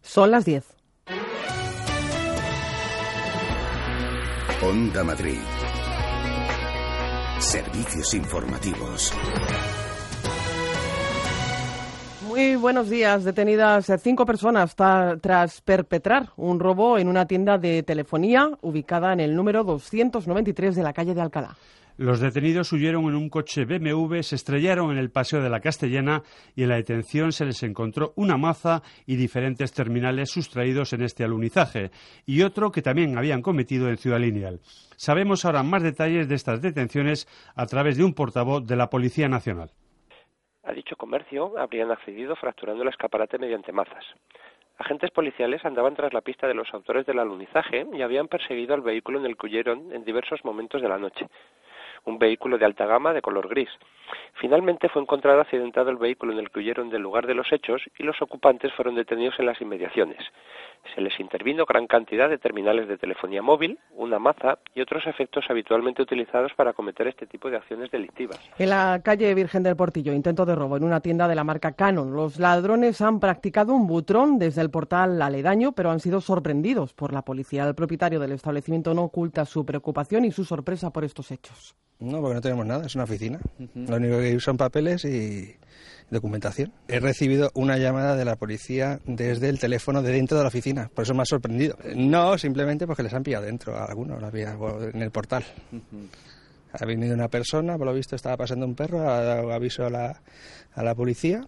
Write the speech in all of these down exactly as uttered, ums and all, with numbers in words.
Son las diez. Onda Madrid. Servicios informativos. Muy buenos días. Detenidas cinco personas ta- tras perpetrar un robo en una tienda de telefonía ubicada en el número doscientos noventa y tres de la calle de Alcalá. Los detenidos huyeron en un coche B M W, se estrellaron en el Paseo de la Castellana y en la detención se les encontró una maza y diferentes terminales sustraídos en este alunizaje y otro que también habían cometido en Ciudad Lineal. Sabemos ahora más detalles de estas detenciones a través de un portavoz de la Policía Nacional. A dicho comercio habrían accedido fracturando el escaparate mediante mazas. Agentes policiales andaban tras la pista de los autores del alunizaje y habían perseguido al vehículo en el que huyeron en diversos momentos de la noche. Un vehículo de alta gama de color gris. Finalmente fue encontrado accidentado el vehículo en el que huyeron del lugar de los hechos y los ocupantes fueron detenidos en las inmediaciones. Se les intervino gran cantidad de terminales de telefonía móvil, una maza y otros efectos habitualmente utilizados para cometer este tipo de acciones delictivas. En la calle Virgen del Portillo, intento de robo en una tienda de la marca Canon. Los ladrones han practicado un butrón desde el portal aledaño, pero han sido sorprendidos por la policía. El propietario del establecimiento no oculta su preocupación y su sorpresa por estos hechos. No, porque no tenemos nada, es una oficina. Uh-huh. Lo único que hay son papeles y documentación. He recibido una llamada de la policía desde el teléfono de dentro de la oficina, por eso me ha sorprendido. No, simplemente porque les han pillado dentro a algunos, había en el portal. Uh-huh. Ha venido una persona, por lo visto estaba pasando un perro, ha dado aviso a la, a la policía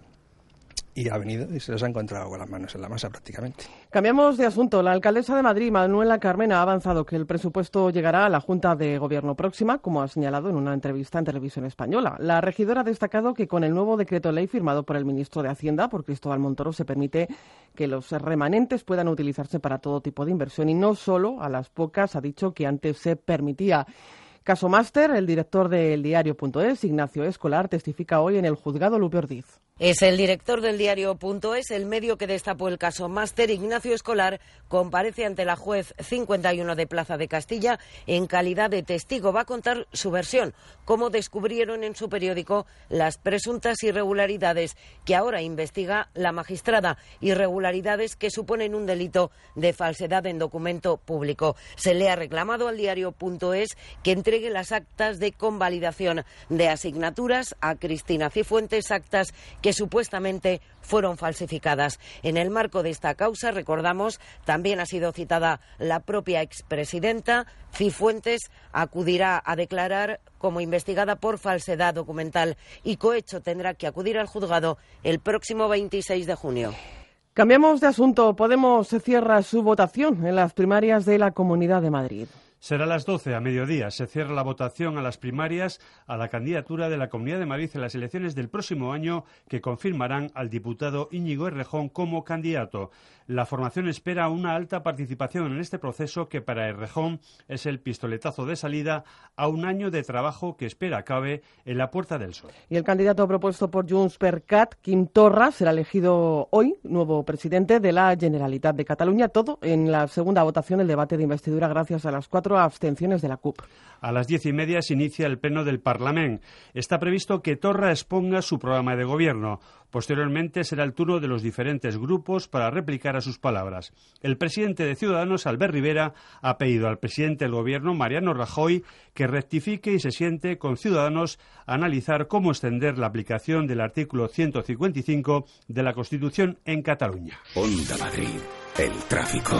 y ha venido y se los ha encontrado con las manos en la masa prácticamente. Cambiamos de asunto. La alcaldesa de Madrid, Manuela Carmena, ha avanzado que el presupuesto llegará a la Junta de Gobierno próxima, como ha señalado en una entrevista en Televisión Española. La regidora ha destacado que con el nuevo decreto ley firmado por el ministro de Hacienda, por Cristóbal Montoro, se permite que los remanentes puedan utilizarse para todo tipo de inversión y no solo a las pocas, ha dicho, que antes se permitía. Caso Máster, el director del diario.es, Ignacio Escolar, testifica hoy en el juzgado Lupe Ordiz. Es el director del diario.es, el medio que destapó el caso Máster. Ignacio Escolar comparece ante la juez cincuenta y uno de Plaza de Castilla en calidad de testigo. Va a contar su versión, cómo descubrieron en su periódico las presuntas irregularidades que ahora investiga la magistrada, irregularidades que suponen un delito de falsedad en documento público. Se le ha reclamado al diario.es que entregue las actas de convalidación de asignaturas a Cristina Cifuentes, actas que que supuestamente fueron falsificadas. En el marco de esta causa, recordamos, también ha sido citada la propia expresidenta. Cifuentes acudirá a declarar como investigada por falsedad documental y cohecho tendrá que acudir al juzgado el próximo veintiséis de junio. Cambiamos de asunto. Podemos cierra su votación en las primarias de la Comunidad de Madrid. Será a las doce, a mediodía. Se cierra la votación a las primarias a la candidatura de la Comunidad de Madrid en las elecciones del próximo año, que confirmarán al diputado Íñigo Errejón como candidato. La formación espera una alta participación en este proceso que para Errejón es el pistoletazo de salida a un año de trabajo que espera acabe en la Puerta del Sol. Y el candidato propuesto por Junts per Cat, Quim Torra, será elegido hoy nuevo presidente de la Generalitat de Cataluña. Todo en la segunda votación del debate de investidura gracias a las cuatro abstenciones de la C U P. A las diez y media se inicia el pleno del Parlament. Está previsto que Torra exponga su programa de gobierno. Posteriormente será el turno de los diferentes grupos para replicar a sus palabras. El presidente de Ciudadanos, Albert Rivera, ha pedido al presidente del gobierno, Mariano Rajoy, que rectifique y se siente con Ciudadanos a analizar cómo extender la aplicación del artículo ciento cincuenta y cinco de la Constitución en Cataluña. Onda Madrid, el tráfico.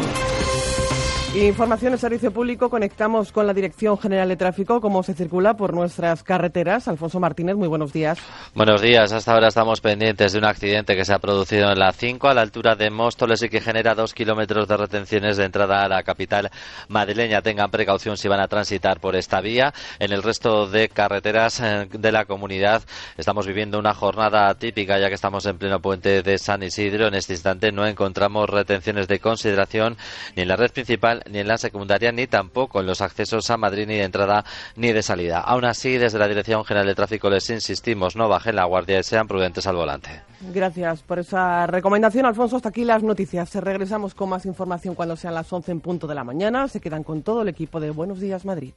Información de servicio público, conectamos con la Dirección General de Tráfico, cómo se circula por nuestras carreteras. Alfonso Martínez, muy buenos días. Buenos días, hasta ahora estamos pendientes de un accidente que se ha producido en la cinco a la altura de Móstoles y que genera dos kilómetros de retenciones de entrada a la capital madrileña. Tengan precaución si van a transitar por esta vía. En el resto de carreteras de la comunidad estamos viviendo una jornada atípica, ya que estamos en pleno puente de San Isidro. En este instante no encontramos retenciones de consideración ni en la red principal ni en la secundaria, ni tampoco en los accesos a Madrid, ni de entrada ni de salida. Aún así, desde la Dirección General de Tráfico les insistimos, no bajen la guardia y sean prudentes al volante. Gracias por esa recomendación, Alfonso. Hasta aquí las noticias. Regresamos con más información cuando sean las once en punto de la mañana. Se quedan con todo el equipo de Buenos Días Madrid.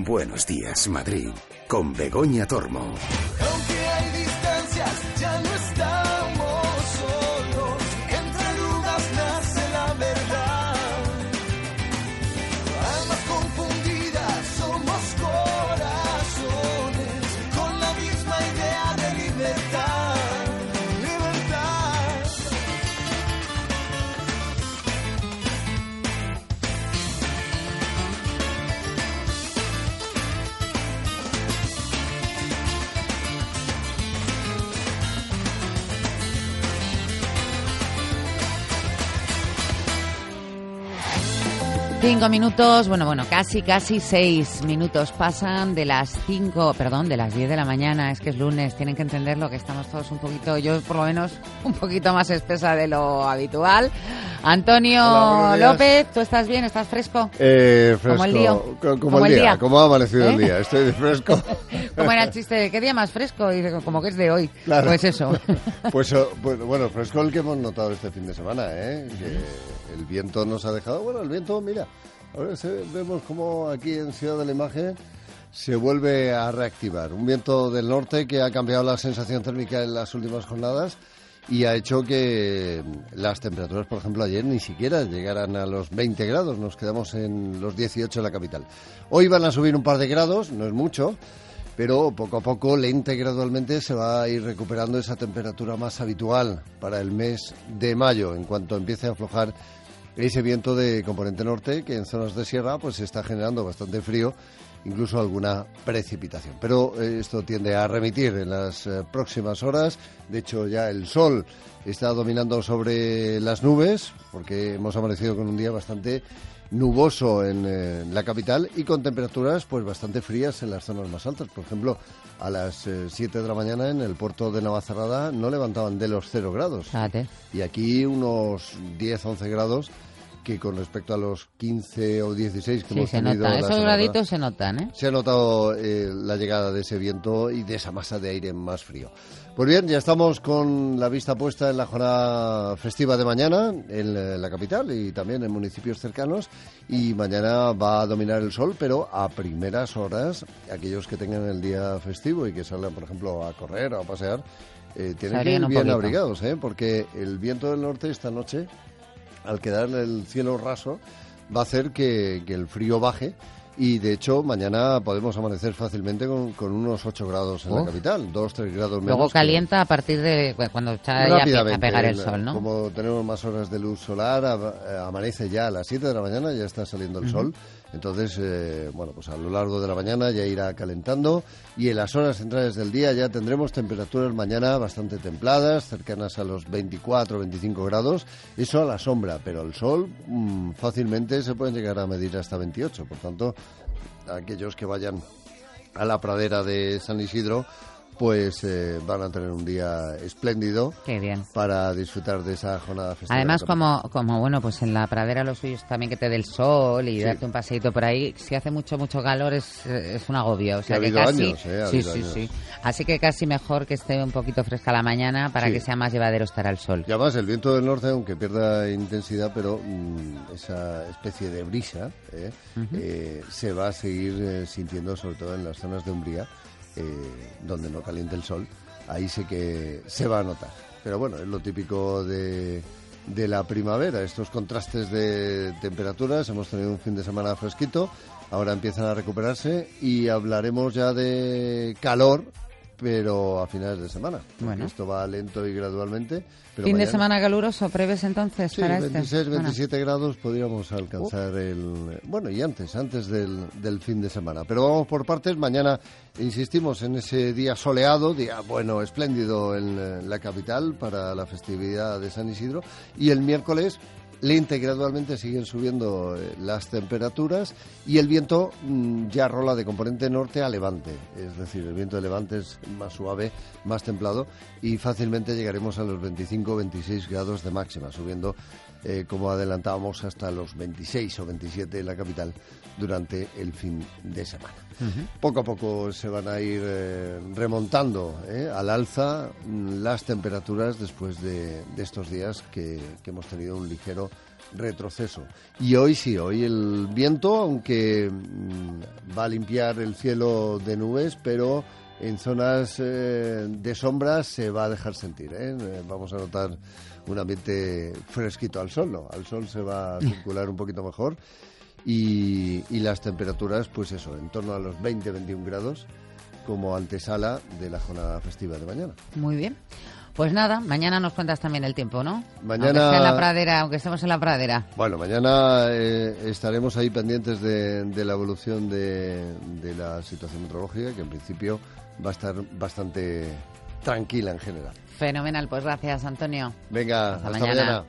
Buenos días, Madrid, con Begoña Tormo. Aunque hay distancias, ya no estamos solos. Entre dudas nace la verdad. Almas confundidas, somos corazones con la misma idea de libertad. Libertad. Cinco minutos, bueno, bueno, casi, casi seis minutos pasan de las cinco, perdón, de las diez de la mañana. Es que es lunes, tienen que entenderlo, que estamos todos un poquito, yo por lo menos, un poquito más espesa de lo habitual. Antonio Hola, López, ¿tú estás bien? ¿Estás fresco? Eh, fresco. Como el lío. Como, Como el el día. día. Como ha amanecido ¿Eh? el día. Estoy de fresco. ¿Cómo era el chiste de qué día más fresco? Y dice, como que es de hoy. Claro. Pues eso. Pues, oh, pues bueno, fresco el que hemos notado este fin de semana, ¿eh? Que el viento nos ha dejado... Bueno, el viento, mira, ahora se, vemos como aquí en Ciudad de la Imagen se vuelve a reactivar. Un viento del norte que ha cambiado la sensación térmica en las últimas jornadas y ha hecho que las temperaturas, por ejemplo, ayer ni siquiera llegaran a los veinte grados. Nos quedamos en los dieciocho en la capital. Hoy van a subir un par de grados, no es mucho, pero poco a poco, lenta y gradualmente, se va a ir recuperando esa temperatura más habitual para el mes de mayo, en cuanto empiece a aflojar ese viento de componente norte, que en zonas de sierra pues está generando bastante frío, incluso alguna precipitación. Pero eh, esto tiende a remitir en las eh, próximas horas. De hecho, ya el sol está dominando sobre las nubes, porque hemos amanecido con un día bastante nuboso en, eh, en la capital y con temperaturas pues bastante frías en las zonas más altas. Por ejemplo, a las eh, siete de la mañana en el puerto de Navacerrada no levantaban de los cero grados. Fíjate. Y aquí unos diez, once grados, que con respecto a los quince o dieciséis que Sí, hemos se tenido... nota. la Esos semana graditos pasada, se notan, ¿eh? se ha notado eh, la llegada de ese viento y de esa masa de aire más frío. Pues bien, ya estamos con la vista puesta en la jornada festiva de mañana en la capital y también en municipios cercanos, y mañana va a dominar el sol, pero a primeras horas aquellos que tengan el día festivo y que salgan, por ejemplo, a correr o a pasear, eh, tienen que ir un bien poquito. abrigados, ¿eh? Porque el viento del norte esta noche, al quedar el cielo raso, va a hacer que, que el frío baje. Y de hecho mañana podemos amanecer fácilmente con, con unos ocho grados en Uf. la capital, dos, tres grados menos. Luego que- calienta a partir de cuando está ya Rápidamente, a pegar el el- sol, ¿no? Como tenemos más horas de luz solar, a- amanece ya a las siete de la mañana, ya está saliendo el Ujú. sol. Entonces, eh, bueno, pues a lo largo de la mañana ya irá calentando y en las horas centrales del día ya tendremos temperaturas mañana bastante templadas, cercanas a los veinticuatro, veinticinco grados. Eso a la sombra, pero al sol mmm, fácilmente se pueden llegar a medir hasta veintiocho. Por tanto, aquellos que vayan a la pradera de San Isidro, pues eh, van a tener un día espléndido. Qué bien. Para disfrutar de esa jornada festiva. Además, como, como bueno, pues en la pradera lo suyo es también que te dé el sol y Sí. darte un paseíto por ahí. Si hace mucho, mucho calor es, es un agobio. O sea, ha que habido casi, años, ¿eh? Ha sí, habido sí, años. sí. Así que casi mejor que esté un poquito fresca la mañana para Sí. que sea más llevadero estar al sol. Y además el viento del norte, aunque pierda intensidad, pero mmm, esa especie de brisa eh, Ujú. eh, se va a seguir eh, sintiendo, sobre todo en las zonas de Umbría, eh, donde no caliente el sol. Ahí sí que se va a notar. Pero bueno, es lo típico de, de la primavera, estos contrastes de temperaturas. Hemos tenido un fin de semana fresquito, ahora empiezan a recuperarse y hablaremos ya de calor, pero a finales de semana. Porque Bueno. esto va lento y gradualmente. Pero Fin de mañana- semana caluroso, ¿preves entonces Sí, para este? veintiséis, Bueno. veintisiete grados podríamos alcanzar el... Bueno, y antes, antes del, del fin de semana. Pero vamos por partes. Mañana insistimos en ese día soleado, día, bueno, espléndido en eh, la capital para la festividad de San Isidro. Y el miércoles, lenta y gradualmente siguen subiendo eh, las temperaturas y el viento mm, ya rola de componente norte a levante. Es decir, el viento de levante es más suave, más templado y fácilmente llegaremos a los veinticinco, veintiséis grados de máxima, subiendo, eh, como adelantábamos, hasta los veintiséis o veintisiete en la capital durante el fin de semana. Uh-huh. Poco a poco se van a ir eh, remontando eh, al alza las temperaturas después de, de estos días que, que hemos tenido un ligero retroceso. Y hoy sí, hoy el viento, aunque mmm, va a limpiar el cielo de nubes, pero en zonas eh, de sombras se va a dejar sentir. ¿eh? Vamos a notar un ambiente fresquito al sol, ¿no? Al sol se va a circular un poquito mejor y, y las temperaturas, pues eso, en torno a los veinte a veintiún grados como antesala de la jornada festiva de mañana. Muy bien. Pues nada, mañana nos cuentas también el tiempo, ¿no? Mañana... Aunque esté en la pradera, aunque estemos en la pradera. Bueno, mañana eh, estaremos ahí pendientes de, de la evolución de, de la situación meteorológica, que en principio va a estar bastante tranquila en general. Fenomenal, pues gracias, Antonio. Venga, hasta, hasta mañana. mañana.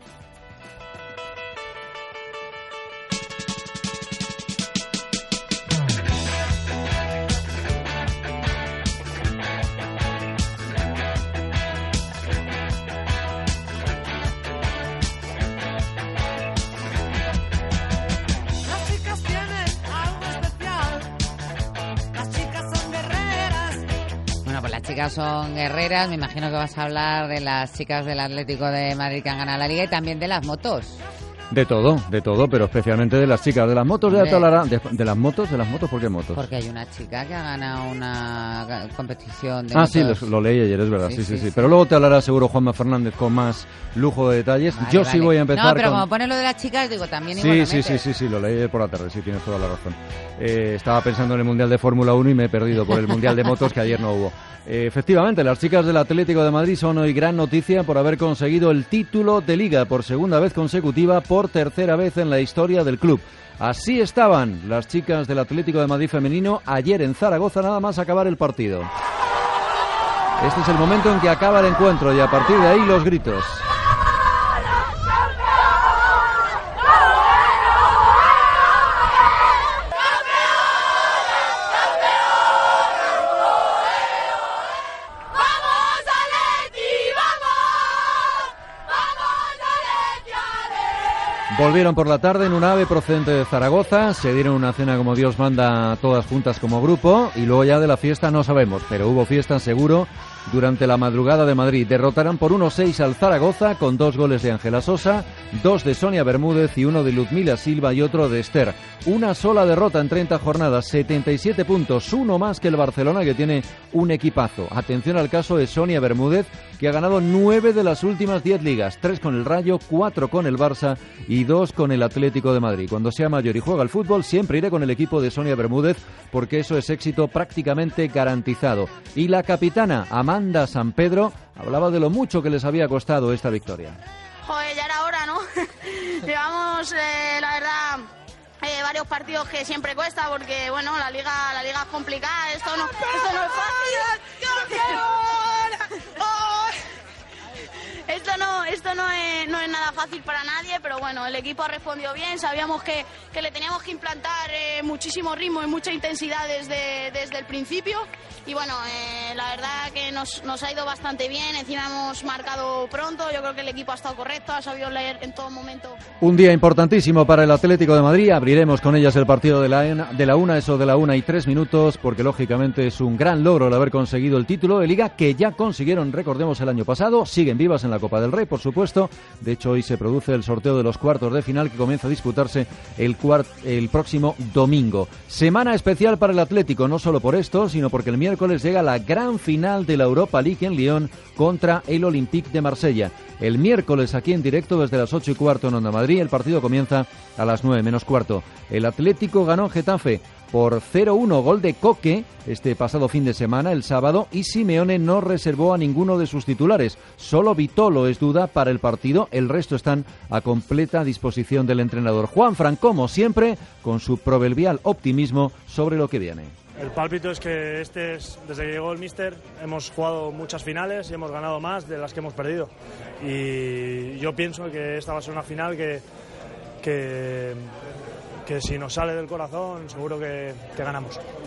Chicas son guerreras, me imagino que vas a hablar de las chicas del Atlético de Madrid que han ganado la Liga y también de las motos. De todo, de todo, pero especialmente de las chicas. De las motos ya te hablará. De, de las motos, de las motos, ¿por qué motos? Porque hay una chica que ha ganado una competición de Ah, motos. sí, lo, lo leí ayer, es verdad, sí sí, sí, sí, sí. sí. Pero luego te hablará seguro Juanma Fernández con más lujo de detalles. Vale, Yo vale. sí voy a empezar No, pero con... como pone lo de las chicas, digo, también Sí, igual sí, sí, sí, sí, lo leí ayer por la tarde, sí, tienes toda la razón. Eh, estaba pensando en el Mundial de Fórmula uno y me he perdido por el Mundial de Motos que ayer no hubo. Eh, efectivamente, las chicas del Atlético de Madrid son hoy gran noticia por haber conseguido el título de Liga por segunda vez consecutiva, por tercera vez en la historia del club. Así estaban las chicas del Atlético de Madrid femenino ayer en Zaragoza, nada más acabar el partido. Este es el momento en que acaba el encuentro y a partir de ahí los gritos. Volvieron por la tarde en un AVE procedente de Zaragoza, se dieron una cena como Dios manda, todas juntas como grupo, y luego ya de la fiesta no sabemos, pero hubo fiesta seguro durante la madrugada de Madrid. Derrotaron por uno seis al Zaragoza con dos goles de Ángela Sosa, dos de Sonia Bermúdez y uno de Luzmila Silva y otro de Esther. Una sola derrota en treinta jornadas, setenta y siete puntos, uno más que el Barcelona, que tiene un equipazo. Atención al caso de Sonia Bermúdez, que ha ganado nueve de las últimas diez ligas, tres con el Rayo, cuatro con el Barça y dos con el Atlético de Madrid. Cuando sea mayor y juega al fútbol, siempre iré con el equipo de Sonia Bermúdez, porque eso es éxito prácticamente garantizado. Y la capitana Amanda San Pedro hablaba de lo mucho que les había costado esta victoria. Joder, ya era hora, ¿no? Llevamos, eh, la verdad, eh, varios partidos que siempre cuesta, porque, bueno, la liga la liga es complicada, esto no, esto no es fácil. Esto no, esto no es, no es nada fácil para nadie, pero bueno, el equipo ha respondido bien, sabíamos que, que le teníamos que implantar eh, muchísimo ritmo y mucha intensidad desde, desde el principio, y bueno, eh, la verdad que nos, nos ha ido bastante bien, encima hemos marcado pronto, yo creo que el equipo ha estado correcto, ha sabido leer en todo momento. Un día importantísimo para el Atlético de Madrid, abriremos con ellas el partido de la, de la una, eso de la una y tres minutos, porque lógicamente es un gran logro el haber conseguido el título de Liga, que ya consiguieron, recordemos, el año pasado, siguen vivas en la Copa del Rey, por supuesto. De hecho, hoy se produce el sorteo de los cuartos de final que comienza a disputarse el, cuart el próximo domingo. Semana especial para el Atlético, no solo por esto, sino porque el miércoles llega la gran final de la Europa League en Lyon contra el Olympique de Marsella. El miércoles aquí en directo desde las ocho y cuarto en Onda Madrid, el partido comienza a las nueve menos cuarto. El Atlético ganó en Getafe por cero uno, gol de Coque este pasado fin de semana, el sábado, y Simeone no reservó a ninguno de sus titulares. Solo Vitolo es duda para el partido, el resto están a completa disposición del entrenador. Juanfran, como siempre, con su proverbial optimismo sobre lo que viene. El pálpito es que este es, desde que llegó el míster hemos jugado muchas finales y hemos ganado más de las que hemos perdido. Y yo pienso que esta va a ser una final que, que, que si nos sale del corazón seguro que, que ganamos.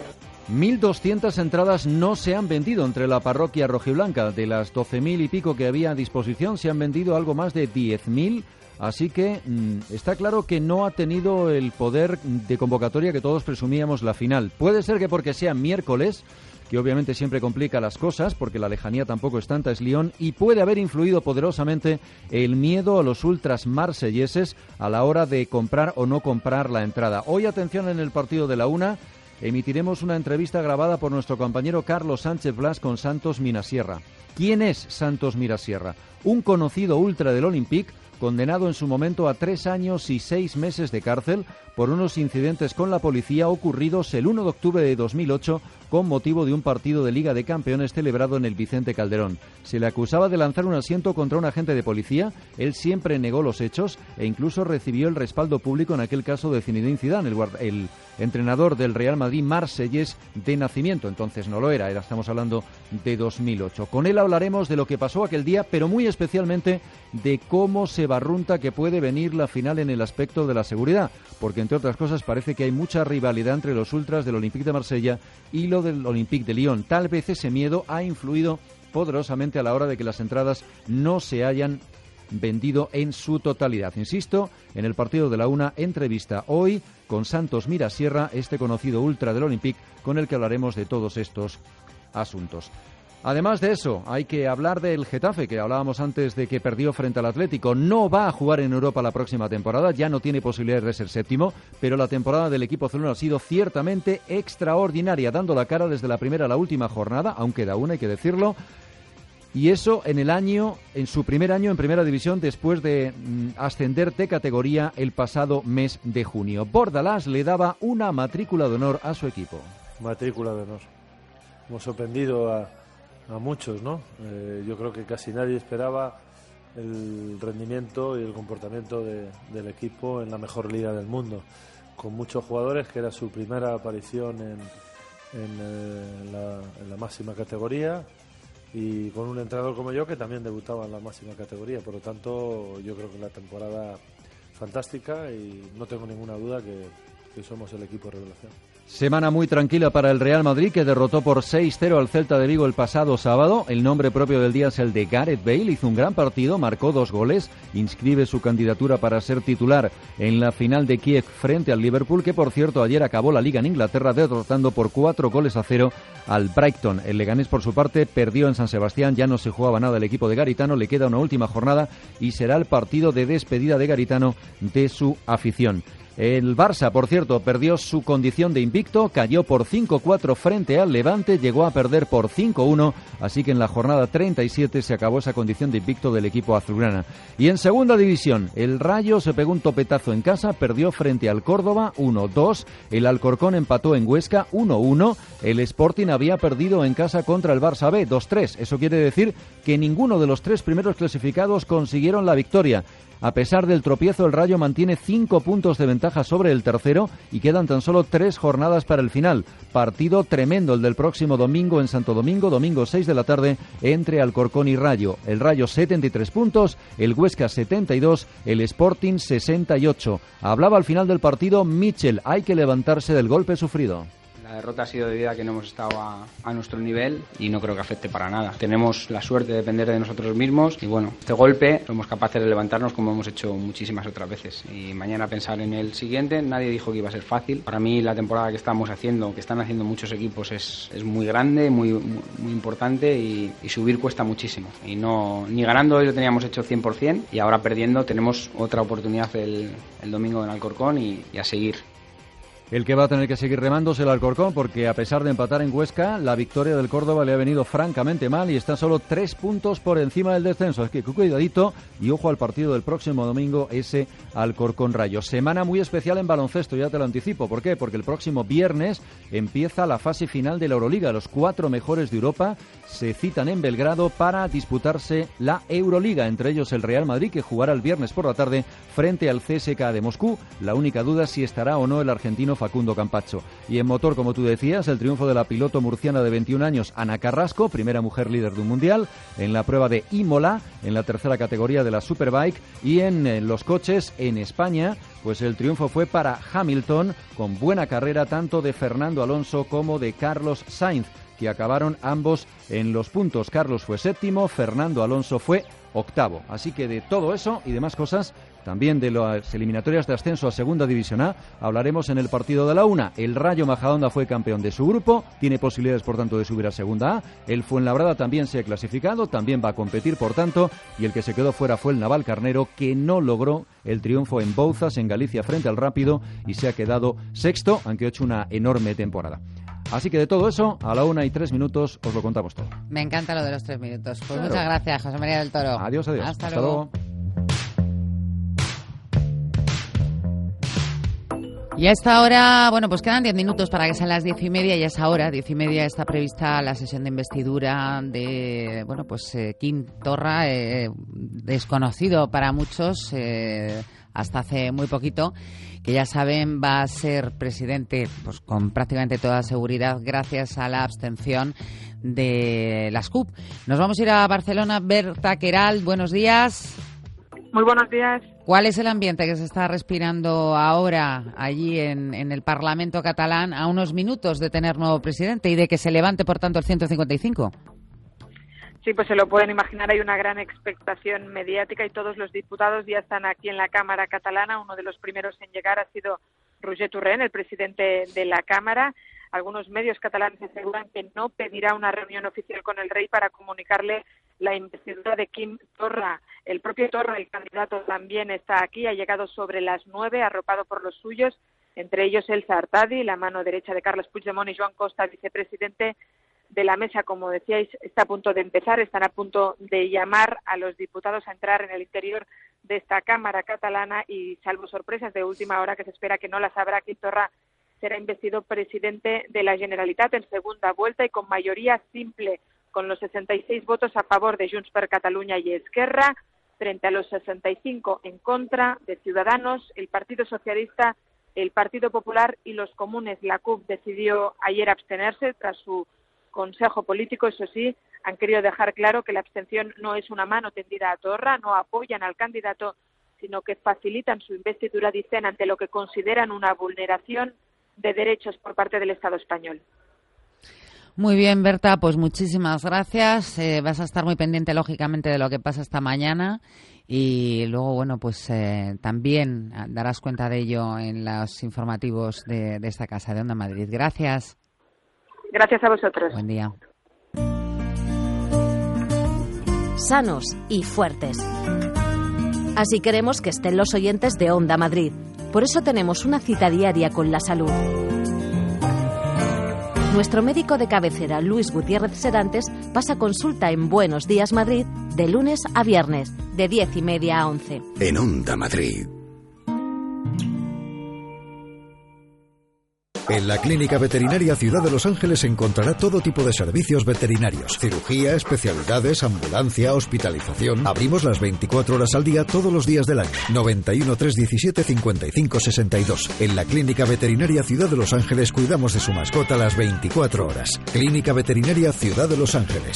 mil doscientas entradas no se han vendido entre la parroquia rojiblanca. De las doce mil y pico que había a disposición, se han vendido algo más de diez mil. Así que mmm, está claro que no ha tenido el poder de convocatoria que todos presumíamos la final. Puede ser que porque sea miércoles, que obviamente siempre complica las cosas, porque la lejanía tampoco es tanta, es Lyon, y puede haber influido poderosamente el miedo a los ultras marselleses a la hora de comprar o no comprar la entrada. Hoy, atención, en el partido de la una, emitiremos una entrevista grabada por nuestro compañero Carlos Sánchez Blas con Santos Minasierra. ¿Quién es Santos Minasierra? Un conocido ultra del Olympique, condenado en su momento a tres años y seis meses de cárcel por unos incidentes con la policía ocurridos el uno de octubre de dos mil ocho con motivo de un partido de Liga de Campeones celebrado en el Vicente Calderón. Se le acusaba de lanzar un asiento contra un agente de policía. Él siempre negó los hechos e incluso recibió el respaldo público en aquel caso de Zinedine Zidane, el, guarda, el entrenador del Real Madrid marsellés de nacimiento. Entonces no lo era, era, estamos hablando de dos mil ocho. Con él hablaremos de lo que pasó aquel día, pero muy especialmente de cómo se barrunta que puede venir la final en el aspecto de la seguridad, porque entre otras cosas parece que hay mucha rivalidad entre los ultras del Olympique de Marsella y lo del Olympique de Lyon. Tal vez ese miedo ha influido poderosamente a la hora de que las entradas no se hayan vendido en su totalidad. Insisto, en el partido de la una, entrevista hoy con Santos Minasierra, este conocido ultra del Olympique, con el que hablaremos de todos estos asuntos. Además de eso, hay que hablar del Getafe, que hablábamos antes de que perdió frente al Atlético. No va a jugar en Europa la próxima temporada, ya no tiene posibilidades de ser séptimo, pero la temporada del equipo azulgrana ha sido ciertamente extraordinaria, dando la cara desde la primera a la última jornada, aún queda una, hay que decirlo. Y eso en el año, en su primer año en Primera División, después de mm, ascender de categoría el pasado mes de junio. Bordalás le daba una matrícula de honor a su equipo. Matrícula de honor. Hemos sorprendido a, a muchos, ¿no? Eh, yo creo que casi nadie esperaba el rendimiento y el comportamiento de, del equipo en la mejor liga del mundo, con muchos jugadores que era su primera aparición en, en, eh, la, en la máxima categoría, y con un entrenador como yo que también debutaba en la máxima categoría. Por lo tanto, yo creo que la temporada fantástica y no tengo ninguna duda que, que somos el equipo de revelación. Semana muy tranquila para el Real Madrid, que derrotó por seis cero al Celta de Vigo el pasado sábado. El nombre propio del día es el de Gareth Bale. Hizo un gran partido, marcó dos goles, inscribe su candidatura para ser titular en la final de Kiev frente al Liverpool, que por cierto ayer acabó la Liga en Inglaterra derrotando por cuatro goles a cero al Brighton. El Leganés, por su parte, perdió en San Sebastián, ya no se jugaba nada el equipo de Garitano, le queda una última jornada y será el partido de despedida de Garitano de su afición. El Barça, por cierto, perdió su condición de invicto, cayó por cinco cuatro frente al Levante, llegó a perder por cinco uno, así que en la jornada treinta y siete se acabó esa condición de invicto del equipo azulgrana. Y en segunda división, el Rayo se pegó un topetazo en casa, perdió frente al Córdoba uno dos, el Alcorcón empató en Huesca uno uno, el Sporting había perdido en casa contra el Barça B dos tres, eso quiere decir que ninguno de los tres primeros clasificados consiguieron la victoria. A pesar del tropiezo, el Rayo mantiene cinco puntos de ventaja sobre el tercero y quedan tan solo tres jornadas para el final. Partido tremendo el del próximo domingo en Santo Domingo, domingo seis de la tarde, entre Alcorcón y Rayo. El Rayo setenta y tres puntos, el Huesca setenta y dos, el Sporting sesenta y ocho. Hablaba al final del partido Mitchell, hay que levantarse del golpe sufrido. La derrota ha sido debido a que no hemos estado a, a nuestro nivel y no creo que afecte para nada. Tenemos la suerte de depender de nosotros mismos y bueno, este golpe somos capaces de levantarnos como hemos hecho muchísimas otras veces. Y mañana pensar en el siguiente, nadie dijo que iba a ser fácil. Para mí la temporada que estamos haciendo, que están haciendo muchos equipos, es, es muy grande, muy, muy, muy importante y, y subir cuesta muchísimo. Y no ni ganando hoy lo teníamos hecho cien por ciento y ahora perdiendo tenemos otra oportunidad el, el domingo en Alcorcón y, y a seguir. El que va a tener que seguir remando es el Alcorcón, porque a pesar de empatar en Huesca, la victoria del Córdoba le ha venido francamente mal y está solo tres puntos por encima del descenso. Es que cuidadito y ojo al partido del próximo domingo, ese Alcorcón Rayo. Semana muy especial en baloncesto, ya te lo anticipo. ¿Por qué? Porque el próximo viernes empieza la fase final de la Euroliga. Los cuatro mejores de Europa se citan en Belgrado para disputarse la Euroliga, entre ellos el Real Madrid, que jugará el viernes por la tarde frente al C S K A de Moscú. La única duda es si estará o no el argentino Facundo Campacho. Y en motor, como tú decías, el triunfo de la piloto murciana de veintiún años, Ana Carrasco, primera mujer líder de un mundial, en la prueba de Imola, en la tercera categoría de la Superbike. Y en, en los coches, en España, pues el triunfo fue para Hamilton, con buena carrera tanto de Fernando Alonso como de Carlos Sainz, que acabaron ambos en los puntos. Carlos fue séptimo, Fernando Alonso fue octavo. Así que de todo eso y demás cosas, también de las eliminatorias de ascenso a Segunda División A, hablaremos en el partido de la una. El Rayo Majadahonda fue campeón de su grupo, tiene posibilidades, por tanto, de subir a Segunda A. El Fuenlabrada también se ha clasificado, también va a competir, por tanto, y el que se quedó fuera fue el Navalcarnero, que no logró el triunfo en Bouzas, en Galicia, frente al Rápido, y se ha quedado sexto, aunque ha hecho una enorme temporada. Así que de todo eso, a la una y tres minutos, os lo contamos todo. Me encanta lo de los tres minutos. Pues claro. Muchas gracias, José María del Toro. Adiós, adiós. Hasta, Hasta luego. luego. Y a esta hora, bueno, pues quedan diez minutos para que sean las diez y media, y a esa hora, diez y media, está prevista la sesión de investidura de, bueno, pues eh, Quim Torra, eh, desconocido para muchos, eh, hasta hace muy poquito, que ya saben va a ser presidente pues con prácticamente toda seguridad gracias a la abstención de las C U P. Nos vamos a ir a Barcelona. Berta Queralt, buenos días. Muy buenos días. ¿Cuál es el ambiente que se está respirando ahora allí en, en el Parlamento catalán a unos minutos de tener nuevo presidente y de que se levante, por tanto, el ciento cincuenta y cinco? Sí, pues se lo pueden imaginar, hay una gran expectación mediática y todos los diputados ya están aquí en la Cámara catalana. Uno de los primeros en llegar ha sido Roger Torrent, el presidente de la Cámara. Algunos medios catalanes aseguran que no pedirá una reunión oficial con el rey para comunicarle la investidura de Quim Torra. El propio Torra, el candidato, también está aquí, ha llegado sobre las nueve, arropado por los suyos, entre ellos Elsa Artadi, la mano derecha de Carles Puigdemont, y Joan Costa, vicepresidente de la mesa. Como decíais, está a punto de empezar, están a punto de llamar a los diputados a entrar en el interior de esta Cámara catalana y, salvo sorpresas de última hora que se espera que no las habrá, Quim Torra será investido presidente de la Generalitat en segunda vuelta y con mayoría simple, con los sesenta y seis votos a favor de Junts per Catalunya y Esquerra, frente a los sesenta y cinco en contra de Ciudadanos, el Partido Socialista, el Partido Popular y los Comunes. La C U P decidió ayer abstenerse tras su consejo político. Eso sí, han querido dejar claro que la abstención no es una mano tendida a Torra, no apoyan al candidato, sino que facilitan su investidura, dicen, ante lo que consideran una vulneración de derechos por parte del Estado español. Muy bien, Berta, pues muchísimas gracias. Eh, vas a estar muy pendiente, lógicamente, de lo que pasa esta mañana y luego, bueno, pues eh, también darás cuenta de ello en los informativos de, de esta casa de Onda Madrid. Gracias. Gracias a vosotros. Buen día. Sanos y fuertes. Así queremos que estén los oyentes de Onda Madrid. Por eso tenemos una cita diaria con la salud. Nuestro médico de cabecera, Luis Gutiérrez Serantes, pasa consulta en Buenos Días Madrid de lunes a viernes, de diez y media a once. En Onda Madrid. En la Clínica Veterinaria Ciudad de Los Ángeles encontrará todo tipo de servicios veterinarios. Cirugía, especialidades, ambulancia, hospitalización. Abrimos las veinticuatro horas al día todos los días del año. noventa y uno, trescientos diecisiete, cincuenta y cinco sesenta y dos. En la Clínica Veterinaria Ciudad de Los Ángeles cuidamos de su mascota las veinticuatro horas. Clínica Veterinaria Ciudad de Los Ángeles.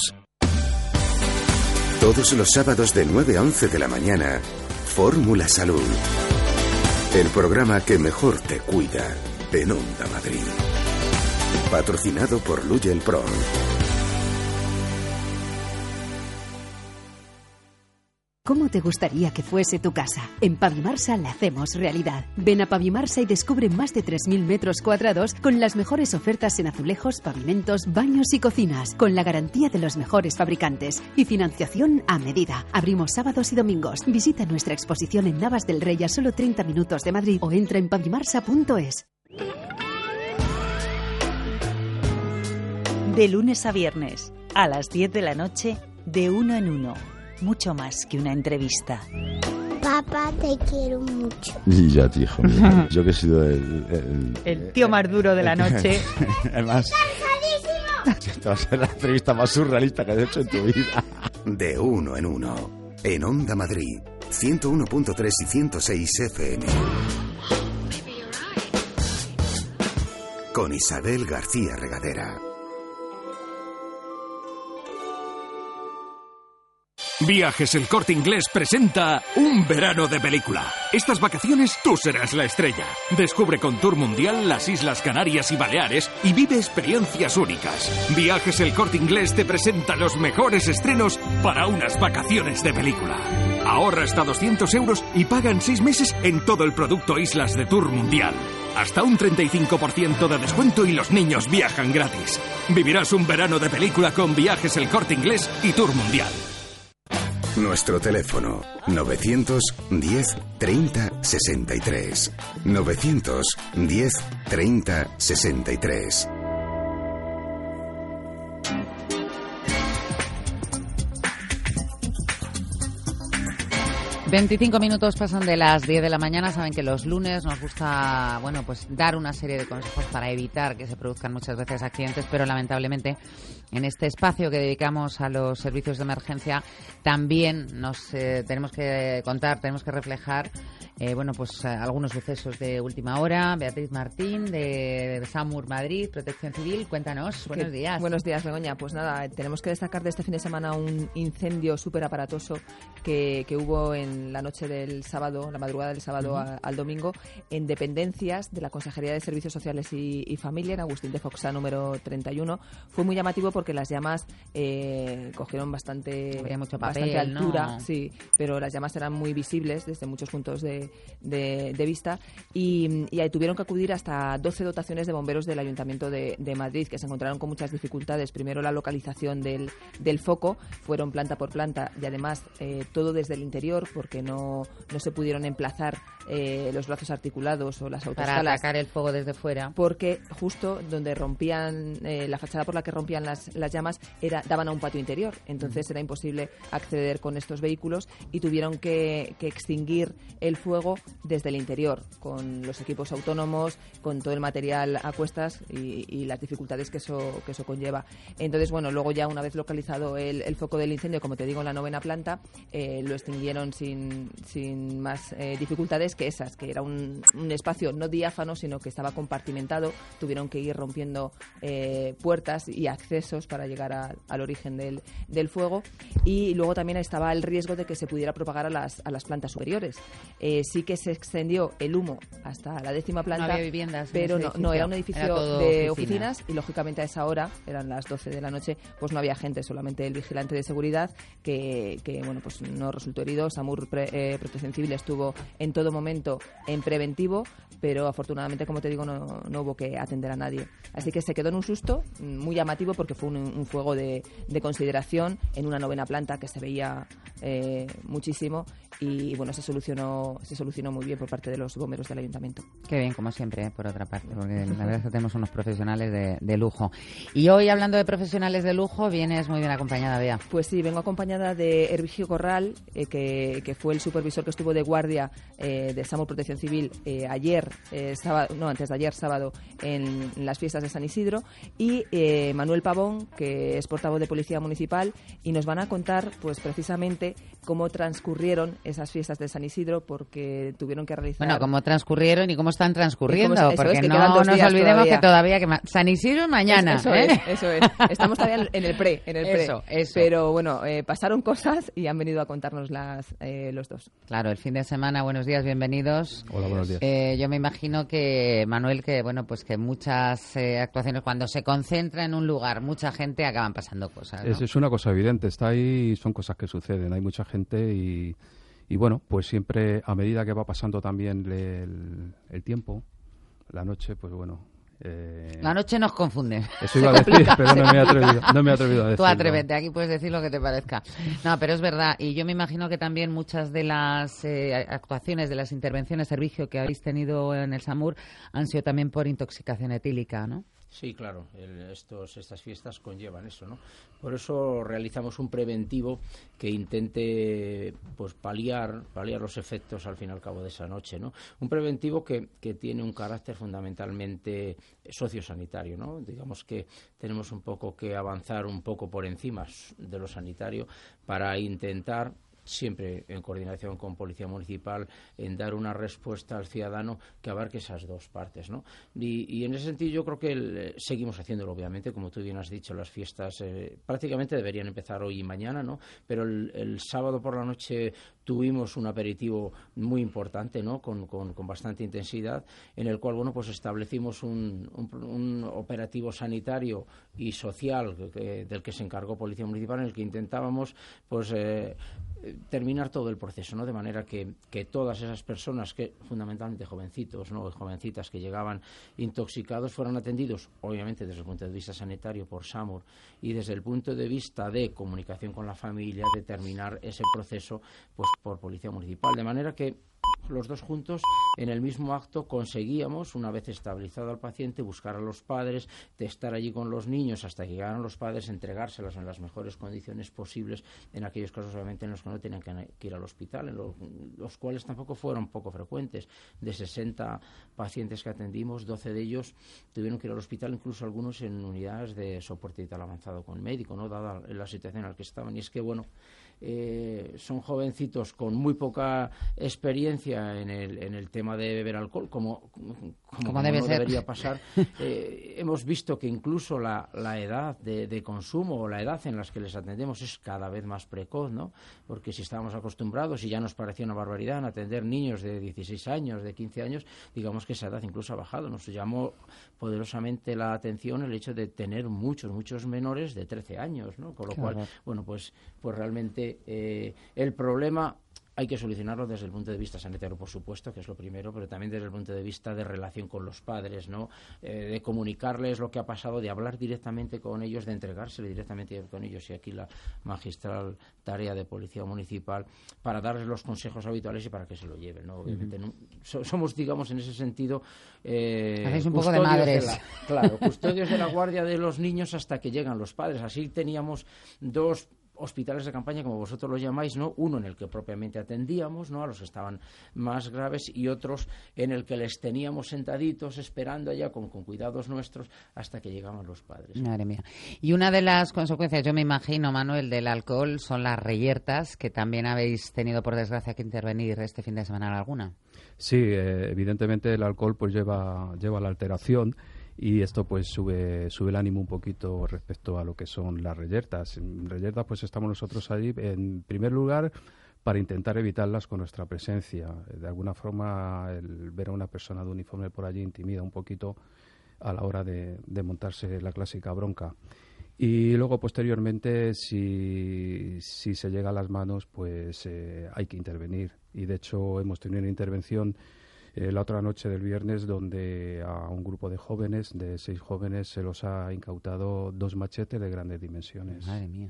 Todos los sábados de nueve a once de la mañana, Fórmula Salud. El programa que mejor te cuida. En Onda Madrid. Patrocinado por Lugel Pro. ¿Cómo te gustaría que fuese tu casa? En Pavimarsa la hacemos realidad. Ven a Pavimarsa y descubre más de tres mil metros cuadrados con las mejores ofertas en azulejos, pavimentos, baños y cocinas, con la garantía de los mejores fabricantes y financiación a medida. Abrimos sábados y domingos. Visita nuestra exposición en Navas del Rey a solo treinta minutos de Madrid o entra en pavimarsa punto es. De lunes a viernes, a las diez de la noche, de uno en uno. Mucho más que una entrevista. Papá, te quiero mucho. Y ya, tío, hijo mío. Yo que he sido el... El, el tío más duro de la noche. Además, esta va a ser la entrevista más surrealista que has hecho en tu vida. De uno en uno. En Onda Madrid. ciento uno punto tres y ciento seis F M. con Isabel García Regadera. Viajes El Corte Inglés presenta un verano de película. Estas vacaciones tú serás la estrella. Descubre con Tour Mundial las Islas Canarias y Baleares y vive experiencias únicas. Viajes El Corte Inglés te presenta los mejores estrenos para unas vacaciones de película. Ahorra hasta doscientos euros y paga en seis meses en todo el producto Islas de Tour Mundial. Hasta un treinta y cinco por ciento de descuento y los niños viajan gratis. Vivirás un verano de película con Viajes El Corte Inglés y Tour Mundial. Nuestro teléfono novecientos diez treinta sesenta y tres. novecientos diez treinta sesenta y tres. veinticinco minutos pasan de las diez de la mañana. Saben que los lunes nos gusta, bueno, pues dar una serie de consejos para evitar que se produzcan muchas veces accidentes, pero lamentablemente en este espacio que dedicamos a los servicios de emergencia también nos eh, tenemos que contar, tenemos que reflejar eh, bueno, pues eh, algunos sucesos de última hora. Beatriz Martín, de SAMUR Madrid, Protección Civil, cuéntanos. Buenos ¿Qué? días. Buenos días, Begoña. Pues nada, tenemos que destacar de este fin de semana un incendio súper aparatoso que, que hubo en la noche del sábado, la madrugada del sábado uh-huh. a, al domingo, en dependencias de la Consejería de Servicios Sociales y, y Familia, en Agustín de Foxá, número treinta y uno. Fue muy llamativo porque las llamas eh, cogieron bastante, Había mucho papel, bastante altura, ¿no? sí, pero las llamas eran muy visibles desde muchos puntos de, de, de vista y, y ahí tuvieron que acudir hasta doce dotaciones de bomberos del Ayuntamiento de, de Madrid, que se encontraron con muchas dificultades. Primero, la localización del, del foco, fueron planta por planta y además eh, todo desde el interior, porque no, no se pudieron emplazar eh, los brazos articulados o las autoescalas. Para atacar el fuego desde fuera. Porque justo donde rompían, eh, la fachada por la que rompían las, las llamas, era, daban a un patio interior. Entonces mm. era imposible acceder con estos vehículos y tuvieron que, que extinguir el fuego desde el interior, con los equipos autónomos, con todo el material a cuestas y, y las dificultades que eso, que eso conlleva. Entonces, bueno, luego ya una vez localizado el, el foco del incendio, como te digo, en la novena planta, eh, lo extinguieron sin, sin más eh, dificultades que esas, que era un, un espacio no diáfano, sino que estaba compartimentado. Tuvieron que ir rompiendo eh, puertas y accesos para llegar a, al origen del, del fuego. Y luego también estaba el riesgo de que se pudiera propagar a las, a las plantas superiores. Eh, sí que se extendió el humo hasta la décima planta, no había viviendas, pero no, no era un edificio era de oficinas. oficinas y lógicamente a esa hora, eran las doce de la noche, pues no había gente, solamente el vigilante de seguridad que, que bueno, pues no resultó herido. SAMUR pre, eh, Protección Civil estuvo en todo momento en preventivo, pero afortunadamente, como te digo, no, no hubo que atender a nadie. Así que se quedó en un susto muy llamativo porque fue un, un fuego de, de consideración en una novena planta que se veía eh, muchísimo y bueno, se solucionó se solucionó muy bien por parte de los bomberos del ayuntamiento. Qué bien, como siempre, ¿eh? Por otra parte, porque la verdad es que tenemos unos profesionales de, de lujo. Y hoy, hablando de profesionales de lujo, vienes muy bien acompañada, Bea. Pues sí, vengo acompañada de Hervigio Corral, eh, que, que fue el supervisor que estuvo de guardia eh, de SAMUR Protección Civil eh, ayer, eh, sábado, no, antes de ayer, sábado, en, en las fiestas de San Isidro, y eh, Manuel Pavón, que es portavoz de Policía Municipal, y nos van a contar, pues precisamente, cómo transcurrieron esas fiestas de San Isidro, porque tuvieron que realizar... Bueno, cómo transcurrieron y cómo están transcurriendo, cómo, porque es, que no nos olvidemos todavía. que todavía... que ma- San Isidro mañana, Eso ¿eh? es, eso es. Estamos todavía en el pre, en el pre. Eso, eso. Pero bueno, eh, pasaron cosas y han venido a contarnos las, eh, los dos. Claro, el fin de semana, buenos días, bienvenidos. Hola, buenos días. Eh, yo me imagino que, Manuel, que bueno, pues que muchas eh, actuaciones, cuando se concentra en un lugar mucha gente, acaban pasando cosas, ¿no? Es, es una cosa evidente, está ahí, son cosas que suceden, hay mucha gente y, y bueno, pues siempre a medida que va pasando también el, el tiempo, la noche, pues bueno... Eh, La noche nos confunde. Eso iba a decir, pero no me he atrevido, no me he atrevido a decirlo. Tú atrévete, aquí puedes decir lo que te parezca. No, pero es verdad, y yo me imagino que también muchas de las eh, actuaciones, de las intervenciones, servicio que habéis tenido en el SAMUR han sido también por intoxicación etílica, ¿no? Sí, claro, el, estos, estas fiestas conllevan eso, ¿no? Por eso realizamos un preventivo que intente pues paliar, paliar los efectos al fin y al cabo de esa noche, ¿no? Un preventivo que, que tiene un carácter fundamentalmente sociosanitario, ¿no? Digamos que tenemos un poco que avanzar un poco por encima de lo sanitario para intentar siempre en coordinación con Policía Municipal, en dar una respuesta al ciudadano que abarque esas dos partes, ¿no? Y, y en ese sentido yo creo que el, seguimos haciéndolo, obviamente, como tú bien has dicho, las fiestas eh, prácticamente deberían empezar hoy y mañana, ¿no? Pero el, el sábado por la noche tuvimos un aperitivo muy importante, ¿no? Con, con, con bastante intensidad, en el cual, bueno, pues establecimos un, un, un operativo sanitario y social que, que, del que se encargó Policía Municipal, en el que intentábamos, pues, eh, terminar todo el proceso, ¿no? De manera que, que todas esas personas, que fundamentalmente jovencitos, ¿no? Jovencitas que llegaban intoxicados, fueran atendidos, obviamente desde el punto de vista sanitario por SAMUR y desde el punto de vista de comunicación con la familia, de terminar ese proceso pues por Policía Municipal, de manera que los dos juntos en el mismo acto conseguíamos, una vez estabilizado al paciente, buscar a los padres, de estar allí con los niños hasta que llegaran los padres, entregárselas en las mejores condiciones posibles, en aquellos casos obviamente en los que no tenían que ir al hospital, en los, los cuales tampoco fueron poco frecuentes. De sesenta pacientes que atendimos, doce de ellos tuvieron que ir al hospital, incluso algunos en unidades de soporte vital avanzado con médico, ¿no? Dada la situación en la que estaban. Y es que, bueno, Eh, son jovencitos con muy poca experiencia en el, en el tema de beber alcohol, como, como, como, como debe no ser. Debería pasar. Eh, hemos visto que incluso la, la edad de, de consumo o la edad en las que les atendemos es cada vez más precoz, ¿no? Porque si estábamos acostumbrados y ya nos parecía una barbaridad en atender niños de dieciséis años, de quince años, digamos que esa edad incluso ha bajado. Nos llamó poderosamente la atención el hecho de tener muchos, muchos menores de trece años, ¿no? Con lo claro. cual, bueno, pues, pues realmente Eh, el problema hay que solucionarlo desde el punto de vista sanitario, por supuesto, que es lo primero, pero también desde el punto de vista de relación con los padres, ¿no? Eh, de comunicarles lo que ha pasado, de hablar directamente con ellos, de entregárselo directamente con ellos, y aquí la magistral tarea de Policía Municipal para darles los consejos habituales y para que se lo lleven, ¿no? Obviamente uh-huh. no, so, somos, digamos, en ese sentido eh, hacéis un poco de madres. De la, claro, custodios de la guardia de los niños hasta que llegan los padres. Así teníamos dos hospitales de campaña, como vosotros lo llamáis, ¿no? Uno en el que propiamente atendíamos, ¿no? A los que estaban más graves, y otros en el que les teníamos sentaditos esperando allá con, con cuidados nuestros hasta que llegaban los padres. Madre mía. Y una de las consecuencias, yo me imagino, Manuel, del alcohol son las reyertas, que también habéis tenido, por desgracia, que intervenir este fin de semana alguna. Sí, eh, evidentemente el alcohol pues lleva, lleva a la alteración. Y esto pues sube sube el ánimo un poquito respecto a lo que son las reyertas. En reyertas pues estamos nosotros allí, en primer lugar, para intentar evitarlas con nuestra presencia. De alguna forma, el ver a una persona de uniforme por allí intimida un poquito a la hora de, de montarse la clásica bronca. Y luego, posteriormente, si, si se llega a las manos, pues eh, hay que intervenir. Y, de hecho, hemos tenido una intervención Eh, la otra noche del viernes, donde a un grupo de jóvenes, de seis jóvenes, se los ha incautado dos machetes de grandes dimensiones. Madre mía.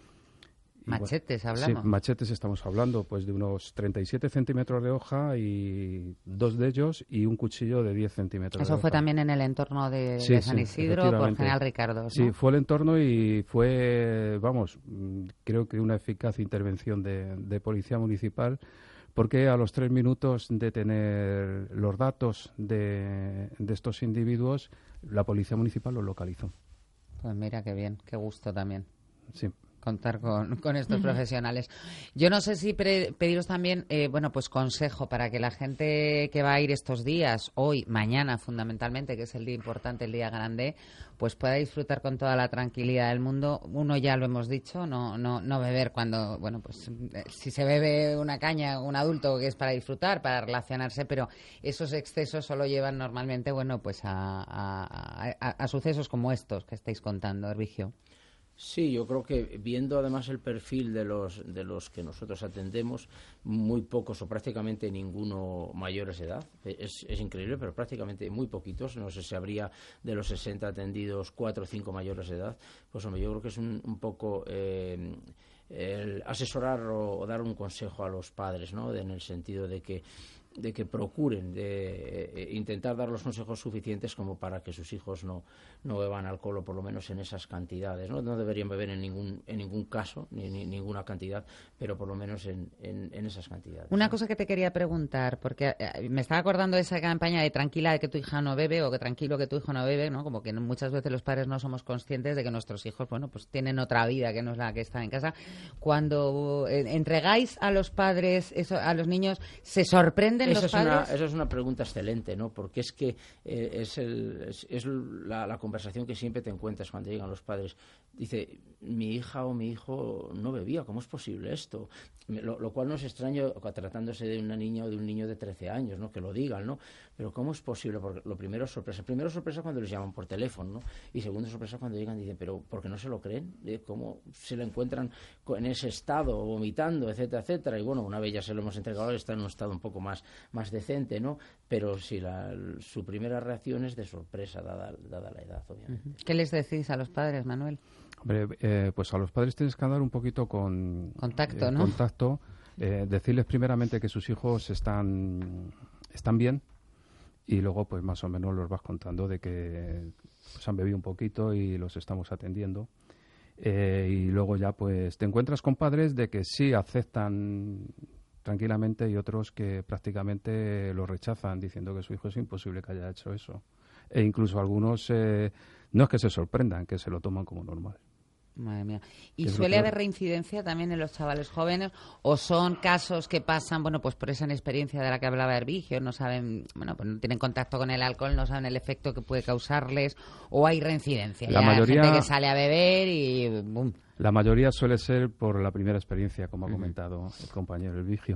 Y ¿machetes bueno, hablamos? Sí, machetes estamos hablando, pues de unos treinta y siete centímetros de hoja, y dos de ellos, y un cuchillo de diez centímetros. Eso de fue hoja. también en el entorno de, sí, de San sí, Isidro, por General Ricardo, ¿no? Sí, fue el entorno y fue, vamos, creo que una eficaz intervención de, de Policía Municipal, porque a los tres minutos de tener los datos de, de estos individuos, la Policía Municipal los localizó. Pues mira qué bien, qué gusto también. Sí. Contar con, con estos uh-huh. profesionales. Yo no sé si pre- pediros también, eh, bueno, pues consejo para que la gente que va a ir estos días, hoy, mañana fundamentalmente, que es el día importante, el día grande, pues pueda disfrutar con toda la tranquilidad del mundo. Uno, ya lo hemos dicho, no no no beber cuando, bueno, pues eh, si se bebe una caña, un adulto, que es para disfrutar, para relacionarse, pero esos excesos solo llevan normalmente, bueno, pues a, a, a, a sucesos como estos que estáis contando, Hervigio. Sí, yo creo que viendo además el perfil de los de los que nosotros atendemos, muy pocos o prácticamente ninguno mayores de edad, es, es increíble, pero prácticamente muy poquitos, no sé si habría de los sesenta atendidos cuatro o cinco mayores de edad, pues hombre, yo creo que es un, un poco eh, el asesorar o, o dar un consejo a los padres, ¿no? En el sentido de que de que procuren de eh, intentar dar los consejos suficientes como para que sus hijos no, no beban alcohol, o por lo menos en esas cantidades. No, no deberían beber en ningún en ningún caso, ni, ni ninguna cantidad, pero por lo menos en, en, en esas cantidades. Una cosa que te quería preguntar, porque eh, me estaba acordando de esa campaña de tranquila de que tu hija no bebe, o que tranquilo que tu hijo no bebe, ¿no? Como que muchas veces los padres no somos conscientes de que nuestros hijos, bueno, pues tienen otra vida que no es la que está en casa. Cuando eh, entregáis a los padres, eso, a los niños, ¿se sorprenden Eso los es padres? Una, eso es una pregunta excelente, ¿no? Porque es que eh, es, el, es, es la, la conversación que siempre te encuentras cuando llegan los padres. Dice, mi hija o mi hijo no bebía, ¿cómo es posible esto? Lo, lo cual no es extraño tratándose de una niña o de un niño de trece años, ¿no? Que lo digan, ¿no? Pero ¿cómo es posible? Porque lo primero es sorpresa. Primero es sorpresa cuando les llaman por teléfono, ¿no? Y segundo es sorpresa cuando llegan y dicen, pero ¿por qué no se lo creen? ¿Cómo se lo encuentran en ese estado, vomitando, etcétera, etcétera? Y bueno, una vez ya se lo hemos entregado, está en un estado un poco más, más decente, ¿no? Pero sí, la, su primera reacción es de sorpresa, dada, dada la edad, obviamente. ¿Qué les decís a los padres, Manuel? Hombre, eh, pues a los padres tienes que andar un poquito con contacto, eh, ¿no? Contacto, eh, decirles primeramente que sus hijos están están bien, y luego pues más o menos los vas contando de que pues, han bebido un poquito y los estamos atendiendo. Eh, y luego ya pues te encuentras con padres de que sí aceptan tranquilamente y otros que prácticamente lo rechazan, diciendo que su hijo es imposible que haya hecho eso. E incluso algunos eh, no es que se sorprendan, que se lo toman como normal. Madre mía. ¿Y Es suele lo haber reincidencia también en los chavales jóvenes? ¿O son casos que pasan, bueno, pues por esa inexperiencia de la que hablaba Hervigio, no saben, bueno, pues no tienen contacto con el alcohol, no saben el efecto que puede causarles, o hay reincidencia? La ya mayoría- gente que sale a beber y ¡bum! La mayoría suele ser por la primera experiencia, como ha comentado el compañero Hervigio.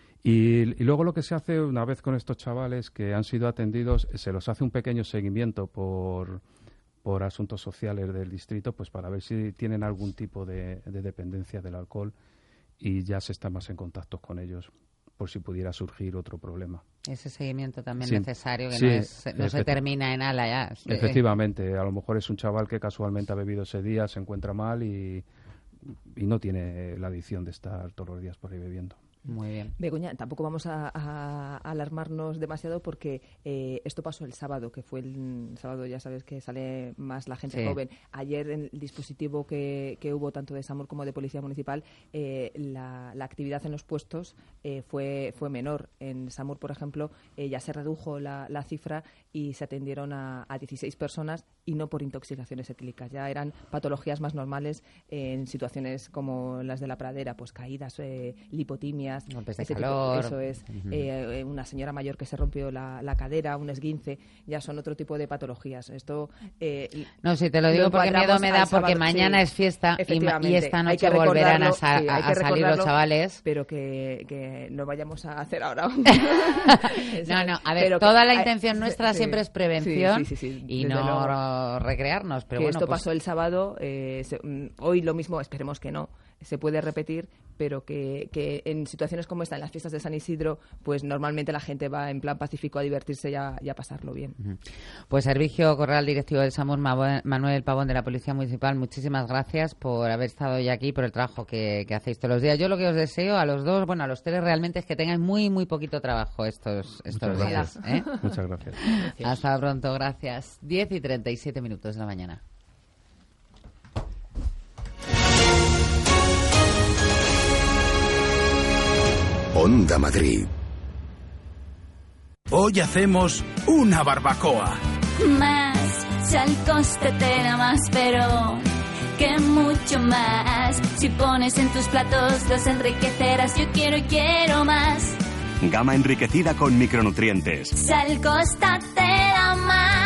Y, y luego lo que se hace una vez con estos chavales que han sido atendidos, se los hace un pequeño seguimiento por, por asuntos sociales del distrito, pues para ver si tienen algún tipo de, de dependencia del alcohol, y ya se está más en contacto con ellos por si pudiera surgir otro problema. Ese seguimiento también Sí, necesario, que sí, no, es, no se efecti- termina en ala ya. Sí. Efectivamente, a lo mejor es un chaval que casualmente ha bebido ese día, se encuentra mal y, y no tiene la adicción de estar todos los días por ahí bebiendo. Muy bien. Begoña, tampoco vamos a, a alarmarnos demasiado porque eh, esto pasó el sábado, que fue el sábado, ya sabes que sale más la gente Sí. joven. Ayer en el dispositivo que, que hubo tanto de SAMUR como de Policía Municipal, eh, la, la actividad en los puestos eh, fue, fue menor. En SAMUR, por ejemplo, eh, ya se redujo la, la cifra y se atendieron a, a dieciséis personas, y no por intoxicaciones etílicas. Ya eran patologías más normales en situaciones como las de la pradera, pues caídas, eh, lipotimias, golpes de ese tipo- calor. eso es, Ujú. eh, una señora mayor que se rompió la, la cadera, un esguince, ya son otro tipo de patologías. Esto eh, No, sí, te lo digo porque miedo encuadramos me al da, porque sábado. mañana Sí, es fiesta y, ma- y efectivamente. esta Hay noche que volverán a, recordarlo, sa- sí, a- hay que a salir los recordarlo, chavales. pero que, que no vayamos a hacer ahora. No, no, a ver, Pero que toda la hay- intención nuestra sí, siempre es prevención sí, sí, sí, y desde no luego. recrearnos. Pero Que bueno, esto pues, pasó el sábado, eh, se- mm, hoy lo mismo, esperemos que no, se puede repetir, pero que, que en situaciones como esta, en las fiestas de San Isidro, pues normalmente la gente va en plan pacífico a divertirse y a, y a pasarlo bien. Pues Servigio Corral, directivo del SAMUR, Ma- Manuel Pavón de la Policía Municipal, muchísimas gracias por haber estado hoy aquí, por el trabajo que, que hacéis todos los días. Yo lo que os deseo a los dos, bueno, a los tres realmente, es que tengáis muy, muy poquito trabajo estos, estos Muchas días. gracias. ¿eh? Muchas gracias. Hasta pronto, gracias. diez y treinta y siete minutos de la mañana. Onda Madrid. Hoy hacemos una barbacoa. Más, si al coste te da más, pero que mucho más. Si pones en tus platos los enriquecerás, yo quiero y quiero más. Gama enriquecida con micronutrientes. Si al coste te da más.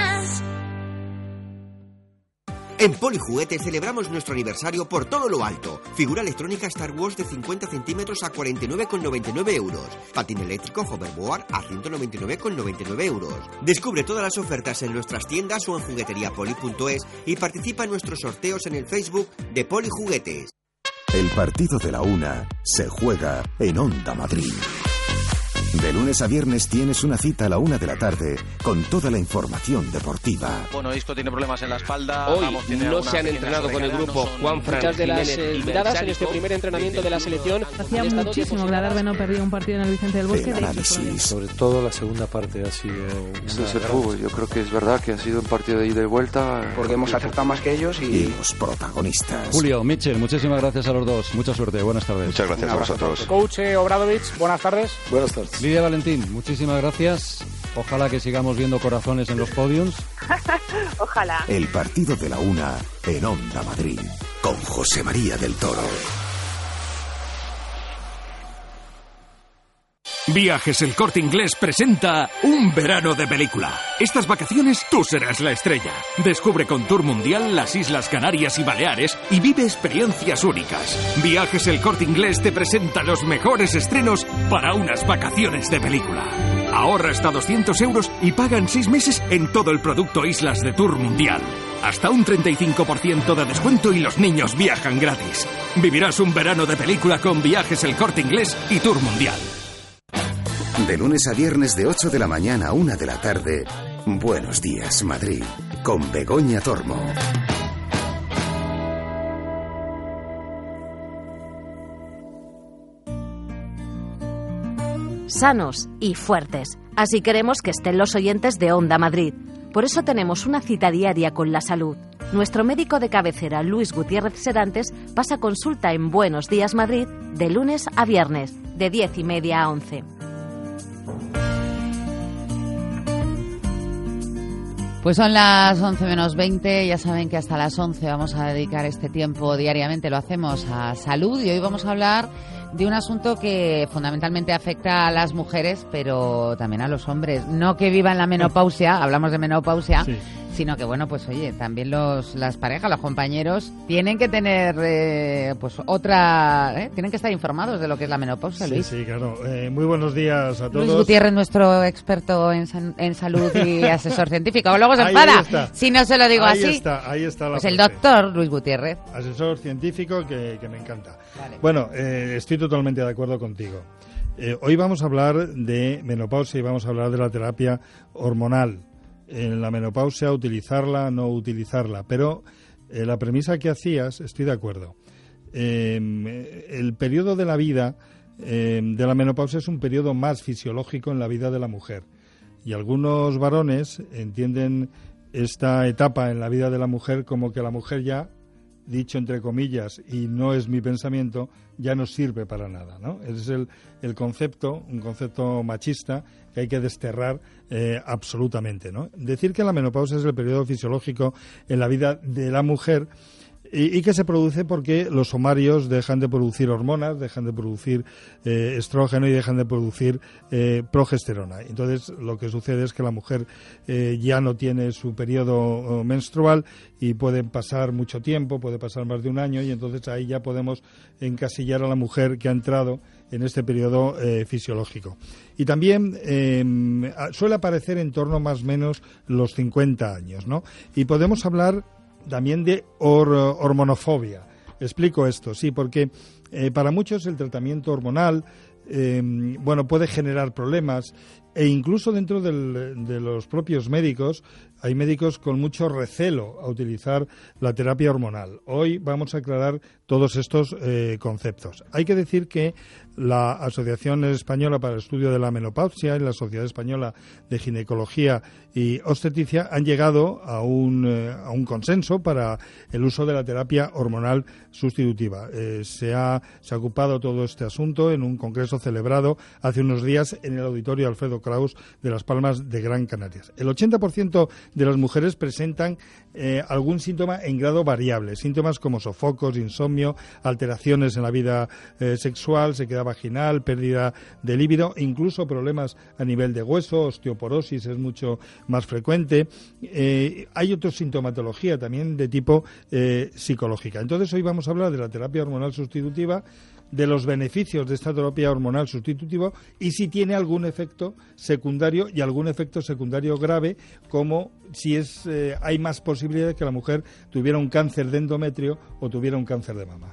En Polijuguetes celebramos nuestro aniversario por todo lo alto. Figura electrónica Star Wars de cincuenta centímetros a cuarenta y nueve con noventa y nueve euros. Patín eléctrico Hoverboard a ciento noventa y nueve con noventa y nueve euros. Descubre todas las ofertas en nuestras tiendas o en jugueteriapoli punto es y participa en nuestros sorteos en el Facebook de Polijuguetes. El partido de la una se juega en Onda Madrid. De lunes a viernes tienes una cita a la una de la tarde con toda la información deportiva. Bueno, Isco tiene problemas en la espalda. Hoy Ramos tiene no se han entrenado con el grupo. no Juanfran, Muchas de las Jiménez eh, y miradas en Bersálico. este primer entrenamiento de la selección. Hacía muchísimo que la Darbe no perdía un partido en el Vicente del Bosque. De hecho, sobre todo la segunda parte ha sido Eso es el fútbol. Yo creo que es verdad que ha sido un partido de ida y vuelta. Porque hemos acertado más que ellos y... y los protagonistas. Julio, Mitchell, muchísimas gracias a los dos. Mucha suerte. Buenas tardes. Muchas gracias a vosotros. Coach Obradovich, buenas tardes. Buenas tardes. Lidia Valentín, muchísimas gracias. Ojalá que sigamos viendo corazones en los podiums. Ojalá. El partido de la una en Onda Madrid con José María del Toro. Viajes El Corte Inglés presenta Un verano de película. Estas vacaciones tú serás la estrella. Descubre con Tour Mundial las Islas Canarias y Baleares y vive experiencias únicas. Viajes El Corte Inglés te presenta los mejores estrenos para unas vacaciones de película. Ahorra hasta doscientos euros y paga en seis meses en todo el producto Islas de Tour Mundial. Hasta un treinta y cinco por ciento de descuento y los niños viajan gratis. Vivirás un verano de película con Viajes El Corte Inglés y Tour Mundial. De lunes a viernes de ocho de la mañana a una de la tarde, Buenos Días, Madrid, con Begoña Tormo. Sanos y fuertes. Así queremos que estén los oyentes de Onda Madrid. Por eso tenemos una cita diaria con la salud. Nuestro médico de cabecera, Luis Gutiérrez Serantes, pasa consulta en Buenos Días Madrid de lunes a viernes, de diez y media a once. Pues son las once menos veinte, ya saben que hasta las once vamos a dedicar este tiempo diariamente, lo hacemos a salud y hoy vamos a hablar de un asunto que fundamentalmente afecta a las mujeres, pero también a los hombres. No que vivan la menopausia, hablamos de menopausia, sí, sino que, bueno, pues oye, también los las parejas, los compañeros, tienen que tener eh, pues otra, eh, tienen que estar informados de lo que es la menopausia, sí, Luis. Sí, claro. Eh, muy buenos días a todos. Luis Gutiérrez, nuestro experto en, san, en salud y asesor científico. Luego se enfada si no se lo digo ahí así. Está, ahí está la pues el parte. doctor Luis Gutiérrez. Asesor científico que, que me encanta. Vale. Bueno, eh, estoy totalmente de acuerdo contigo. Eh, hoy vamos a hablar de menopausia y vamos a hablar de la terapia hormonal. En la menopausia, utilizarla, no utilizarla. Pero eh, la premisa que hacías, estoy de acuerdo. Eh, el periodo de la vida eh, de la menopausia es un periodo más fisiológico en la vida de la mujer. Y algunos varones entienden esta etapa en la vida de la mujer como que la mujer ya, dicho entre comillas, y no es mi pensamiento, ya no sirve para nada, ¿no? Ese es el, el concepto, un concepto machista que hay que desterrar eh, absolutamente, ¿no? Decir que la menopausia es el periodo fisiológico en la vida de la mujer y, y que se produce porque los ovarios dejan de producir hormonas, dejan de producir eh, estrógeno y dejan de producir eh, progesterona. Entonces, lo que sucede es que la mujer eh, ya no tiene su periodo menstrual y puede pasar mucho tiempo, puede pasar más de un año y entonces ahí ya podemos encasillar a la mujer que ha entrado en este periodo eh, fisiológico. Y también eh, suele aparecer en torno más o menos los cincuenta años, ¿no? Y podemos hablar también de hor hormonofobia. Explico esto, sí, porque eh, para muchos el tratamiento hormonal eh, bueno, puede generar problemas e incluso dentro del, de los propios médicos hay médicos con mucho recelo a utilizar la terapia hormonal. Hoy vamos a aclarar todos estos eh, conceptos. Hay que decir que la Asociación Española para el Estudio de la Menopausia y la Sociedad Española de Ginecología y Obstetricia han llegado a un, eh, a un consenso para el uso de la terapia hormonal sustitutiva. Eh, se, ha, se ha ocupado todo este asunto en un congreso celebrado hace unos días en el Auditorio Alfredo Kraus de Las Palmas de Gran Canaria. El ochenta por ciento de las mujeres presentan eh, algún síntoma en grado variable, síntomas como sofocos, insomnio, alteraciones en la vida eh, sexual, sequedad vaginal, pérdida de líbido, incluso problemas a nivel de hueso, osteoporosis es mucho más frecuente. Eh, hay otra sintomatología también de tipo eh, psicológica. Entonces hoy vamos a hablar de la terapia hormonal sustitutiva, de los beneficios de esta terapia hormonal sustitutiva y si tiene algún efecto secundario y algún efecto secundario grave, como si es eh, hay más posibilidad de que la mujer tuviera un cáncer de endometrio o tuviera un cáncer de mama.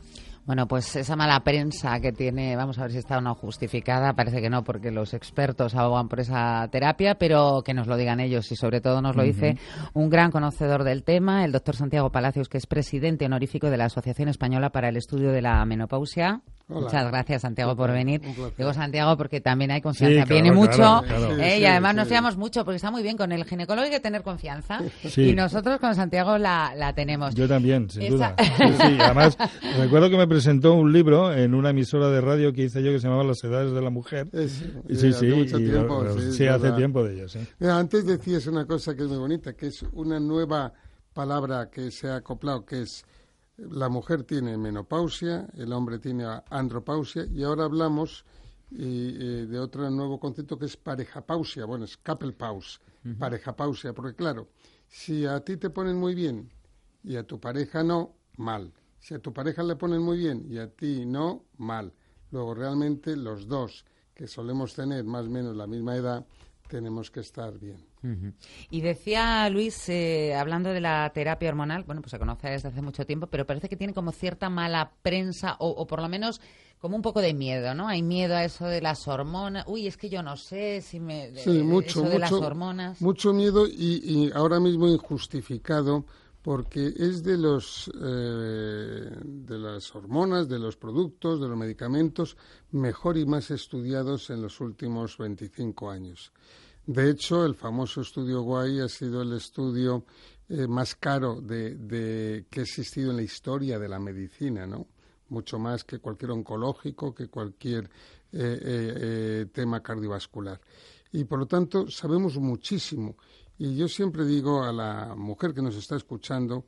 Bueno, pues esa mala prensa que tiene, vamos a ver si está o no justificada, parece que no, porque los expertos abogan por esa terapia, pero que nos lo digan ellos y sobre todo nos lo uh-huh. dice un gran conocedor del tema, el doctor Santiago Palacios, que es presidente honorífico de la Asociación Española para el Estudio de la Menopausia. Hola. Muchas gracias, Santiago, por venir. Digo Santiago porque también hay confianza. Sí, claro, Viene mucho claro, claro. Eh, sí, y además sí. nos fiamos mucho porque está muy bien. Con el ginecólogo hay que tener confianza sí. y nosotros con Santiago la, la tenemos. Yo también, sin Esa... duda. Sí, sí. Además, recuerdo que me presentó un libro en una emisora de radio que hice yo que se llamaba Las Edades de la Mujer. Es, sí, sí, hace mucho y, tiempo. Y, sí, sí hace tiempo de ello, sí. Mira, antes decías una cosa que es muy bonita, que es una nueva palabra que se ha acoplado, que es la mujer tiene menopausia, el hombre tiene andropausia y ahora hablamos y, eh, de otro nuevo concepto que es parejapausia, bueno, es couple pause, uh-huh. parejapausia, porque claro, si a ti te ponen muy bien y a tu pareja no, mal. Si a tu pareja le ponen muy bien y a ti no, mal. Luego realmente los dos, que solemos tener más o menos la misma edad, tenemos que estar bien. Uh-huh. Y decía Luis, eh, hablando de la terapia hormonal, bueno, pues se conoce desde hace mucho tiempo, pero parece que tiene como cierta mala prensa o, o por lo menos como un poco de miedo, ¿no? Hay miedo a eso de las hormonas. Uy, es que yo no sé si me... De, sí, mucho, eso de mucho, las hormonas. Mucho miedo y, y ahora mismo injustificado porque es de los eh, de las hormonas, de los productos, de los medicamentos mejor y más estudiados en los últimos veinticinco años. De hecho, el famoso estudio Guay ha sido el estudio eh, más caro de, de que ha existido en la historia de la medicina, ¿no? Mucho más que cualquier oncológico, que cualquier eh, eh, eh, tema cardiovascular. Y por lo tanto, sabemos muchísimo. Y yo siempre digo a la mujer que nos está escuchando,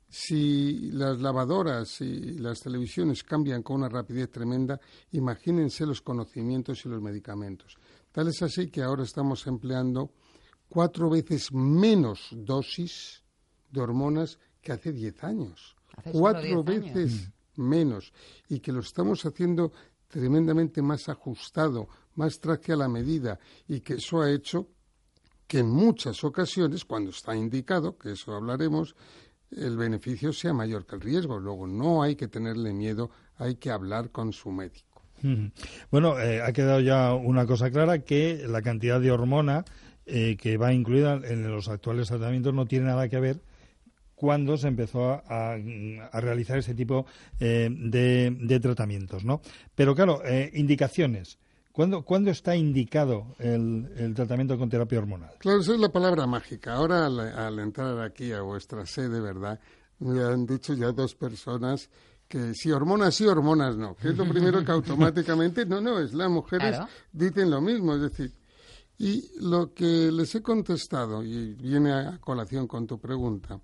si las lavadoras y las televisiones cambian con una rapidez tremenda, imagínense los conocimientos y los medicamentos. Tal es así que ahora estamos empleando cuatro veces menos dosis de hormonas que hace diez años. Hace cuatro diez veces años. menos. Y que lo estamos haciendo tremendamente más ajustado, más traje a la medida. Y que eso ha hecho que en muchas ocasiones, cuando está indicado, que eso hablaremos, el beneficio sea mayor que el riesgo. Luego no hay que tenerle miedo, hay que hablar con su médico. Bueno, eh, ha quedado ya una cosa clara, que la cantidad de hormona eh, que va incluida en los actuales tratamientos no tiene nada que ver cuando se empezó a, a, a realizar ese tipo eh, de, de tratamientos, ¿no? Pero claro, eh, indicaciones. ¿Cuándo, ¿Cuándo está indicado el, el tratamiento con terapia hormonal? Claro, esa es la palabra mágica. Ahora, al, al entrar aquí a vuestra sede, ¿verdad?, me han dicho ya dos personas que si hormonas sí, hormonas no. Que es lo primero que automáticamente... No, no, es las mujeres claro. dicen lo mismo. Es decir, y lo que les he contestado, y viene a colación con tu pregunta,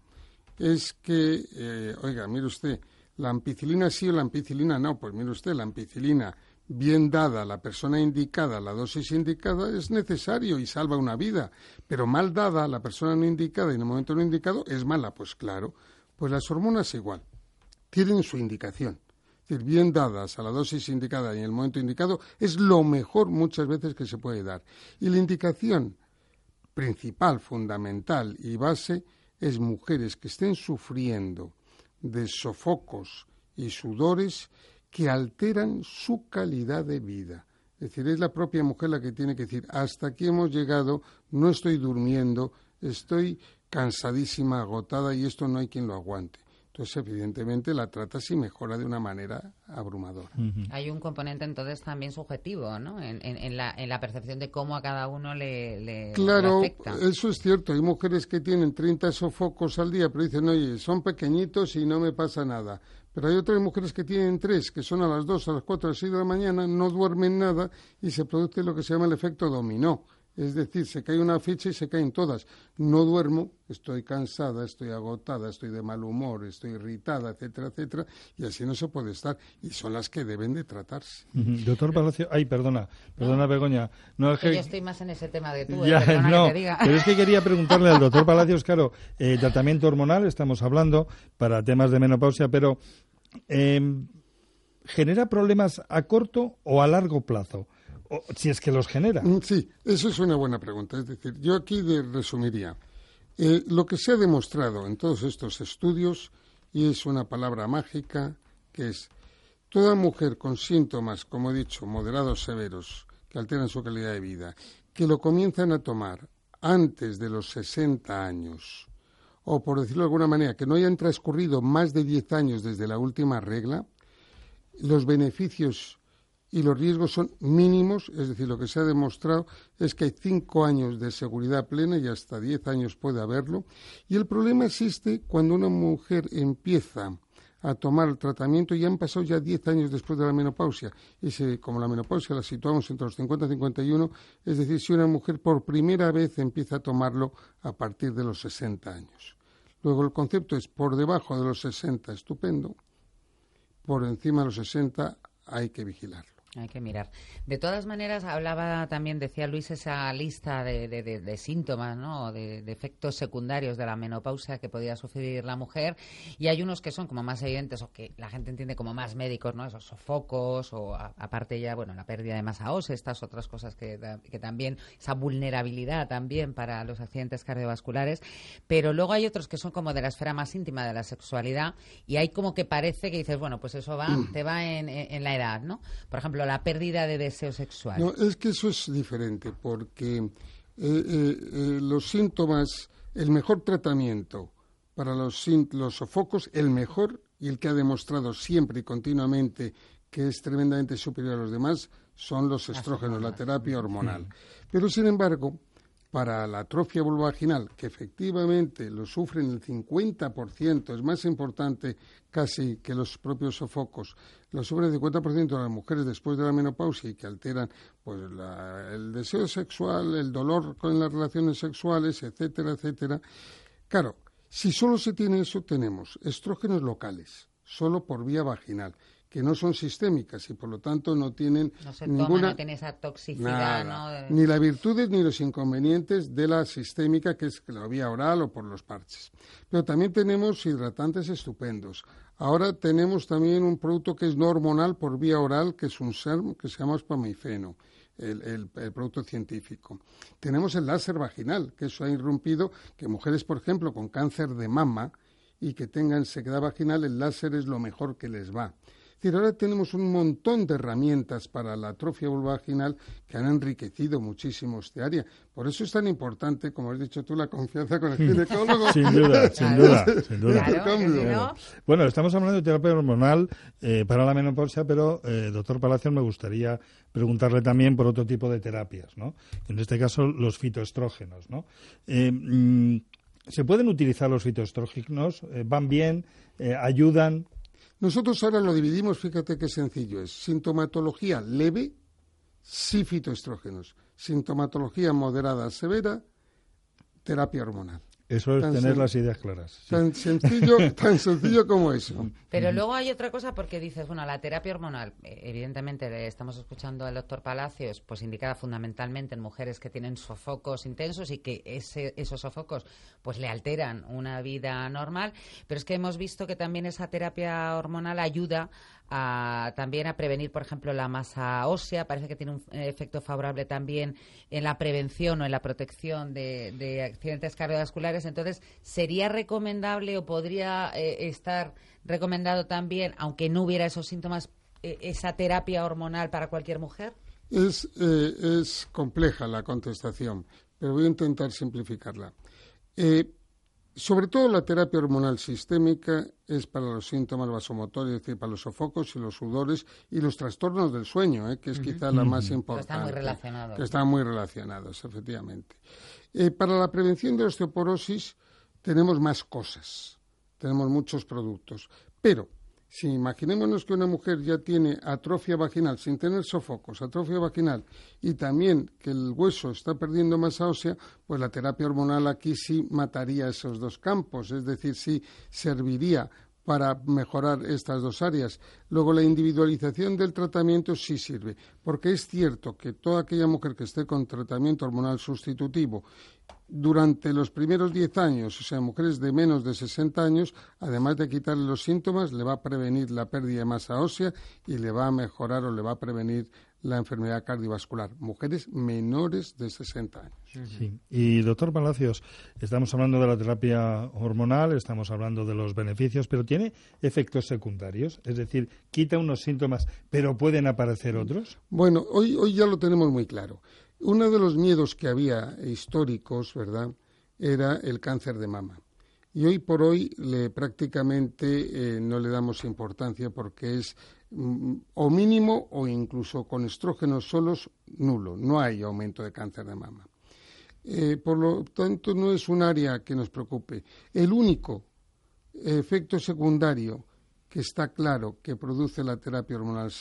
es que, eh, oiga, mire usted, la ampicilina sí o la ampicilina no. Pues mire usted, la ampicilina... bien dada, la persona indicada, la dosis indicada, es necesario y salva una vida. Pero mal dada, la persona no indicada y en el momento no indicado, es mala. Pues claro, pues las hormonas igual, tienen su indicación. Es decir, bien dadas a la dosis indicada y en el momento indicado, es lo mejor muchas veces que se puede dar. Y la indicación principal, fundamental y base es mujeres que estén sufriendo de sofocos y sudores que alteran su calidad de vida. Es decir, es la propia mujer la que tiene que decir, hasta aquí hemos llegado, no estoy durmiendo, estoy cansadísima, agotada y esto no hay quien lo aguante. Entonces, evidentemente, la tratas y mejora de una manera abrumadora. Uh-huh. Hay un componente, entonces, también subjetivo, ¿no? En, en, en, la, en la percepción de cómo a cada uno le, le, claro, le afecta. Claro, eso es cierto. Hay mujeres que tienen treinta sofocos al día, pero dicen, oye, son pequeñitos y no me pasa nada. Pero hay otras mujeres que tienen tres, que son a las dos, a las cuatro, a las seis de la mañana, no duermen nada y se produce lo que se llama el efecto dominó. Es decir, se cae una ficha y se caen todas. No duermo, estoy cansada, estoy agotada, estoy de mal humor, estoy irritada, etcétera, etcétera, y así no se puede estar. Y son las que deben de tratarse. Uh-huh. Doctor Palacio, ay, perdona, perdona, no. Begoña. No, es que... Yo estoy más en ese tema de tú, ya, eh, perdona no, que te diga. Pero es que quería preguntarle al doctor Palacios, claro, eh, tratamiento hormonal, estamos hablando, para temas de menopausia, pero eh, ¿genera problemas a corto o a largo plazo? O, si es que los genera. Sí, eso es una buena pregunta. Es decir, yo aquí de resumiría. Eh, lo que se ha demostrado en todos estos estudios, y es una palabra mágica, que es Toda mujer con síntomas, como he dicho, moderados severos, que alteran su calidad de vida, que lo comienzan a tomar antes de los sesenta años, o por decirlo de alguna manera, que no hayan transcurrido más de diez años desde la última regla, los beneficios y los riesgos son mínimos, es decir, lo que se ha demostrado es que hay cinco años de seguridad plena y hasta diez años puede haberlo. Y el problema existe cuando una mujer empieza a tomar el tratamiento y han pasado ya diez años después de la menopausia. Y si, como la menopausia la situamos entre los cincuenta y cincuenta y uno, es decir, si una mujer por primera vez empieza a tomarlo a partir de los sesenta años. Luego el concepto es por debajo de los sesenta, estupendo. Por encima de los sesenta hay que vigilarlo. Hay que mirar. De todas maneras, hablaba también, decía Luis, esa lista de, de, de, de síntomas, ¿no? De, de efectos secundarios de la menopausia que podía sufrir la mujer. Y hay unos que son como más evidentes o que la gente entiende como más médicos, ¿no? Esos sofocos o a, aparte ya, bueno, la pérdida de masa ósea, estas otras cosas que, que también, esa vulnerabilidad también para los accidentes cardiovasculares. Pero luego hay otros que son como de la esfera más íntima de la sexualidad y hay como que parece que dices, bueno, pues eso va, te va en, en la edad, ¿no? Por ejemplo, la pérdida de deseo sexual. No, es que eso es diferente, porque eh, eh, eh, los síntomas, el mejor tratamiento para los, los sofocos, el mejor y el que ha demostrado siempre y continuamente que es tremendamente superior a los demás, son los estrógenos, la terapia hormonal. Pero, sin embargo, para la atrofia vulvovaginal, que efectivamente lo sufren el cincuenta por ciento, es más importante casi que los propios sofocos, lo sufren el cincuenta por ciento de las mujeres después de la menopausia y que alteran pues la, el deseo sexual, el dolor con las relaciones sexuales, etcétera, etcétera. Claro, si solo se tiene eso, tenemos estrógenos locales, solo por vía vaginal, que no son sistémicas y por lo tanto no tienen no se ninguna toma, no tiene esa toxicidad, nada, ¿no? ni las virtudes ni los inconvenientes de la sistémica, que es la vía oral o por los parches. Pero también tenemos hidratantes estupendos. Ahora tenemos también un producto que es no hormonal por vía oral, que es un SERM que se llama spamifeno, el, el, el producto científico. Tenemos el láser vaginal, que eso ha irrumpido, que mujeres, por ejemplo, con cáncer de mama y que tengan sequedad vaginal, el láser es lo mejor que les va. Es decir, ahora tenemos un montón de herramientas para la atrofia vulvovaginal que han enriquecido muchísimo este área. Por eso es tan importante, como has dicho tú, la confianza con el ginecólogo. Sin duda, sin duda, sin duda. Claro, que si no... Bueno, estamos hablando de terapia hormonal eh, para la menopausia, pero, eh, doctor Palacios, me gustaría preguntarle también por otro tipo de terapias, ¿no? En este caso, los fitoestrógenos, ¿no? Eh, mm, ¿Se pueden utilizar los fitoestrógenos? Eh, ¿Van bien? Eh, ¿Ayudan? Nosotros ahora lo dividimos, fíjate qué sencillo es. Sintomatología leve, sí fitoestrógenos. Sintomatología moderada, severa, terapia hormonal. Eso es tan tener sen- las ideas claras. Sí. Tan sencillo, tan sencillo como eso. Pero luego hay otra cosa porque dices, bueno, la terapia hormonal, eh, evidentemente le estamos escuchando al doctor Palacios, pues indicada fundamentalmente en mujeres que tienen sofocos intensos y que ese, esos sofocos pues le alteran una vida normal, pero es que hemos visto que también esa terapia hormonal ayuda a, también a prevenir, por ejemplo, la masa ósea. Parece que tiene un efecto favorable también en la prevención o en la protección de, de accidentes cardiovasculares. Entonces, ¿sería recomendable o podría eh, estar recomendado también, aunque no hubiera esos síntomas, eh, esa terapia hormonal para cualquier mujer? Es, eh, es compleja la contestación, pero voy a intentar simplificarla. Eh, Sobre todo la terapia hormonal sistémica es para los síntomas vasomotorios, es decir, para los sofocos y los sudores y los trastornos del sueño, ¿eh? Que es uh-huh. quizá la más importante. Que están muy relacionados. Que están muy relacionados, efectivamente. Eh, para la prevención de osteoporosis tenemos más cosas, tenemos muchos productos, pero si imaginémonos que una mujer ya tiene atrofia vaginal sin tener sofocos, atrofia vaginal y también que el hueso está perdiendo masa ósea, pues la terapia hormonal aquí sí mataría esos dos campos, es decir, sí serviría para mejorar estas dos áreas. Luego, la individualización del tratamiento sí sirve, porque es cierto que toda aquella mujer que esté con tratamiento hormonal sustitutivo durante los primeros diez años, o sea, mujeres de menos de sesenta años, además de quitarle los síntomas, le va a prevenir la pérdida de masa ósea y le va a mejorar o le va a prevenir la enfermedad cardiovascular, mujeres menores de sesenta años. Sí. Y doctor Palacios, estamos hablando de la terapia hormonal, estamos hablando de los beneficios, pero ¿tiene efectos secundarios? Es decir, quita unos síntomas, pero ¿pueden aparecer otros? Bueno, hoy, hoy ya lo tenemos muy claro. Uno de los miedos que había históricos, ¿verdad?, era el cáncer de mama. Y hoy por hoy le, prácticamente eh, no le damos importancia porque es mm, o mínimo o incluso con estrógenos solos nulo. No hay aumento de cáncer de mama. Eh, por lo tanto, no es un área que nos preocupe. El único efecto secundario que está claro que produce la terapia hormonal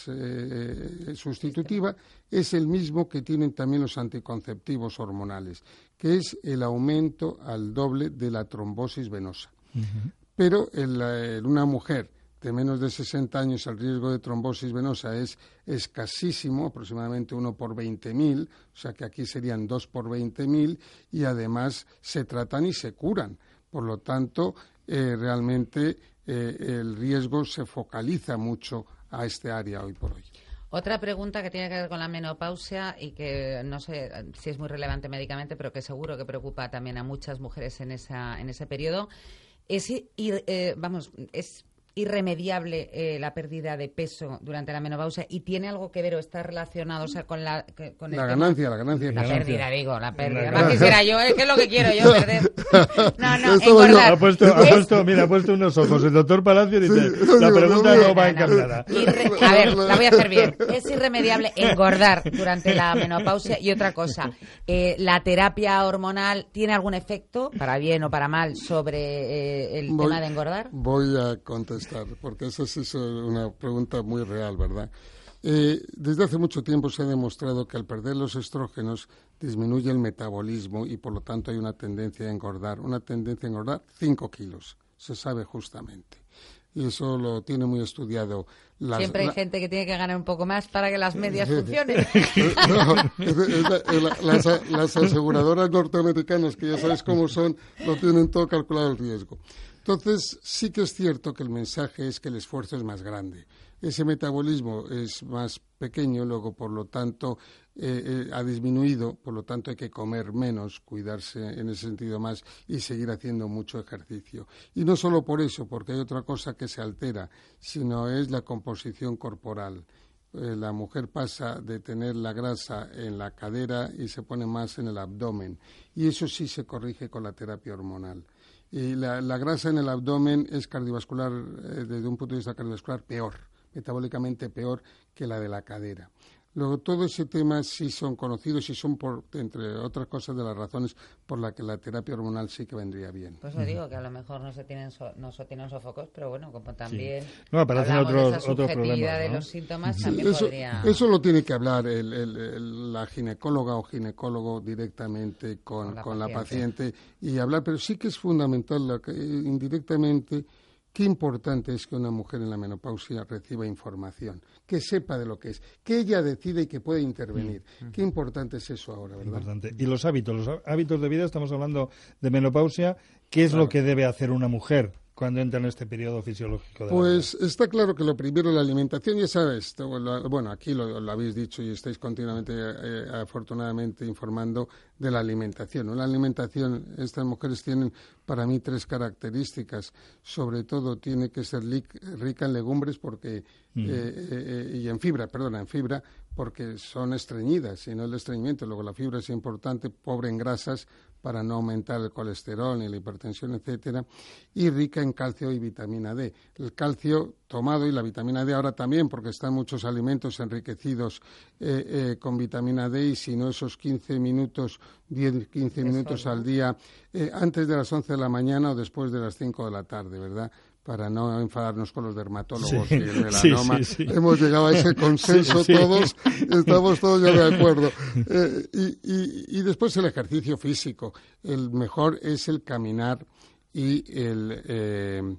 eh, sustitutiva es el mismo que tienen también los anticonceptivos hormonales, que es el aumento al doble de la trombosis venosa. Uh-huh. Pero en, la, en una mujer de menos de sesenta años el riesgo de trombosis venosa es escasísimo, aproximadamente uno por veinte mil, o sea que aquí serían dos por veinte mil, y además se tratan y se curan. Por lo tanto, eh, realmente eh, el riesgo se focaliza mucho a este área hoy por hoy. Otra pregunta que tiene que ver con la menopausia y que no sé si es muy relevante médicamente, pero que seguro que preocupa también a muchas mujeres en esa en ese periodo, es ir, eh, vamos, es irremediable eh, la pérdida de peso durante la menopausia y tiene algo que ver o está relacionado, o sea, con la con el la tema? ganancia, la ganancia, la la pérdida, ganancia. digo, la pérdida. La Más quisiera yo, es que es lo que quiero yo perder. No, no, engordar. Ha puesto, ha puesto, mira, ha puesto unos ojos el doctor Palacio y dice, sí, la pregunta no, no va encaminada. Irre- a ver, la voy a hacer bien. Es irremediable engordar durante la menopausia. Y otra cosa, eh, ¿la terapia hormonal tiene algún efecto, para bien o para mal, sobre eh, el voy, tema de engordar? Voy a contestar, porque esa es una pregunta muy real, ¿verdad? Eh, desde hace mucho tiempo se ha demostrado que al perder los estrógenos disminuye el metabolismo y por lo tanto hay una tendencia a engordar, una tendencia a engordar cinco kilos, se sabe justamente. Y eso lo tiene muy estudiado. Las, Siempre hay la, gente que tiene que ganar un poco más para que las medias funcionen. No, es, es, la, las, las aseguradoras norteamericanas, que ya sabes cómo son, lo tienen todo calculado el riesgo. Entonces, sí que es cierto que el mensaje es que el esfuerzo es más grande. Ese metabolismo es más pequeño, luego, por lo tanto, eh, eh, ha disminuido, por lo tanto hay que comer menos, cuidarse en ese sentido más y seguir haciendo mucho ejercicio. Y no solo por eso, porque hay otra cosa que se altera, sino es la composición corporal. Eh, la mujer pasa de tener la grasa en la cadera y se pone más en el abdomen. Y eso sí se corrige con la terapia hormonal. Y la, la grasa en el abdomen es cardiovascular, eh, desde un punto de vista cardiovascular, peor, metabólicamente peor que la de la cadera. Luego, todo ese tema sí son conocidos y son, por, entre otras cosas, de las razones por las que la terapia hormonal sí que vendría bien. Pues os digo que a lo mejor no se tienen so, no se tienen sofocos, pero bueno, como también sí. No, aparecen hablamos otros, de esa otros subjetividad problemas, de ¿no? los síntomas, Sí, también eso, podría... Eso lo tiene que hablar el, el, el, la ginecóloga o ginecólogo directamente con, con, la, con paciente. la paciente y hablar, pero sí que es fundamental, la, indirectamente, qué importante es que una mujer en la menopausia reciba información, que sepa de lo que es, que ella decida y que pueda intervenir. Mm. Qué importante es eso ahora, ¿verdad? Importante. Y los hábitos, los hábitos de vida, estamos hablando de menopausia, ¿qué es claro. lo que debe hacer una mujer cuando entra en este periodo fisiológico de Pues la vida? Está claro que lo primero es la alimentación, ya sabes, bueno, aquí lo, lo habéis dicho y estáis continuamente, eh, afortunadamente, informando de la alimentación. Una alimentación, estas mujeres tienen para mí tres características. Sobre todo tiene que ser rica en legumbres porque mm. eh, eh, y en fibra, perdona, en fibra, porque son estreñidas, y no el estreñimiento. Luego la fibra es importante, pobre en grasas, para no aumentar el colesterol ni la hipertensión, etcétera, y rica en calcio y vitamina D. El calcio tomado y la vitamina D ahora también, porque están muchos alimentos enriquecidos eh, eh, con vitamina D, y si no esos quince minutos, diez, quince minutos al día, eh, antes de las once de la mañana o después de las cinco de la tarde, ¿verdad?, para no enfadarnos con los dermatólogos sí, y el melanoma. Sí, sí, sí. Hemos llegado a ese consenso sí, sí. todos, estamos todos ya de acuerdo. Eh, y, y, y después el ejercicio físico. El mejor es el caminar y el... Eh,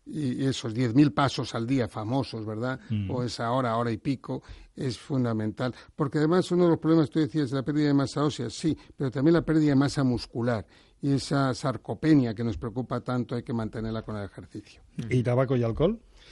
y esos diez mil pasos al día famosos, ¿verdad? Mm. O esa hora, hora y pico, es fundamental. Porque además uno de los problemas, tú decías, la pérdida de masa ósea, sí, pero también la pérdida de masa muscular. Y esa sarcopenia que nos preocupa tanto hay que mantenerla con el ejercicio. ¿Y tabaco y alcohol?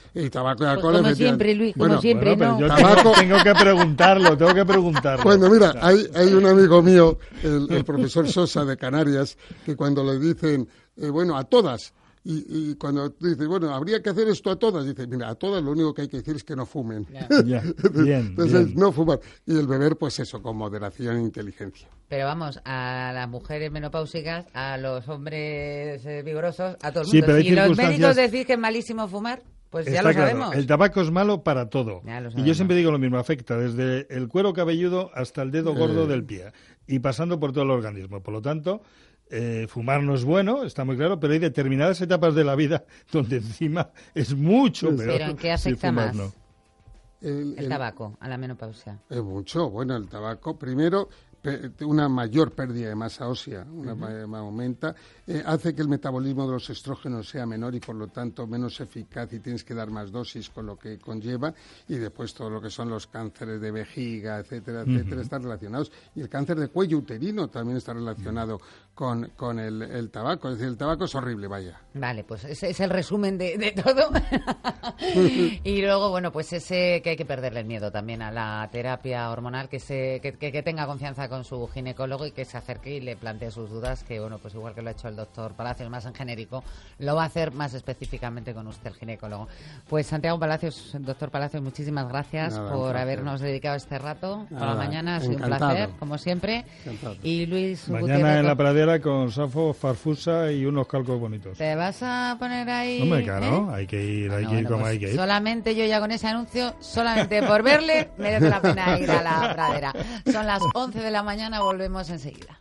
Y tabaco y Pues alcohol, como siempre, Luis, como bueno, siempre, bueno, ¿no? pero yo Tabaco- tengo, tengo que preguntarlo, tengo que preguntarlo. Bueno, mira, hay, hay un amigo mío, el, el profesor Sosa de Canarias, que cuando le dicen, eh, bueno, a todas, y, y cuando dice, bueno, habría que hacer esto a todas, dice, mira, a todas lo único que hay que decir es que no fumen. Ya, bien, Entonces, bien. no fumar. Y el beber, pues eso, con moderación e inteligencia. Pero vamos, a las mujeres menopáusicas, a los hombres eh, vigorosos, a todo el Sí, mundo. pero hay Si los circunstancias- médicos decís que es malísimo fumar, pues ya Está lo claro, sabemos. el tabaco es malo para todo. Ya lo Y yo sabemos. siempre digo lo mismo, afecta desde el cuero cabelludo hasta el dedo gordo Eh. del pie y pasando por todo el organismo. Por lo tanto, eh, fumar no es bueno, está muy claro, pero hay determinadas etapas de la vida donde encima es mucho peor. ¿Pero en qué si afecta fumas más? no. El, El tabaco, a la menopausia. Es mucho. Bueno, el tabaco, primero, pe- una mayor pérdida de masa ósea, una ma- ma- aumenta, eh, hace que el metabolismo de los estrógenos sea menor y por lo tanto menos eficaz y tienes que dar más dosis con lo que conlleva, y después todo lo que son los cánceres de vejiga, etcétera, etcétera, Ujú. están relacionados. Y el cáncer de cuello uterino también está relacionado con, con el, el tabaco. Es decir, el tabaco es horrible, vaya. Vale, pues ese es el resumen de, de todo. Y luego, bueno, pues ese que hay que perderle el miedo también a la terapia hormonal, que se que, que- que tenga confianza con su ginecólogo y que se acerque y le plantee sus dudas, que bueno, pues igual que lo ha hecho el doctor Palacios más en genérico, lo va a hacer más específicamente con usted, el ginecólogo. Pues Santiago Palacios, doctor Palacios, muchísimas gracias Nada, un por placer. habernos dedicado este rato por la Nada, mañana, ha sido un encantado. placer, como siempre. Encantado. Y Luis Mañana Gutiérrez, en la pradera con Safo, Farfusa y unos calcos bonitos. ¿te vas a poner ahí? Hombre, claro, ¿eh? hay que ir, hay Bueno, que ir bueno, como pues hay que ir. solamente yo ya con ese anuncio, solamente por verle, merece la pena ir a la pradera. Son las once de la mañana, volvemos enseguida.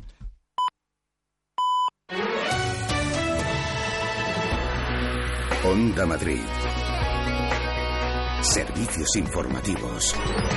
Onda Madrid. Servicios informativos.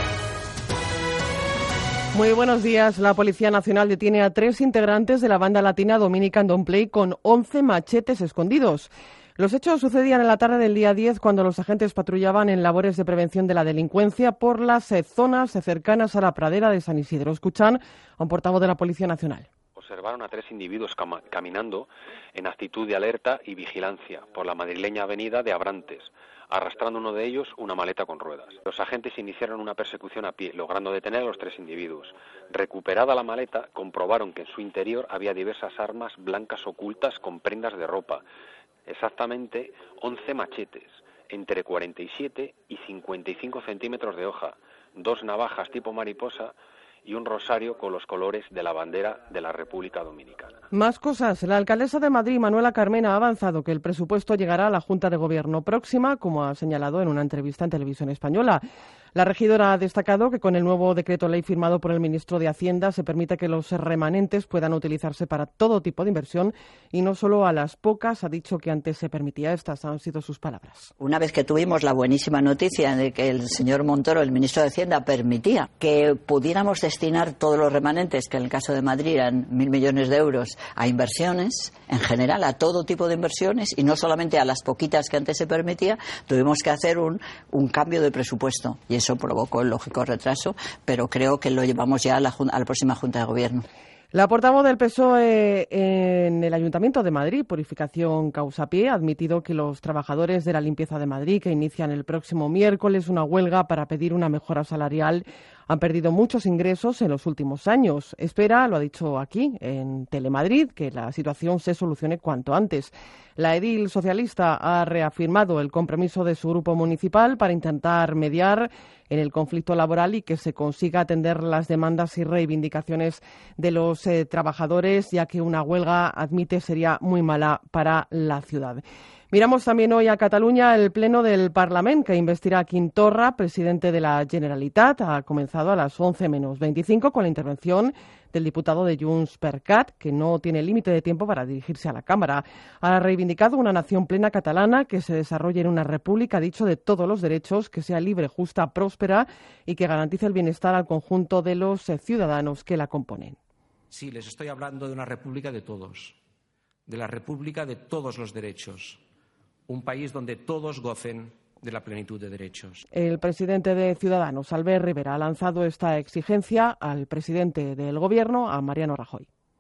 Muy buenos días. La Policía Nacional detiene a tres integrantes de la banda latina Dominican Don't Play con once machetes escondidos. Los hechos sucedían en la tarde del día diez cuando los agentes patrullaban en labores de prevención de la delincuencia por las eh, zonas cercanas a la pradera de San Isidro. Escuchan a un portavoz de la Policía Nacional. Observaron a tres individuos cama- caminando en actitud de alerta y vigilancia por la madrileña avenida de Abrantes, arrastrando uno de ellos una maleta con ruedas. Los agentes iniciaron una persecución a pie, logrando detener a los tres individuos. Recuperada la maleta, comprobaron que en su interior había diversas armas blancas ocultas con prendas de ropa, exactamente once machetes, entre cuarenta y siete y cincuenta y cinco centímetros de hoja, dos navajas tipo mariposa y un rosario con los colores de la bandera de la República Dominicana. Más cosas. La alcaldesa de Madrid, Manuela Carmena, ha avanzado que el presupuesto llegará a la Junta de Gobierno próxima, como ha señalado en una entrevista en Televisión Española. La regidora ha destacado que con el nuevo decreto ley firmado por el ministro de Hacienda se permite que los remanentes puedan utilizarse para todo tipo de inversión y no solo a las pocas, ha dicho que antes se permitía. Estas han sido sus palabras. Una vez que tuvimos la buenísima noticia de que el señor Montoro, el ministro de Hacienda, permitía que pudiéramos destinar todos los remanentes, que en el caso de Madrid eran mil millones de euros, a inversiones, en general a todo tipo de inversiones y no solamente a las poquitas que antes se permitía, tuvimos que hacer un, un cambio de presupuesto y eso provocó el lógico retraso, pero creo que lo llevamos ya a la, a la próxima Junta de Gobierno. La portavoz del P S O E en el Ayuntamiento de Madrid, Purificación Causapié, ha admitido que los trabajadores de la limpieza de Madrid, que inician el próximo miércoles una huelga para pedir una mejora salarial, han perdido muchos ingresos en los últimos años. Espera, lo ha dicho aquí, en Telemadrid, que la situación se solucione cuanto antes. La edil socialista ha reafirmado el compromiso de su grupo municipal para intentar mediar en el conflicto laboral y que se consiga atender las demandas y reivindicaciones de los eh, trabajadores, ya que una huelga, admite, sería muy mala para la ciudad. Miramos también hoy a Cataluña. El Pleno del Parlament, que investirá a Quim Torra, presidente de la Generalitat, ha comenzado a las once menos veinticinco con la intervención del diputado de Junts per Cat, que no tiene límite de tiempo para dirigirse a la Cámara. Ha reivindicado una nación plena catalana que se desarrolle en una república, ha dicho, de todos los derechos, que sea libre, justa, próspera y que garantice el bienestar al conjunto de los eh, ciudadanos que la componen. Sí, les estoy hablando de una república de todos, de la república de todos los derechos. Un país donde todos gocen de la plenitud de derechos. El presidente de Ciudadanos, Albert Rivera, ha lanzado esta exigencia al presidente del Gobierno, a Mariano Rajoy.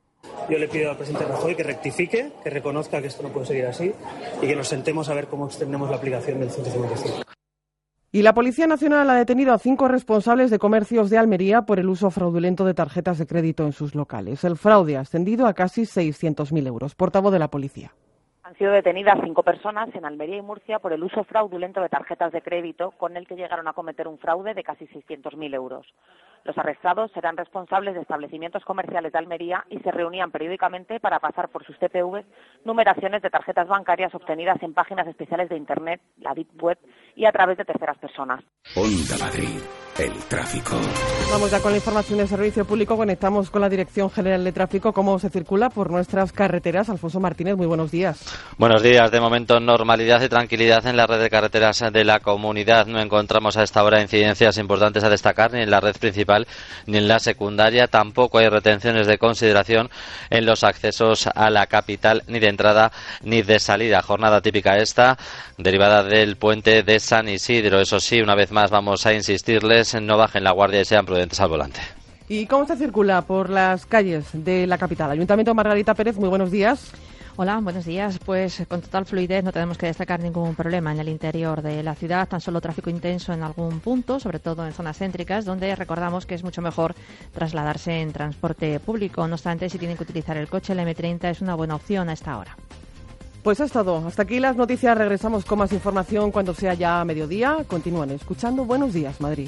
Yo le pido al presidente Rajoy que rectifique, que reconozca que esto no puede seguir así y que nos sentemos a ver cómo extendemos la aplicación del ciento cincuenta y cinco. Y la Policía Nacional ha detenido a cinco responsables de comercios de Almería por el uso fraudulento de tarjetas de crédito en sus locales. El fraude ha ascendido a casi seiscientos mil euros. Portavoz de la Policía. Han sido detenidas cinco personas en Almería y Murcia por el uso fraudulento de tarjetas de crédito, con el que llegaron a cometer un fraude de casi seiscientos mil euros. Los arrestados serán responsables de establecimientos comerciales de Almería y se reunían periódicamente para pasar por sus T P V numeraciones de tarjetas bancarias obtenidas en páginas especiales de Internet, la Deep Web, y a través de terceras personas. Onda Madrid, el tráfico. Vamos ya con la información de servicio público. Conectamos con la Dirección General de Tráfico. ¿Cómo se circula por nuestras carreteras? Alfonso Martínez, muy buenos días. Buenos días. De momento, normalidad y tranquilidad en la red de carreteras de la comunidad. No encontramos a esta hora incidencias importantes a destacar ni en la red principal ni en la secundaria. Tampoco hay retenciones de consideración en los accesos a la capital, ni de entrada ni de salida. Jornada típica esta, derivada del puente de San Isidro. Eso sí, una vez más vamos a insistirles, no bajen la guardia y sean prudentes al volante. ¿Y cómo se circula por las calles de la capital? Ayuntamiento, Margarita Pérez, muy buenos días. Hola, buenos días. Pues con total fluidez, no tenemos que destacar ningún problema en el interior de la ciudad, tan solo tráfico intenso en algún punto, sobre todo en zonas céntricas, donde recordamos que es mucho mejor trasladarse en transporte público. No obstante, si tienen que utilizar el coche, el eme treinta es una buena opción a esta hora. Pues es todo. Hasta aquí las noticias. Regresamos con más información cuando sea ya mediodía. Continúen escuchando Buenos Días, Madrid.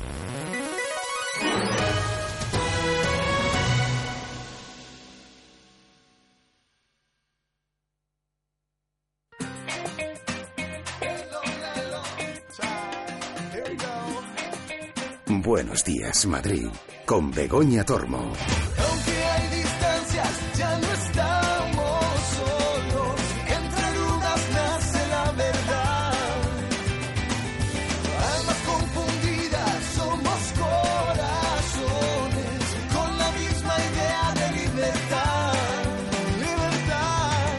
Buenos Días, Madrid, con Begoña Tormo. Aunque hay distancias, ya no estamos solos. Entre dudas nace la verdad. Almas confundidas, somos corazones con la misma idea de libertad. Libertad.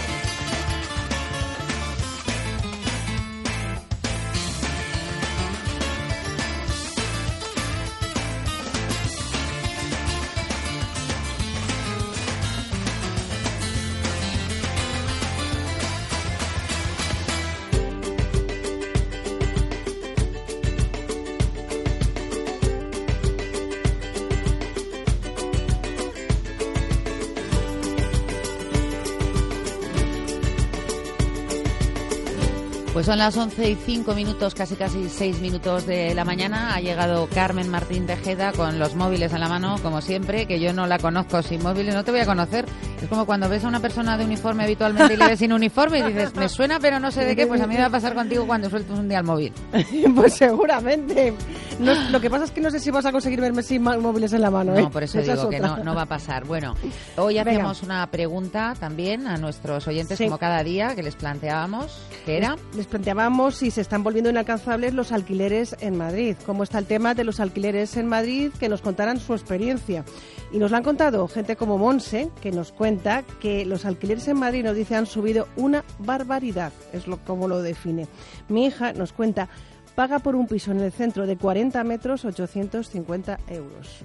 Pues son las once y cinco minutos, casi casi seis minutos de la mañana. Ha llegado Carmen Martín Tejeda con los móviles en la mano, como siempre, que yo no la conozco sin móviles, no te voy a conocer. Es como cuando ves a una persona de uniforme habitualmente y le ves sin uniforme y dices, me suena pero no sé de qué. Pues a mí me va a pasar contigo cuando sueltes un día el móvil. Pues seguramente. No, lo que pasa es que no sé si vas a conseguir verme sin móviles en la mano. ¿eh? No, por eso Esa digo que no, no va a pasar. Bueno, hoy hacemos Venga. una pregunta también a nuestros oyentes, sí. como cada día, que les planteábamos, que era... Les planteábamos si se están volviendo inalcanzables los alquileres en Madrid. ¿Cómo está el tema de los alquileres en Madrid? Que nos contaran su experiencia. Y nos lo han contado gente como Monse, que nos cuenta que los alquileres en Madrid, nos dice, han subido una barbaridad. Es lo como lo define. Mi hija nos cuenta, paga por un piso en el centro de cuarenta metros ochocientos cincuenta euros.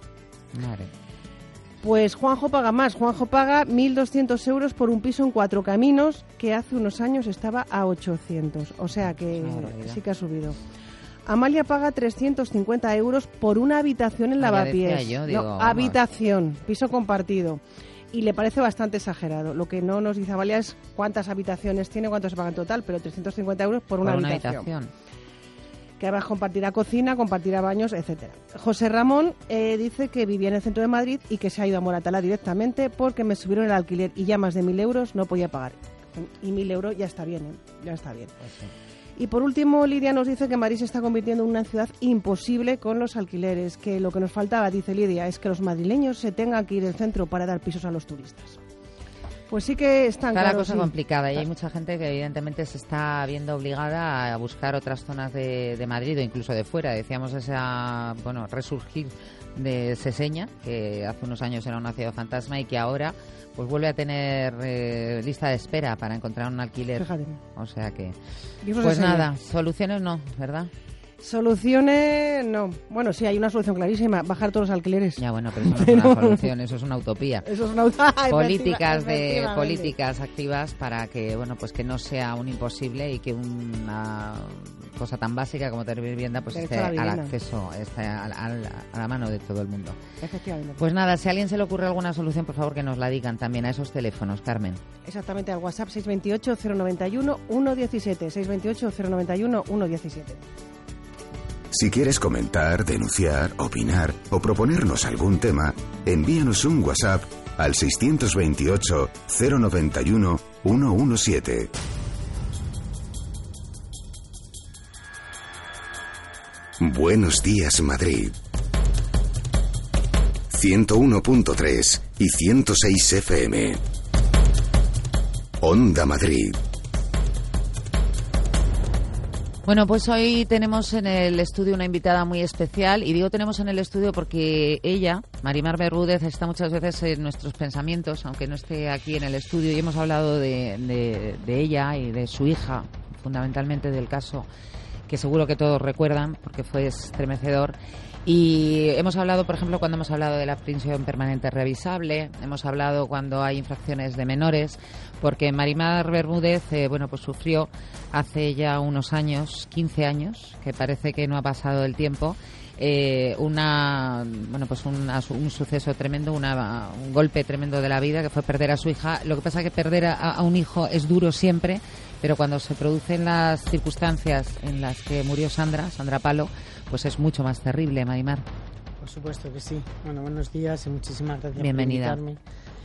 Madre. Pues Juanjo paga más. Juanjo paga mil doscientos euros por un piso en Cuatro Caminos, que hace unos años estaba a ochocientos. O sea que sí que ha subido. Amalia paga trescientos cincuenta euros por una habitación en Lavapiés. Yo, digo, no, habitación, piso compartido. Y le parece bastante exagerado. Lo que no nos dice Amalia es cuántas habitaciones tiene, cuánto se paga en total, pero trescientos cincuenta euros por una, por una habitación. habitación. Que además compartirá cocina, compartirá baños, etcétera. José Ramón eh, dice que vivía en el centro de Madrid y que se ha ido a Moratalá directamente porque me subieron el alquiler y ya más de mil euros no podía pagar. Y mil euros ya está bien, ¿eh? ya está bien. Pues sí. Y por último, Lidia nos dice que Madrid se está convirtiendo en una ciudad imposible con los alquileres, que lo que nos faltaba, dice Lidia, es que los madrileños se tengan que ir del centro para dar pisos a los turistas. Pues sí que están Está claro, la cosa sí. complicada y hay mucha gente que evidentemente se está viendo obligada a buscar otras zonas de, de Madrid o incluso de fuera. Decíamos esa, bueno, resurgir de Seseña, que hace unos años era una ciudad fantasma y que ahora pues vuelve a tener eh, lista de espera para encontrar un alquiler. Fíjate. O sea que, Dios pues Seseña. nada, soluciones no, ¿verdad? Soluciones, no. Bueno, sí, hay una solución clarísima, bajar todos los alquileres. Ya, bueno, pero eso no es una solución, eso es una utopía. Eso es una utopía. Políticas de políticas activas para que, bueno, pues que no sea un imposible y que una cosa tan básica como tener vivienda pues esté al acceso, esté al, al, a la mano de todo el mundo. Efectivamente. Pues nada, si a alguien se le ocurre alguna solución, por favor que nos la digan también a esos teléfonos, Carmen. Exactamente, al WhatsApp seis dos ocho, cero nueve uno, uno uno siete, seis dos ocho, cero nueve uno, uno uno siete. Si quieres comentar, denunciar, opinar o proponernos algún tema, envíanos un WhatsApp al seis dos ocho, cero nueve uno, uno uno siete. Buenos días, Madrid. ciento uno punto tres y ciento seis F M. Onda Madrid. Bueno, pues hoy tenemos en el estudio una invitada muy especial, y digo tenemos en el estudio porque ella, Marimar Bermúdez, está muchas veces en nuestros pensamientos, aunque no esté aquí en el estudio, y hemos hablado de, de, de ella y de su hija, fundamentalmente del caso que seguro que todos recuerdan porque fue estremecedor. Y hemos hablado, por ejemplo, cuando hemos hablado de la prisión permanente revisable, hemos hablado cuando hay infracciones de menores, porque Marimar Bermúdez, eh, bueno, pues sufrió hace ya unos años, quince años, que parece que no ha pasado el tiempo, eh, una, bueno, pues una, un suceso tremendo, una, un golpe tremendo de la vida, que fue perder a su hija. Lo que pasa es que perder a, a un hijo es duro siempre, pero cuando se producen las circunstancias en las que murió Sandra, Sandra Palo, pues es mucho más terrible, Marimar. Por supuesto que sí. Bueno, buenos días y muchísimas gracias Bienvenida. por invitarme.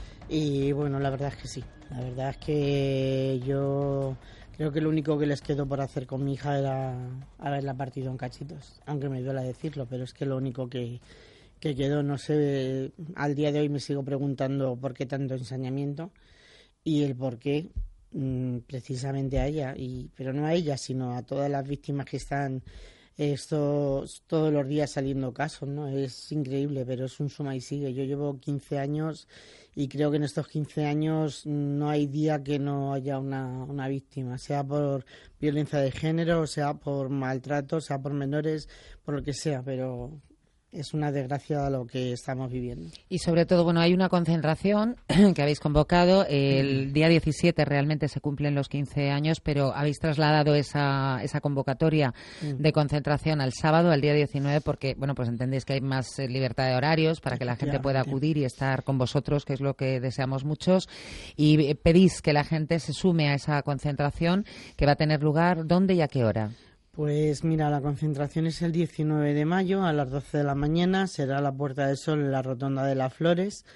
Y bueno, la verdad es que sí. La verdad es que yo creo que lo único que les quedó por hacer con mi hija era haberla partido en cachitos. Aunque me duela decirlo, pero es que lo único que, que quedó, no sé, al día de hoy me sigo preguntando por qué tanto ensañamiento y el por qué mmm, precisamente a ella. Y, pero no a ella, sino a todas las víctimas que están estos todos los días saliendo casos, ¿no? Es increíble, pero es un suma y sigue. Yo llevo quince años y creo que en estos quince años no hay día que no haya una, una víctima, sea por violencia de género, sea por maltrato, sea por menores, por lo que sea, pero es una desgracia lo que estamos viviendo. Y sobre todo, bueno, hay una concentración que habéis convocado. El día diecisiete realmente se cumplen los quince años, pero habéis trasladado esa, esa convocatoria de concentración al sábado, al día diecinueve, porque, bueno, pues entendéis que hay más libertad de horarios para que la gente pueda acudir y estar con vosotros, que es lo que deseamos muchos. Y pedís que la gente se sume a esa concentración que va a tener lugar, ¿dónde y a qué hora? Pues mira, la concentración es el diecinueve de mayo a las doce de la mañana, será a la Puerta del Sol en la Rotonda de las Flores.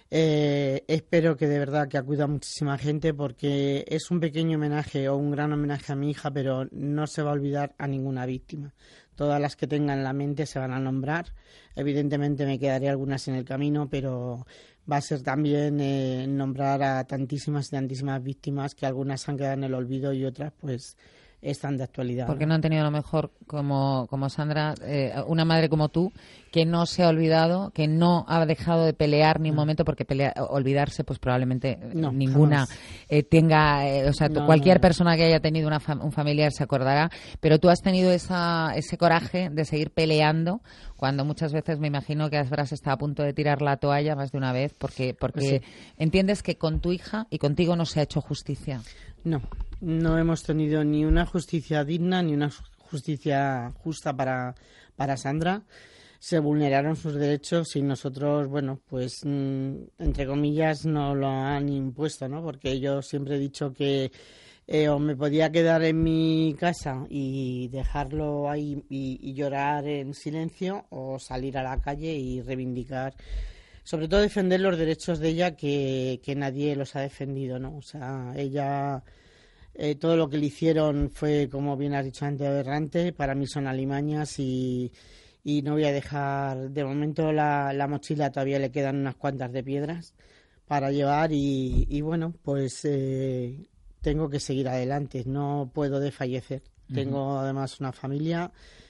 Eh, espero que de verdad que acuda muchísima gente porque es un pequeño homenaje o un gran homenaje a mi hija, pero no se va a olvidar a ninguna víctima. Todas las que tenga en la mente se van a nombrar. Evidentemente me quedaré algunas en el camino, pero va a ser también eh, nombrar a tantísimas y tantísimas víctimas que algunas han quedado en el olvido y otras pues están de actualidad. Porque no han tenido lo mejor como, como Sandra, eh, una madre como tú, que no se ha olvidado, que no ha dejado de pelear ni un momento, porque pelea, olvidarse pues probablemente no, ninguna eh, tenga, eh, o sea, no, cualquier no. persona que haya tenido una fam- un familiar se acordará, pero tú has tenido esa, ese coraje de seguir peleando cuando muchas veces me imagino que habrás estado a punto de tirar la toalla más de una vez, porque, porque Pues sí. entiendes que con tu hija y contigo no se ha hecho justicia. No, no hemos tenido ni una justicia digna ni una justicia justa para, para Sandra. Se vulneraron sus derechos y nosotros, bueno, pues mmm, entre comillas nos lo han impuesto, ¿no? Porque yo siempre he dicho que eh, o me podía quedar en mi casa y dejarlo ahí y, y llorar en silencio, o salir a la calle y reivindicar, sobre todo defender los derechos de ella, que, que nadie los ha defendido, ¿no? O sea, ella, eh, todo lo que le hicieron fue, como bien has dicho antes, aberrante. Para mí son alimañas y, y no voy a dejar, de momento la, la mochila todavía le quedan unas cuantas de piedras para llevar y, y bueno, pues eh, tengo que seguir adelante, no puedo desfallecer. Uh-huh. Tengo además una familia,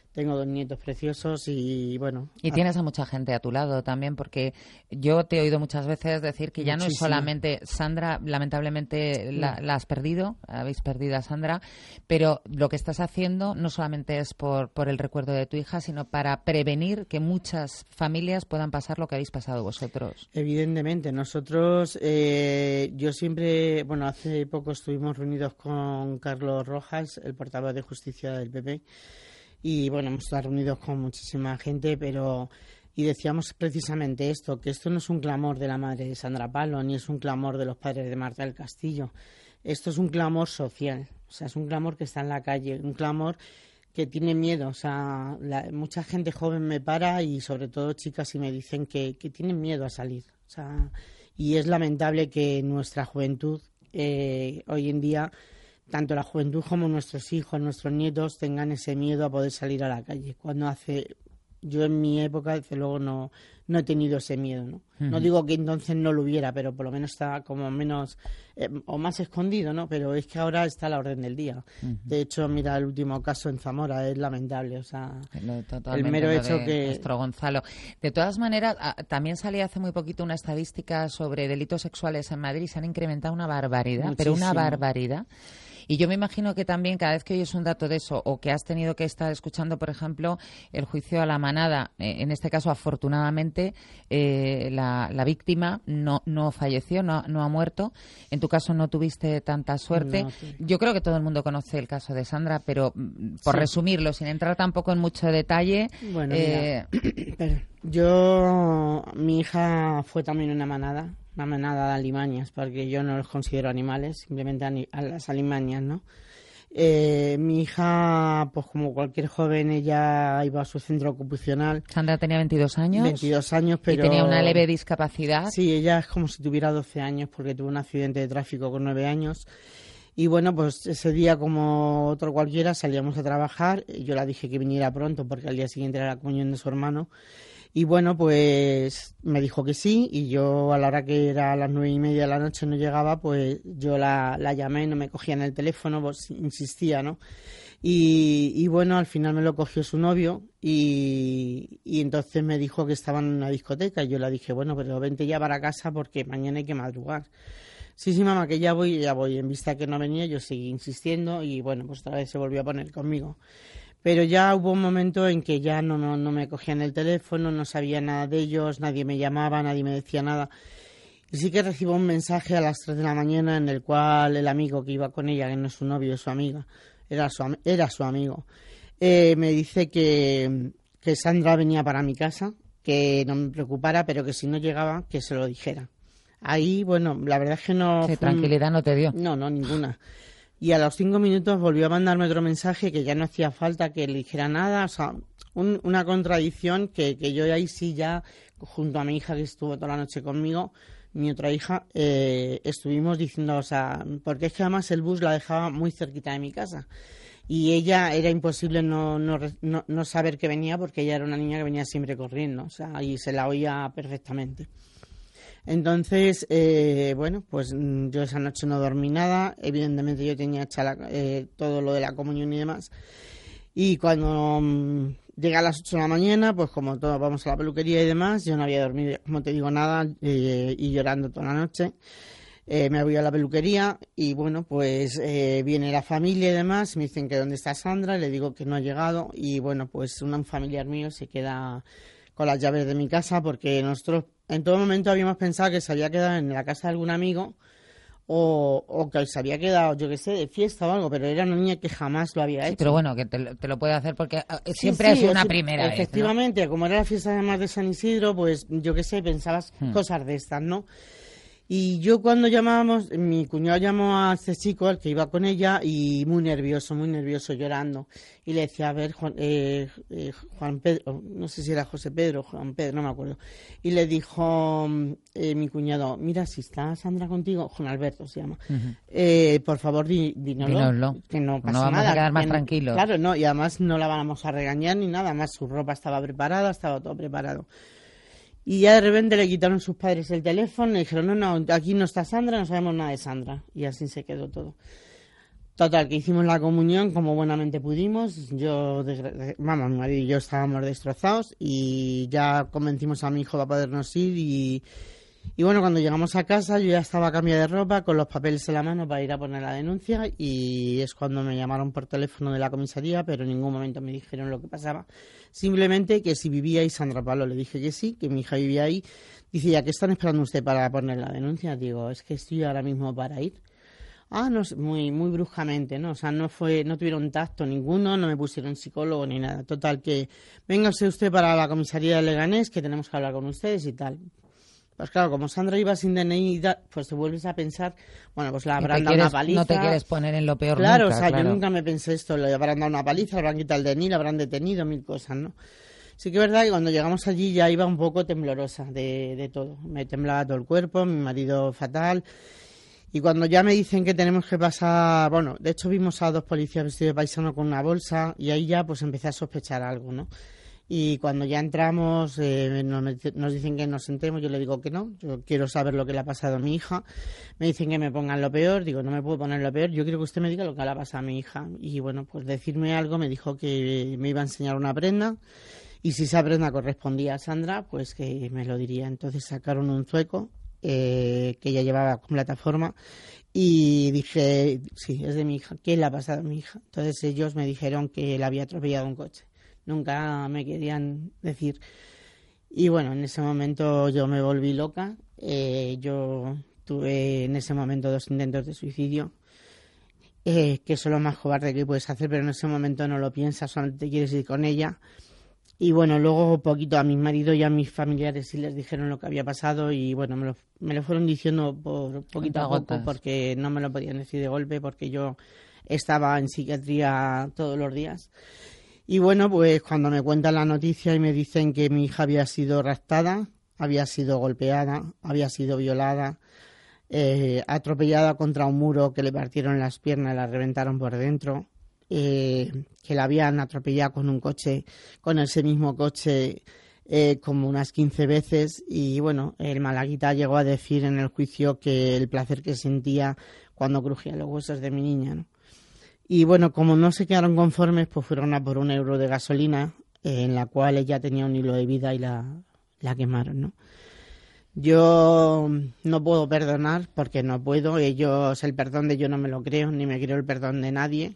Tengo dos nietos preciosos y, bueno... Y tienes a mucha gente a tu lado también, porque yo te he oído muchas veces decir que ya Muchísimo. no es solamente Sandra, lamentablemente la, la has perdido, habéis perdido a Sandra, pero lo que estás haciendo no solamente es por, por el recuerdo de tu hija, sino para prevenir que muchas familias puedan pasar lo que habéis pasado vosotros. Evidentemente, nosotros, eh, yo siempre, bueno, hace poco estuvimos reunidos con Carlos Rojas, el portavoz de Justicia del P P, y bueno, hemos estado reunidos con muchísima gente, pero y decíamos precisamente esto, que esto no es un clamor de la madre de Sandra Palo, ni es un clamor de los padres de Marta del Castillo. Esto es un clamor social, o sea, es un clamor que está en la calle, un clamor que tiene miedo. O sea, la, mucha gente joven me para y sobre todo chicas y me dicen que, que tienen miedo a salir. O sea, y es lamentable que nuestra juventud eh, hoy en día, tanto la juventud como nuestros hijos, nuestros nietos, tengan ese miedo a poder salir a la calle. Cuando hace, yo en mi época, desde luego, no, no he tenido ese miedo, ¿no? Uh-huh. No digo que entonces no lo hubiera, pero por lo menos está como menos, eh, o más escondido, ¿no? Pero es que ahora está a la orden del día. Uh-huh. De hecho, mira, el último caso en Zamora es lamentable, o sea, el mero hecho que... Nuestro Gonzalo. De todas maneras, también salía hace muy poquito una estadística sobre delitos sexuales en Madrid, se han incrementado una barbaridad, Muchísimo. pero una barbaridad. Y yo me imagino que también cada vez que oyes un dato de eso o que has tenido que estar escuchando, por ejemplo, el juicio a la manada, eh, en este caso, afortunadamente, eh, la, la víctima no, no falleció, no, no ha muerto. En tu caso no tuviste tanta suerte. No, sí. Yo creo que todo el mundo conoce el caso de Sandra, pero por sí. resumirlo, sin entrar tampoco en mucho detalle... Bueno, eh... mira, yo... Mi hija fue también una manada. Una manada de alimañas, porque yo no los considero animales, simplemente a las alimañas, ¿no? Eh, mi hija, pues como cualquier joven, ella iba a su centro ocupacional. Sandra tenía veintidós años. veintidós años, pero... Y tenía una leve discapacidad. Sí, ella es como si tuviera doce años, porque tuvo un accidente de tráfico con nueve años. Y bueno, pues ese día, como otro cualquiera, salíamos a trabajar. Yo la dije que viniera pronto, porque al día siguiente era la comunión de su hermano. Y bueno, pues me dijo que sí, y yo a la hora que era a las nueve y media de la noche no llegaba, pues yo la, la llamé, no me cogía en el teléfono, pues insistía, ¿no? Y, y bueno, al final me lo cogió su novio y, y entonces me dijo que estaban en una discoteca y yo le dije, bueno, pero vente ya para casa porque mañana hay que madrugar. Sí, sí, mamá, que ya voy, ya voy. En vista que no venía, yo seguí insistiendo y bueno, pues otra vez se volvió a poner conmigo. Pero ya hubo un momento en que ya no, no, no me cogían el teléfono, no sabía nada de ellos, nadie me llamaba, nadie me decía nada. Y sí que recibo un mensaje a las tres de la mañana en el cual el amigo que iba con ella, que no es su novio, es su amiga, era su, era su amigo, eh, me dice que, que Sandra venía para mi casa, que no me preocupara, pero que si no llegaba, que se lo dijera. Ahí, bueno, la verdad es que no... ¿Qué tranquilidad no te dio? No, no, ninguna. Y a los cinco minutos volvió a mandarme otro mensaje que ya no hacía falta que le dijera nada, o sea, un, una contradicción que, que yo ahí sí ya, junto a mi hija que estuvo toda la noche conmigo, mi otra hija, eh, estuvimos diciendo, o sea, porque es que además el bus la dejaba muy cerquita de mi casa. Y ella era imposible no, no, no, no saber que venía porque ella era una niña que venía siempre corriendo, o sea, y se la oía perfectamente. Entonces, eh, bueno, pues yo esa noche no dormí nada. Evidentemente yo tenía hecha la, eh, todo lo de la comunión y demás. Y cuando um, llegué a las ocho de la mañana, pues como todos vamos a la peluquería y demás, yo no había dormido, como te digo, nada, eh, y llorando toda la noche. Eh, me voy a la peluquería y bueno, pues eh, viene la familia y demás, me dicen que dónde está Sandra, le digo que no ha llegado y bueno, pues un familiar mío se queda con las llaves de mi casa porque nosotros en todo momento habíamos pensado que se había quedado en la casa de algún amigo o, o que se había quedado, yo qué sé, de fiesta o algo, pero era una niña que jamás lo había hecho. Sí, pero bueno, que te, te lo puede hacer porque siempre sí, sí, es una sí, primera efectivamente, vez, Efectivamente, ¿no? Como era la fiesta además de San Isidro, pues yo qué sé, pensabas hmm. cosas de estas, ¿no? Y yo cuando llamábamos, mi cuñado llamó a este chico, al que iba con ella, y muy nervioso, muy nervioso, llorando. Y le decía, a ver, Juan, eh, eh, Juan Pedro, no sé si era José Pedro, Juan Pedro, no me acuerdo. Y le dijo eh, mi cuñado, mira, si está Sandra contigo, Juan Alberto se llama, uh-huh. eh, por favor, di, dínoslo, dínoslo, que no pasa no vamos nada. a quedar más que, tranquilos. Claro, no, y además no la vamos a regañar ni nada, además su ropa estaba preparada, estaba todo preparado. Y ya de repente le quitaron sus padres el teléfono y le dijeron, no, no, aquí no está Sandra, no sabemos nada de Sandra. Y así se quedó todo. Total, que hicimos la comunión como buenamente pudimos. Yo, vamos, mi marido y yo estábamos destrozados y ya convencimos a mi hijo para podernos ir y, y bueno, cuando llegamos a casa yo ya estaba cambiada de ropa con los papeles en la mano para ir a poner la denuncia y es cuando me llamaron por teléfono de la comisaría, pero en ningún momento me dijeron lo que pasaba. Simplemente que si vivía ahí Sandra Pablo, le dije que sí, que mi hija vivía ahí. Dice, ¿ya qué están esperando usted para poner la denuncia? Digo, es que estoy ahora mismo para ir. Ah, no, muy muy bruscamente, ¿no? O sea, no fue, no tuvieron tacto ninguno, no me pusieron psicólogo ni nada. Total, que véngase usted para la comisaría de Leganés, que tenemos que hablar con ustedes y tal. Pues claro, como Sandra iba sin D N I, pues te vuelves a pensar, bueno, pues la habrán dado una paliza. No te quieres poner en lo peor claro, nunca. O sea, claro, yo nunca me pensé esto, le habrán dado una paliza, le habrán quitado el D N I, le habrán detenido, mil cosas, ¿no? Sí que es verdad que cuando llegamos allí ya iba un poco temblorosa de, de todo. Me temblaba todo el cuerpo, mi marido fatal. Y cuando ya me dicen que tenemos que pasar, bueno, de hecho vimos a dos policías vestidos de paisano con una bolsa y ahí ya pues empecé a sospechar algo, ¿no? Y cuando ya entramos eh, nos, nos dicen que nos sentemos, yo le digo que no, yo quiero saber lo que le ha pasado a mi hija. Me dicen que me pongan lo peor, digo, no me puedo poner lo peor, yo quiero que usted me diga lo que le ha pasado a mi hija. Y bueno, pues decirme algo, me dijo que me iba a enseñar una prenda y si esa prenda correspondía a Sandra, pues que me lo diría. Entonces sacaron un zueco Eh, que ella llevaba con plataforma y dije, sí, es de mi hija, ¿qué le ha pasado a mi hija? Entonces ellos me dijeron que la había atropellado un coche, nunca me querían decir y bueno, en ese momento yo me volví loca, eh, yo tuve en ese momento dos intentos de suicidio, eh, que eso es lo más cobarde que puedes hacer, pero en ese momento no lo piensas, solamente te quieres ir con ella. Y bueno, luego poquito a mi marido y a mis familiares sí les dijeron lo que había pasado y bueno, me lo, me lo fueron diciendo por poquito a poco porque no me lo podían decir de golpe porque yo estaba en psiquiatría todos los días. Y bueno, pues cuando me cuentan la noticia y me dicen que mi hija había sido raptada, había sido golpeada, había sido violada, eh, atropellada contra un muro que le partieron las piernas, la reventaron por dentro. Eh, que la habían atropellado con un coche, con ese mismo coche eh, como unas quince veces y bueno, el malaguita llegó a decir en el juicio que el placer que sentía cuando crujía los huesos de mi niña, ¿no? Y bueno, como no se quedaron conformes, pues fueron a por un euro de gasolina eh, en la cual ella tenía un hilo de vida y la, la quemaron, ¿no? Yo no puedo perdonar porque no puedo, ellos el perdón de ellos no me lo creo, ni me creo el perdón de nadie.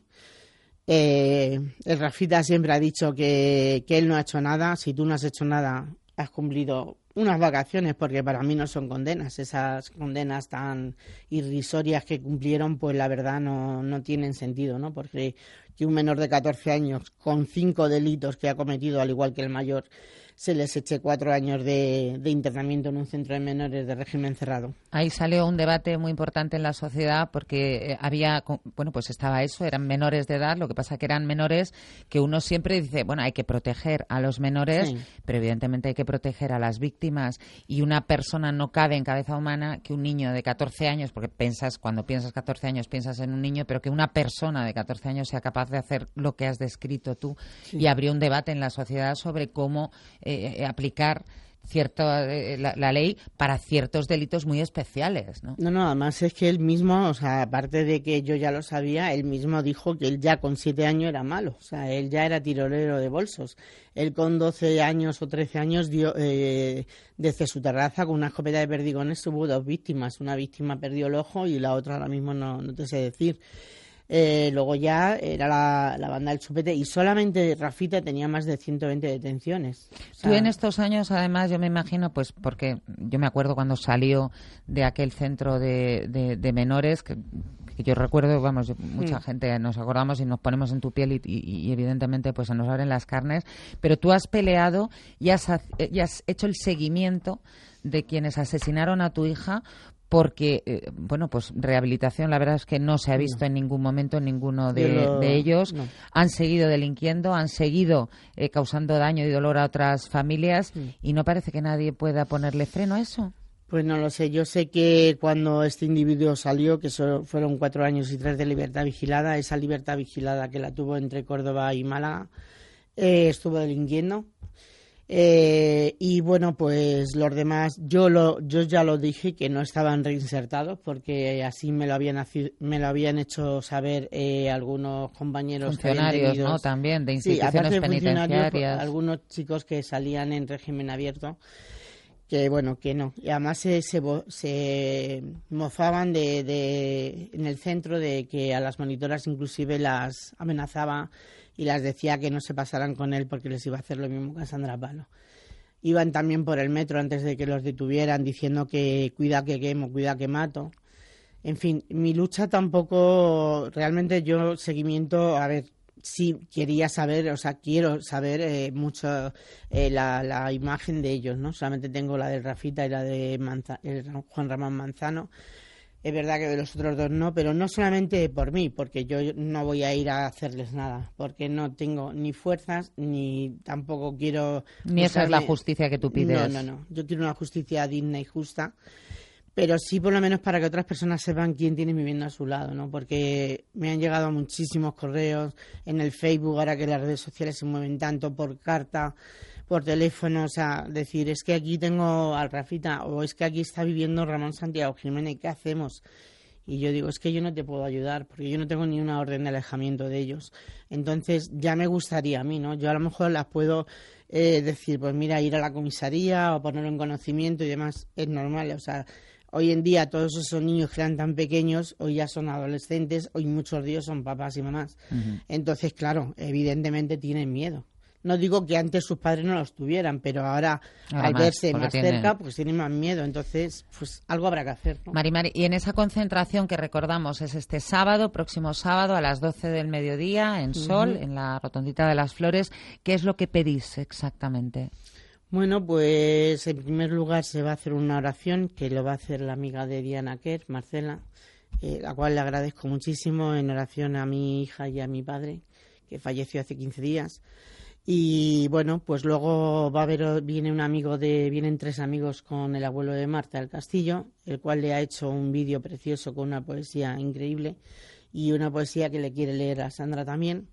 Eh, el Rafita siempre ha dicho que, que él no ha hecho nada. Si tú no has hecho nada, has cumplido unas vacaciones, porque para mí no son condenas. Esas condenas tan irrisorias que cumplieron, pues la verdad no, no tienen sentido, ¿no? Porque que un menor de catorce años con cinco delitos que ha cometido, al igual que el mayor, se les eche cuatro años de, de internamiento en un centro de menores de régimen cerrado. Ahí salió un debate muy importante en la sociedad porque había, bueno, pues estaba eso, eran menores de edad, lo que pasa que eran menores que uno siempre dice, bueno, hay que proteger a los menores, sí, pero evidentemente hay que proteger a las víctimas y una persona no cabe en cabeza humana que un niño de catorce años, porque piensas, cuando piensas catorce años piensas en un niño, pero que una persona de catorce años sea capaz de hacer lo que has descrito tú, sí, y abrió un debate en la sociedad sobre cómo Eh, aplicar cierto, eh, la, la ley para ciertos delitos muy especiales, ¿no? No, no, además es que él mismo, o sea, aparte de que yo ya lo sabía, él mismo dijo que él ya con siete años era malo, o sea, él ya era tirolero de bolsos. Él con doce años o trece años dio eh, desde su terraza con una escopeta de perdigones tuvo dos víctimas, una víctima perdió el ojo y la otra ahora mismo no, no te sé decir. Eh, luego ya era la, la banda del chupete y solamente Rafita tenía más de ciento veinte detenciones. O sea, tú en estos años, además, yo me imagino, pues porque yo me acuerdo cuando salió de aquel centro de, de, de menores, que, que yo recuerdo, vamos, yo, mucha mm. gente nos acordamos y nos ponemos en tu piel y, y, y evidentemente pues se nos abren las carnes, pero tú has peleado y has, y has hecho el seguimiento de quienes asesinaron a tu hija, porque, eh, bueno, pues rehabilitación la verdad es que no se ha visto no. en ningún momento en ninguno de, lo... de ellos. No. Han seguido delinquiendo, han seguido eh, causando daño y dolor a otras familias sí. y no parece que nadie pueda ponerle freno a eso. Pues no lo sé. Yo sé que cuando este individuo salió, que solo fueron cuatro años y tres de libertad vigilada, esa libertad vigilada que la tuvo entre Córdoba y Málaga, eh, estuvo delinquiendo. Eh, y bueno, pues los demás, yo lo, yo ya lo dije que no estaban reinsertados porque así me lo habían me lo habían hecho saber eh, algunos compañeros funcionarios, que ¿no? También de instituciones sí, aparte de penitenciarias, algunos chicos que salían en régimen abierto, que bueno, que no. Y además se, se, se mofaban de, de en el centro de que a las monitoras inclusive las amenazaba y las decía que no se pasaran con él porque les iba a hacer lo mismo que a Sandra Palo. Iban también por el metro antes de que los detuvieran diciendo que cuida que quemo, cuida que mato. En fin, mi lucha tampoco, realmente yo seguimiento, a ver, sí quería saber, o sea, quiero saber eh, mucho eh, la, la imagen de ellos, ¿no? Solamente tengo la de Rafita y la de Manza, el Juan Ramón Manzano. Es verdad que de los otros dos no, pero no solamente por mí, porque yo no voy a ir a hacerles nada, porque no tengo ni fuerzas, ni tampoco quiero... Ni esa es la justicia que tú pides. No, no, no. Yo quiero una justicia digna y justa, pero sí por lo menos para que otras personas sepan quién tiene viviendo a su lado, ¿no? Porque me han llegado muchísimos correos en el Facebook, ahora que las redes sociales se mueven tanto, por carta, por teléfono, o sea, decir, es que aquí tengo al Rafita, o es que aquí está viviendo Ramón Santiago Jiménez, ¿qué hacemos? Y yo digo, es que yo no te puedo ayudar, porque yo no tengo ni una orden de alejamiento de ellos. Entonces, ya me gustaría a mí, ¿no? Yo a lo mejor las puedo eh, decir, pues mira, ir a la comisaría o ponerlo en conocimiento y demás, es normal, o sea, hoy en día todos esos niños que eran tan pequeños, hoy ya son adolescentes, hoy muchos de ellos son papás y mamás. Uh-huh. Entonces, claro, evidentemente tienen miedo. No digo que antes sus padres no los tuvieran, pero ahora, ahora al más, verse más tiene... cerca, pues tienen más miedo. Entonces, pues algo habrá que hacer, ¿no? Mari, Mari, y en esa concentración que recordamos es este sábado, próximo sábado a las doce del mediodía, en Sol, uh-huh. en la Rotondita de las Flores, ¿qué es lo que pedís exactamente? Bueno, pues en primer lugar se va a hacer una oración que lo va a hacer la amiga de Diana Kerr, Marcela, eh, la cual le agradezco muchísimo, en oración a mi hija y a mi padre, que falleció hace quince días. Y bueno, pues luego va a haber, viene un amigo de, vienen tres amigos con el abuelo de Marta del Castillo, el cual le ha hecho un vídeo precioso con una poesía increíble y una poesía que le quiere leer a Sandra también.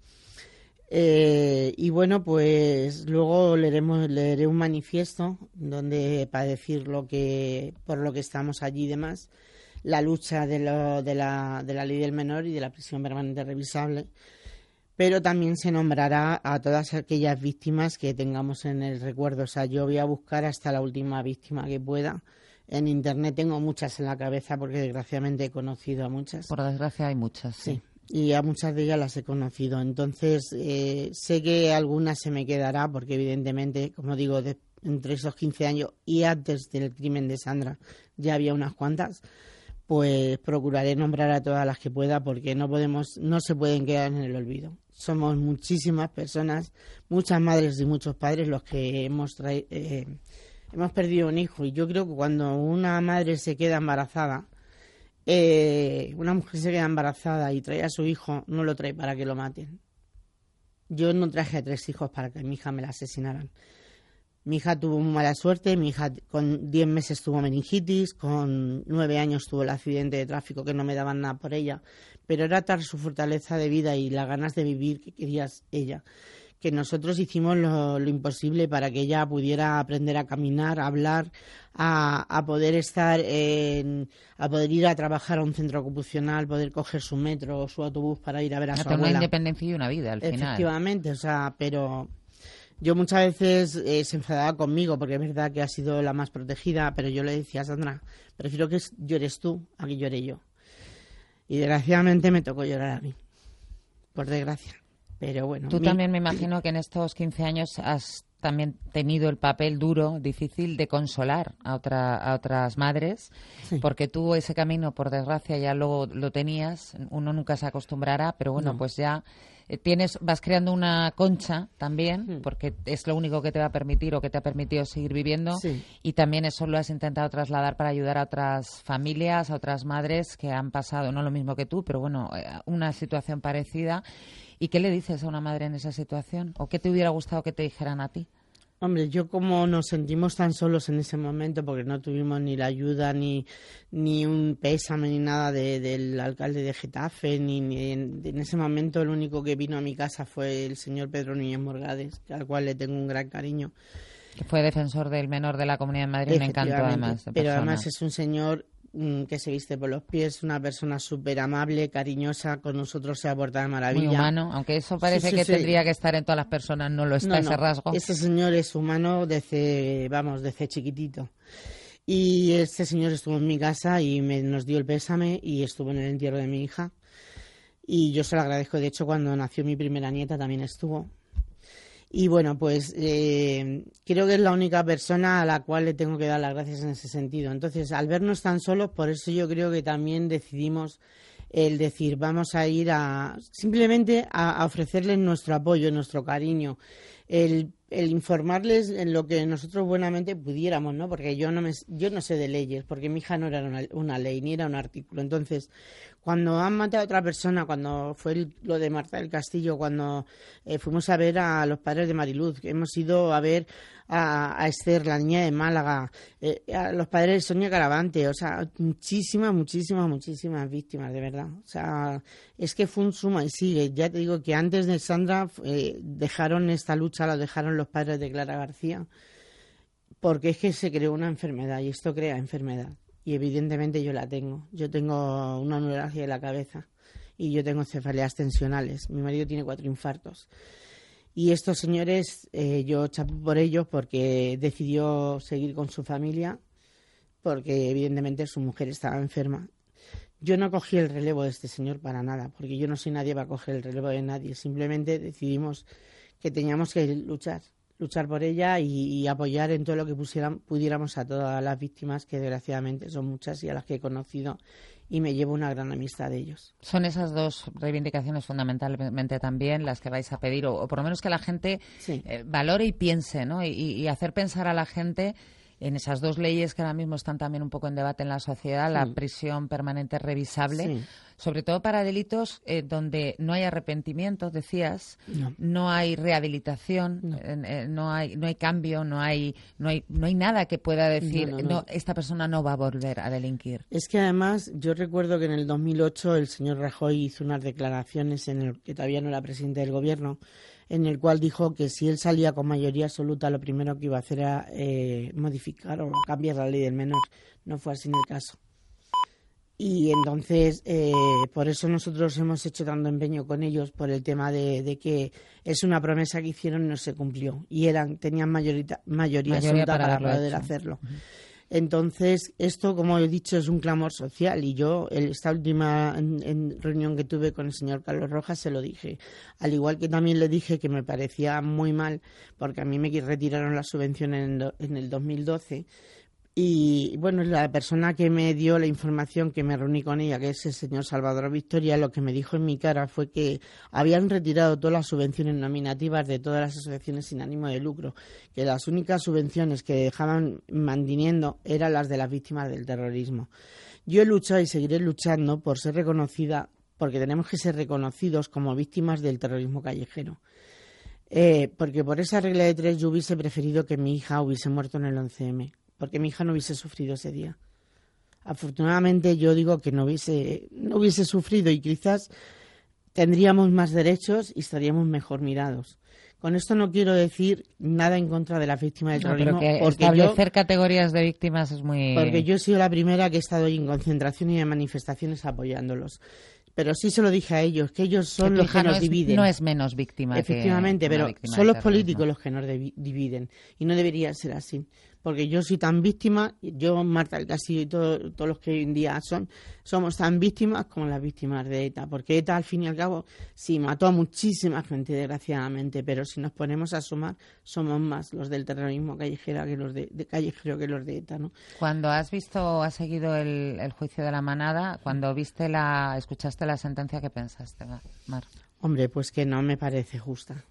Eh, y bueno, pues luego leeremos, leeré un manifiesto donde para decir lo que, por lo que estamos allí y demás, la lucha de, lo, de, la, de la ley del menor y de la prisión permanente revisable. Pero también se nombrará a todas aquellas víctimas que tengamos en el recuerdo. O sea, yo voy a buscar hasta la última víctima que pueda. En Internet tengo muchas en la cabeza porque desgraciadamente he conocido a muchas. Por desgracia hay muchas, sí. sí. Y a muchas de ellas las he conocido. Entonces, eh, sé que algunas se me quedará porque evidentemente, como digo, de, entre esos quince años y antes del crimen de Sandra ya había unas cuantas. Pues procuraré nombrar a todas las que pueda porque no podemos, no se pueden quedar en el olvido. Somos muchísimas personas, muchas madres y muchos padres los que hemos traído, eh, hemos perdido un hijo. Y yo creo que cuando una madre se queda embarazada, eh, una mujer se queda embarazada y trae a su hijo, no lo trae para que lo maten. Yo no traje a tres hijos para que mi hija me la asesinaran. Mi hija tuvo muy mala suerte, mi hija con diez meses tuvo meningitis, con nueve años tuvo el accidente de tráfico que no me daban nada por ella, pero era tal su fortaleza de vida y las ganas de vivir que quería ella, que nosotros hicimos lo, lo imposible para que ella pudiera aprender a caminar, a hablar, a, a poder estar, en, a poder ir a trabajar a un centro ocupacional, poder coger su metro o su autobús para ir a ver a, a su abuela. Una independencia y una vida al final. Efectivamente, o sea, pero... Yo muchas veces eh, se enfadaba conmigo porque es verdad que ha sido la más protegida, pero yo le decía a Sandra, prefiero que llores tú a que llore yo. Y desgraciadamente me tocó llorar a mí, por desgracia. Pero bueno. Tú mi... también me imagino que en estos quince años has también tenido el papel duro, difícil de consolar a, otra, a otras madres, sí. Porque tú ese camino, por desgracia, ya lo, lo tenías, uno nunca se acostumbrará, pero bueno, no. Pues ya... Tienes, vas creando una concha también, porque es lo único que te va a permitir o que te ha permitido seguir viviendo, sí. Y también eso lo has intentado trasladar para ayudar a otras familias, a otras madres que han pasado, no lo mismo que tú, pero bueno, una situación parecida. ¿Y qué le dices a una madre en esa situación? ¿O qué te hubiera gustado que te dijeran a ti? Hombre, yo como nos sentimos tan solos en ese momento porque no tuvimos ni la ayuda ni ni un pésame ni nada de, del alcalde de Getafe, ni, ni en, en ese momento el único que vino a mi casa fue el señor Pedro Núñez Morgades, al cual le tengo un gran cariño. Que fue defensor del menor de la Comunidad de Madrid, un encanto además. De pero persona. además es un señor mmm, que se viste por los pies, una persona súper amable, cariñosa, con nosotros se ha portado de maravilla. Muy humano, aunque eso parece sí, sí, que sí. tendría que estar en todas las personas, no lo está no, ese no. rasgo. Ese señor es humano desde, vamos, desde chiquitito. Y este señor estuvo en mi casa y me, nos dio el pésame y estuvo en el entierro de mi hija. Y yo se lo agradezco. De hecho, cuando nació mi primera nieta también estuvo. Y bueno, pues eh, creo que es la única persona a la cual le tengo que dar las gracias en ese sentido. Entonces, al vernos tan solos, por eso yo creo que también decidimos el decir, vamos a ir a simplemente a, a ofrecerles nuestro apoyo, nuestro cariño, el, el informarles en lo que nosotros buenamente pudiéramos, ¿no? Porque yo no me, yo no sé de leyes, porque mi hija no era una, una ley, ni era un artículo. Entonces, cuando han matado a otra persona, cuando fue el, lo de Marta del Castillo, cuando eh, fuimos a ver a los padres de Mariluz, hemos ido a ver a, a Esther, la niña de Málaga, eh, a los padres de Sonia Caravante, o sea, muchísimas, muchísimas, muchísimas víctimas, de verdad. O sea, es que fue un suma y sigue. Ya te digo que antes de Sandra eh, dejaron esta lucha, la dejaron los padres de Clara García, porque es que se creó una enfermedad y esto crea enfermedad. Y evidentemente yo la tengo. Yo tengo una neuralgia de la cabeza y yo tengo cefaleas tensionales. Mi marido tiene cuatro infartos. Y estos señores, eh, yo chapo por ellos porque decidió seguir con su familia, porque evidentemente su mujer estaba enferma. Yo no cogí el relevo de este señor para nada, porque yo no soy nadie para coger el relevo de nadie. Simplemente decidimos que teníamos que luchar. luchar por ella y, y apoyar en todo lo que pusieran, pudiéramos a todas las víctimas, que desgraciadamente son muchas y a las que he conocido y me llevo una gran amistad de ellos. Son esas dos reivindicaciones fundamentalmente también las que vais a pedir, o, o por lo menos que la gente sí. eh, valore y piense, ¿no? Y, y hacer pensar a la gente en esas dos leyes que ahora mismo están también un poco en debate en la sociedad, sí. La prisión permanente revisable, sí. Sobre todo para delitos eh, donde no hay arrepentimiento, decías, no, no hay rehabilitación, no. Eh, no hay no hay cambio, no hay no hay no hay nada que pueda decir, no, no, no. no, esta persona no va a volver a delinquir. Es que además yo recuerdo que en el dos mil ocho el señor Rajoy hizo unas declaraciones en el que todavía no era presidente del gobierno, en el cual dijo que si él salía con mayoría absoluta lo primero que iba a hacer era eh, modificar o cambiar la ley del menor. No fue así en el caso. Y entonces, eh, por eso nosotros hemos hecho tanto empeño con ellos, por el tema de, de que es una promesa que hicieron y no se cumplió. Y eran tenían mayorita, mayoría, mayoría absoluta para, para poder hecho. hacerlo. Uh-huh. Entonces, esto, como he dicho, es un clamor social. Y yo, esta última en, en reunión que tuve con el señor Carlos Rojas, se lo dije. Al igual que también le dije que me parecía muy mal, porque a mí me retiraron la subvención en, en el dos mil doce. Y bueno, la persona que me dio la información, que me reuní con ella, que es el señor Salvador Victoria, lo que me dijo en mi cara fue que habían retirado todas las subvenciones nominativas de todas las asociaciones sin ánimo de lucro, que las únicas subvenciones que dejaban manteniendo eran las de las víctimas del terrorismo. Yo he luchado y seguiré luchando por ser reconocida, porque tenemos que ser reconocidos como víctimas del terrorismo callejero. Eh, porque por esa regla de tres yo hubiese preferido que mi hija hubiese muerto en el once eme. Porque mi hija no hubiese sufrido ese día. Afortunadamente yo digo que no hubiese, no hubiese sufrido y quizás tendríamos más derechos y estaríamos mejor mirados. Con esto no quiero decir nada en contra de las víctimas del no, terrorismo. Pero que porque establecer yo, categorías de víctimas es muy... Porque yo he sido la primera que he estado en concentración y en manifestaciones apoyándolos. Pero sí se lo dije a ellos, que ellos son que los que nos es, dividen. No es menos víctima. Efectivamente, que pero víctima son los políticos los que nos dividen. Y no debería ser así. Porque yo soy tan víctima, yo, Marta del Castillo y todo, todos los que hoy en día son, somos tan víctimas como las víctimas de ETA. Porque ETA, al fin y al cabo, sí, mató a muchísima gente, desgraciadamente, pero si nos ponemos a sumar, somos más los del terrorismo callejero que los de, de callejero que los de ETA, ¿no? Cuando has visto, has seguido el, el juicio de la manada, cuando viste la, escuchaste la sentencia, ¿qué pensaste, Mar? Hombre, pues que no me parece justa.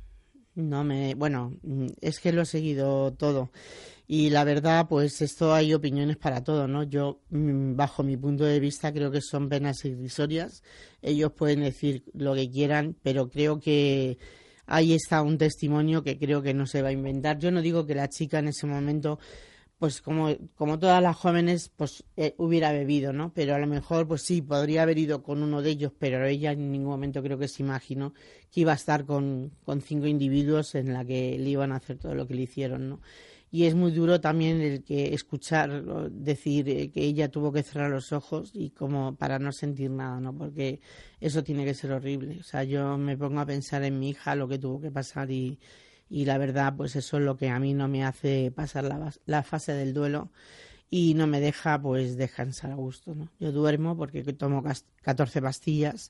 No me, bueno, es que lo he seguido todo y la verdad, pues esto hay opiniones para todo, ¿no? Yo, bajo mi punto de vista, creo que son penas irrisorias. Ellos pueden decir lo que quieran, pero creo que ahí está un testimonio que creo que no se va a inventar. Yo no digo que la chica en ese momento pues como, como todas las jóvenes, pues eh, hubiera bebido, ¿no? Pero a lo mejor, pues sí, podría haber ido con uno de ellos, pero ella en ningún momento creo que se imaginó que iba a estar con, con cinco individuos en la que le iban a hacer todo lo que le hicieron, ¿no? Y es muy duro también el que escuchar decir eh, que ella tuvo que cerrar los ojos y como para no sentir nada, ¿no? Porque eso tiene que ser horrible. O sea, yo me pongo a pensar en mi hija, lo que tuvo que pasar y, y la verdad, pues eso es lo que a mí no me hace pasar la, la fase del duelo y no me deja, pues, descansar a gusto, ¿no? Yo duermo porque tomo catorce pastillas,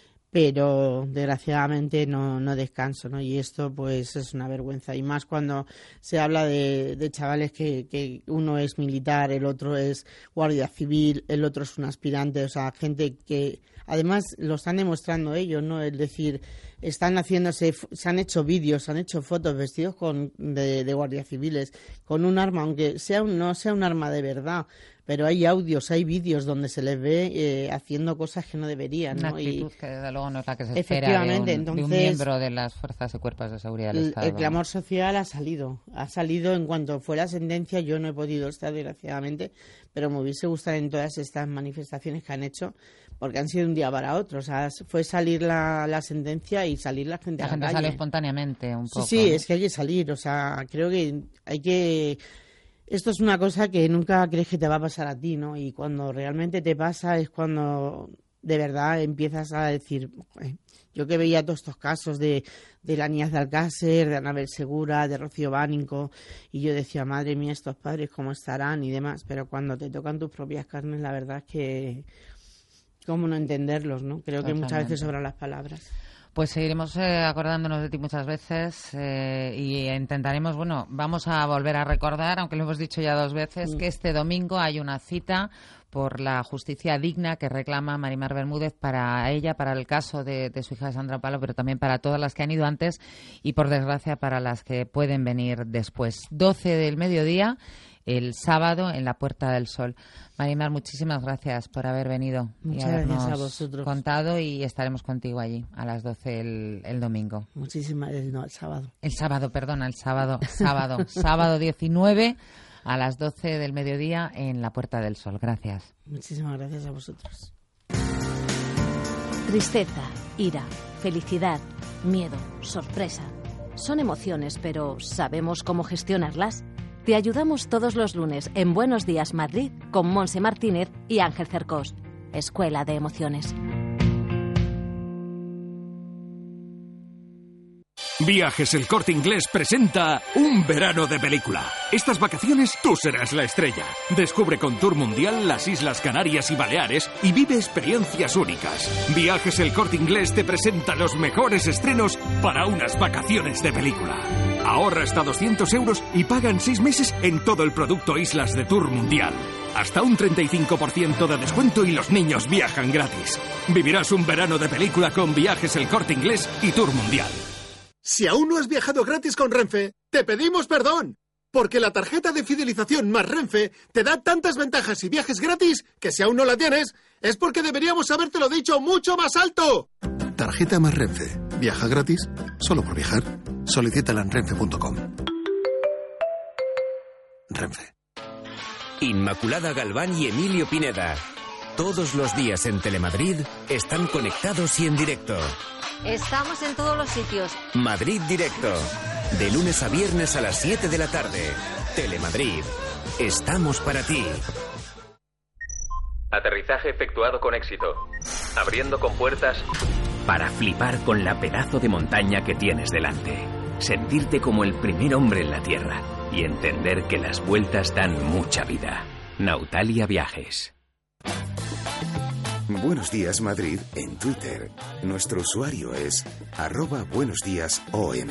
pero desgraciadamente no, no descanso, ¿no? Y esto pues es una vergüenza, y más cuando se habla de, de chavales que, que uno es militar, el otro es guardia civil, el otro es un aspirante, o sea, gente que además lo están demostrando ellos, ¿no? Es decir, están haciéndose, se han hecho vídeos, se han hecho fotos vestidos con de, de guardias civiles con un arma, aunque sea un, no sea un arma de verdad, pero hay audios, hay vídeos donde se les ve eh, haciendo cosas que no deberían, Una ¿no? actitud Y, que desde luego no es la que se espera efectivamente, de un, entonces, de un miembro de las fuerzas y cuerpos de seguridad del el, Estado. el clamor social ha salido, ha salido en cuanto fue la sentencia. Yo no he podido estar, desgraciadamente, pero me hubiese gustado en todas estas manifestaciones que han hecho, porque han sido de un día para otro. O sea, fue salir la, la sentencia y salir la gente la a la gente calle. sale espontáneamente un poco. Sí, sí, ¿no? es que hay que salir. O sea, creo que hay que... Esto es una cosa que nunca crees que te va a pasar a ti, ¿no? Y cuando realmente te pasa es cuando de verdad empiezas a decir... Yo que veía todos estos casos de, de la Niñas de Alcácer, de Anabel Segura, de Rocío Bánico, y yo decía, madre mía, estos padres cómo estarán y demás, pero cuando te tocan tus propias carnes, la verdad es que cómo no entenderlos, ¿no? Creo que muchas veces sobran las palabras. Pues seguiremos eh, acordándonos de ti muchas veces eh, y intentaremos, bueno, vamos a volver a recordar, aunque lo hemos dicho ya dos veces, mm. que este domingo hay una cita por la justicia digna que reclama Marimar Bermúdez para ella, para el caso de, de su hija Sandra Palo, pero también para todas las que han ido antes y, por desgracia, para las que pueden venir después. doce del mediodía, el sábado, en la Puerta del Sol. Marimar, muchísimas gracias por haber venido. Muchas y habernos gracias a vosotros. Contado, y estaremos contigo allí a las doce el, el domingo. Muchísimas, no, el sábado. El sábado, perdona, el sábado, sábado, sábado diecinueve a las doce del mediodía en la Puerta del Sol. Gracias. Muchísimas gracias a vosotros. Tristeza, ira, felicidad, miedo, sorpresa. Son emociones, pero ¿sabemos cómo gestionarlas? Te ayudamos todos los lunes en Buenos Días Madrid con Monse Martínez y Ángel Cercós. Escuela de Emociones. Viajes El Corte Inglés presenta Un verano de película. Estas vacaciones tú serás la estrella. Descubre con Tour Mundial las Islas Canarias y Baleares y vive experiencias únicas. Viajes El Corte Inglés te presenta los mejores estrenos para unas vacaciones de película. Ahorra hasta doscientos euros y paga en seis meses en todo el producto Islas de Tour Mundial. Hasta un treinta y cinco por ciento de descuento y los niños viajan gratis. Vivirás un verano de película con Viajes El Corte Inglés y Tour Mundial. Si aún no has viajado gratis con Renfe, te pedimos perdón. Porque la tarjeta de fidelización más Renfe te da tantas ventajas y viajes gratis que si aún no la tienes, es porque deberíamos habértelo dicho mucho más alto. Tarjeta más Renfe. Viaja gratis solo por viajar. Solicítala en renfe punto com. Renfe. Inmaculada Galván y Emilio Pineda. Todos los días en Telemadrid están conectados y en directo. Estamos en todos los sitios. Madrid Directo. De lunes a viernes a las siete de la tarde. Telemadrid. Estamos para ti. Aterrizaje efectuado con éxito. Abriendo compuertas para flipar con la pedazo de montaña que tienes delante. Sentirte como el primer hombre en la Tierra y entender que las vueltas dan mucha vida. Nautalia Viajes. Buenos Días Madrid en Twitter. Nuestro usuario es arroba buenos días O M.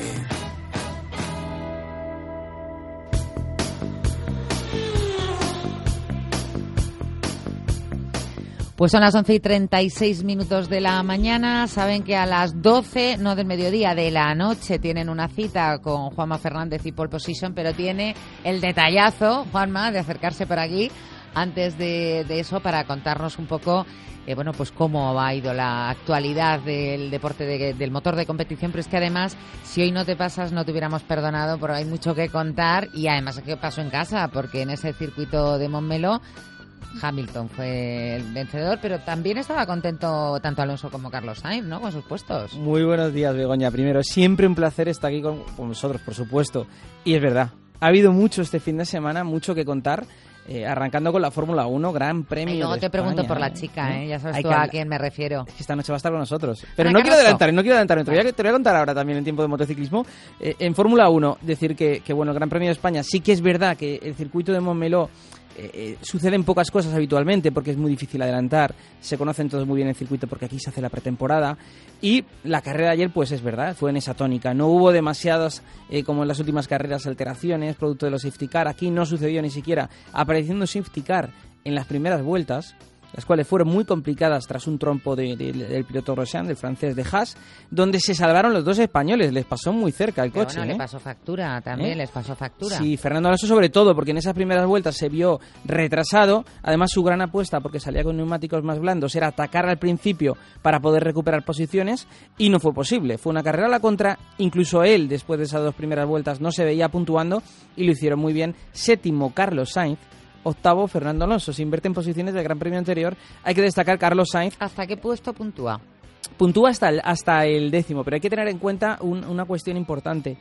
Pues son las once y treinta y seis minutos de la mañana. Saben que a las doce, no del mediodía, de la noche, tienen una cita con Juanma Fernández y Pole Position, pero tiene el detallazo, Juanma, de acercarse por aquí antes de, de eso para contarnos un poco eh, bueno, pues cómo ha ido la actualidad del deporte de, del motor de competición, pero es que además, si hoy no te pasas, no te hubiéramos perdonado, porque hay mucho que contar y además ¿qué pasó en casa? Porque en ese circuito de Montmeló Hamilton fue el vencedor, pero también estaba contento tanto Alonso como Carlos Sainz, ¿no?, con sus puestos. Muy buenos días, Begoña. Primero, siempre un placer estar aquí con, con vosotros, por supuesto. Y es verdad, ha habido mucho este fin de semana, mucho que contar, eh, arrancando con la Fórmula uno, Gran Premio Y luego de te pregunto España, por la ¿eh? chica, ¿eh? Ya sabes Hay tú que a hablar. quién me refiero. Es que esta noche va a estar con nosotros. Pero Ana no quiero Caroso. adelantar, no quiero adelantar. Te voy a, te voy a contar ahora también en tiempo de motociclismo. Eh, en Fórmula uno, decir que, que, bueno, el Gran Premio de España sí que es verdad que el circuito de Montmeló Eh, eh, suceden pocas cosas habitualmente porque es muy difícil adelantar, se conocen todos muy bien el circuito porque aquí se hace la pretemporada y la carrera de ayer pues es verdad, fue en esa tónica, no hubo demasiadas eh, como en las últimas carreras alteraciones producto de los safety car, aquí no sucedió ni siquiera apareciendo safety car en las primeras vueltas, las cuales fueron muy complicadas tras un trompo de, de, del piloto Roshan, del francés de Haas, donde se salvaron los dos españoles, les pasó muy cerca el Pero coche. bueno, ¿eh? le pasó factura también, ¿Eh? les pasó factura. Sí, Fernando Alonso sobre todo, porque en esas primeras vueltas se vio retrasado. Además, su gran apuesta, porque salía con neumáticos más blandos, era atacar al principio para poder recuperar posiciones y no fue posible. Fue una carrera a la contra, incluso él, después de esas dos primeras vueltas, no se veía puntuando y lo hicieron muy bien. Séptimo, Carlos Sainz. Octavo, Fernando Alonso. Se invierte en posiciones del Gran Premio anterior. Hay que destacar Carlos Sainz. ¿Hasta qué puesto puntúa? Puntúa hasta el, hasta el décimo, pero hay que tener en cuenta un, una cuestión importante,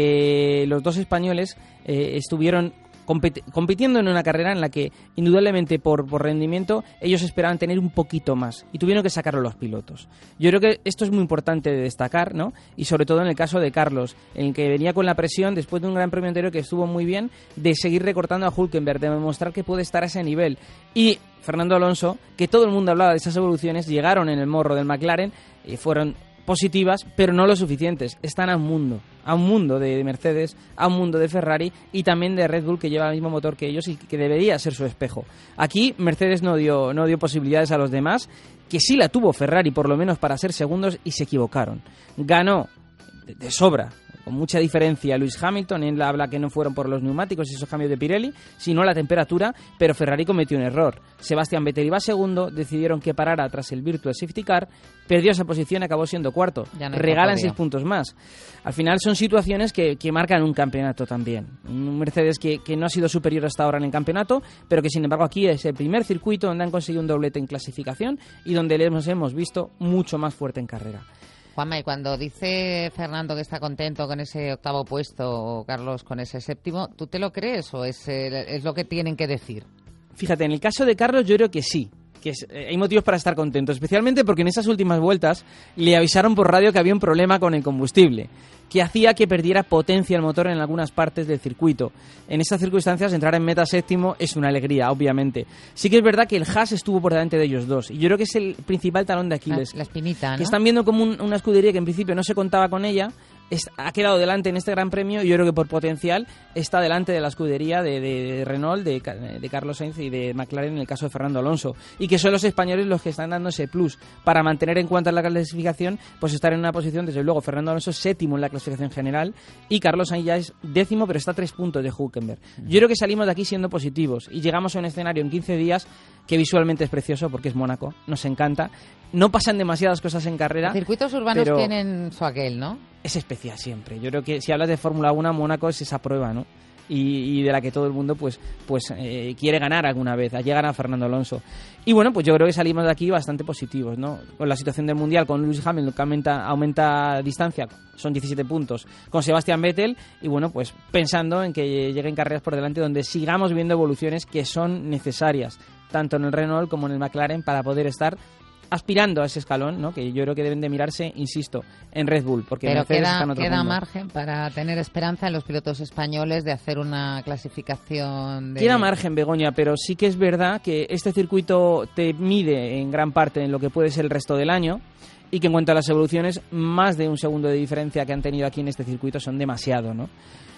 que los dos españoles eh, estuvieron competi- compitiendo en una carrera en la que, indudablemente por, por rendimiento, ellos esperaban tener un poquito más y tuvieron que sacarlo los pilotos. Yo creo que esto es muy importante de destacar, ¿no? Y sobre todo en el caso de Carlos, en el que venía con la presión, después de un Gran Premio anterior que estuvo muy bien, de seguir recortando a Hülkenberg, de demostrar que puede estar a ese nivel. Y Fernando Alonso, que todo el mundo hablaba de esas evoluciones, llegaron en el morro del McLaren y fueron positivas, pero no lo suficientes. Están a un mundo, a un mundo de Mercedes, a un mundo de Ferrari y también de Red Bull, que lleva el mismo motor que ellos y que debería ser su espejo. Aquí Mercedes no dio, no dio posibilidades a los demás, que sí la tuvo Ferrari, por lo menos para ser segundos, y se equivocaron. Ganó de, de sobra, con mucha diferencia, Lewis Hamilton. Él habla que no fueron por los neumáticos y esos cambios de Pirelli, sino la temperatura, pero Ferrari cometió un error. Sebastián Vettel iba segundo, decidieron que parara tras el Virtual Safety Car, perdió esa posición y acabó siendo cuarto. Ya no Regalan podía. seis puntos más. Al final son situaciones que, que marcan un campeonato también. Un Mercedes que, que no ha sido superior hasta ahora en el campeonato, pero que sin embargo aquí es el primer circuito donde han conseguido un doblete en clasificación y donde les hemos visto mucho más fuerte en carrera. Juanma, y cuando dice Fernando que está contento con ese octavo puesto o Carlos con ese séptimo, ¿tú te lo crees o es, eh, es lo que tienen que decir? Fíjate, en el caso de Carlos yo creo que sí, que es, eh, hay motivos para estar contento, especialmente porque en esas últimas vueltas le avisaron por radio que había un problema con el combustible, que hacía que perdiera potencia el motor en algunas partes del circuito. En estas circunstancias entrar en meta séptimo es una alegría, obviamente. Sí que es verdad que el Haas estuvo por delante de ellos dos, y yo creo que es el principal talón de Aquiles. La, la espinita, ¿no? Que están viendo como un, una escudería que en principio no se contaba con ella, es, ha quedado delante en este Gran Premio y yo creo que por potencial está delante de la escudería de, de, de Renault, de, de Carlos Sainz y de McLaren en el caso de Fernando Alonso, y que son los españoles los que están dando ese plus para mantener en cuenta la clasificación, pues estar en una posición, desde luego Fernando Alonso séptimo en la clasificación general y Carlos Sainz ya es décimo, pero está a tres puntos de Hülkenberg. Yo creo que salimos de aquí siendo positivos y llegamos a un escenario en quince días que visualmente es precioso porque es Mónaco, nos encanta. No pasan demasiadas cosas en carrera. Los circuitos urbanos pero tienen su aquel, ¿no? es especial siempre. Yo creo que si hablas de Fórmula uno, Mónaco es esa prueba, ¿no? Y, y de la que todo el mundo pues pues eh, quiere ganar alguna vez. Allí gana Fernando Alonso. Y bueno, pues yo creo que salimos de aquí bastante positivos, ¿no? Con la situación del Mundial, con Lewis Hamilton que aumenta, aumenta distancia, son diecisiete puntos, con Sebastián Vettel, y bueno, pues pensando en que lleguen carreras por delante donde sigamos viendo evoluciones que son necesarias, tanto en el Renault como en el McLaren, para poder estar aspirando a ese escalón, ¿no? Que yo creo que deben de mirarse, insisto, en Red Bull, porque pero Mercedes queda, está en otro queda mundo. margen para tener esperanza en los pilotos españoles de hacer una clasificación de... Queda margen, Begoña, pero sí que es verdad que este circuito te mide en gran parte en lo que puede ser el resto del año, y que en cuanto a las evoluciones, más de un segundo de diferencia que han tenido aquí en este circuito son demasiado, ¿no?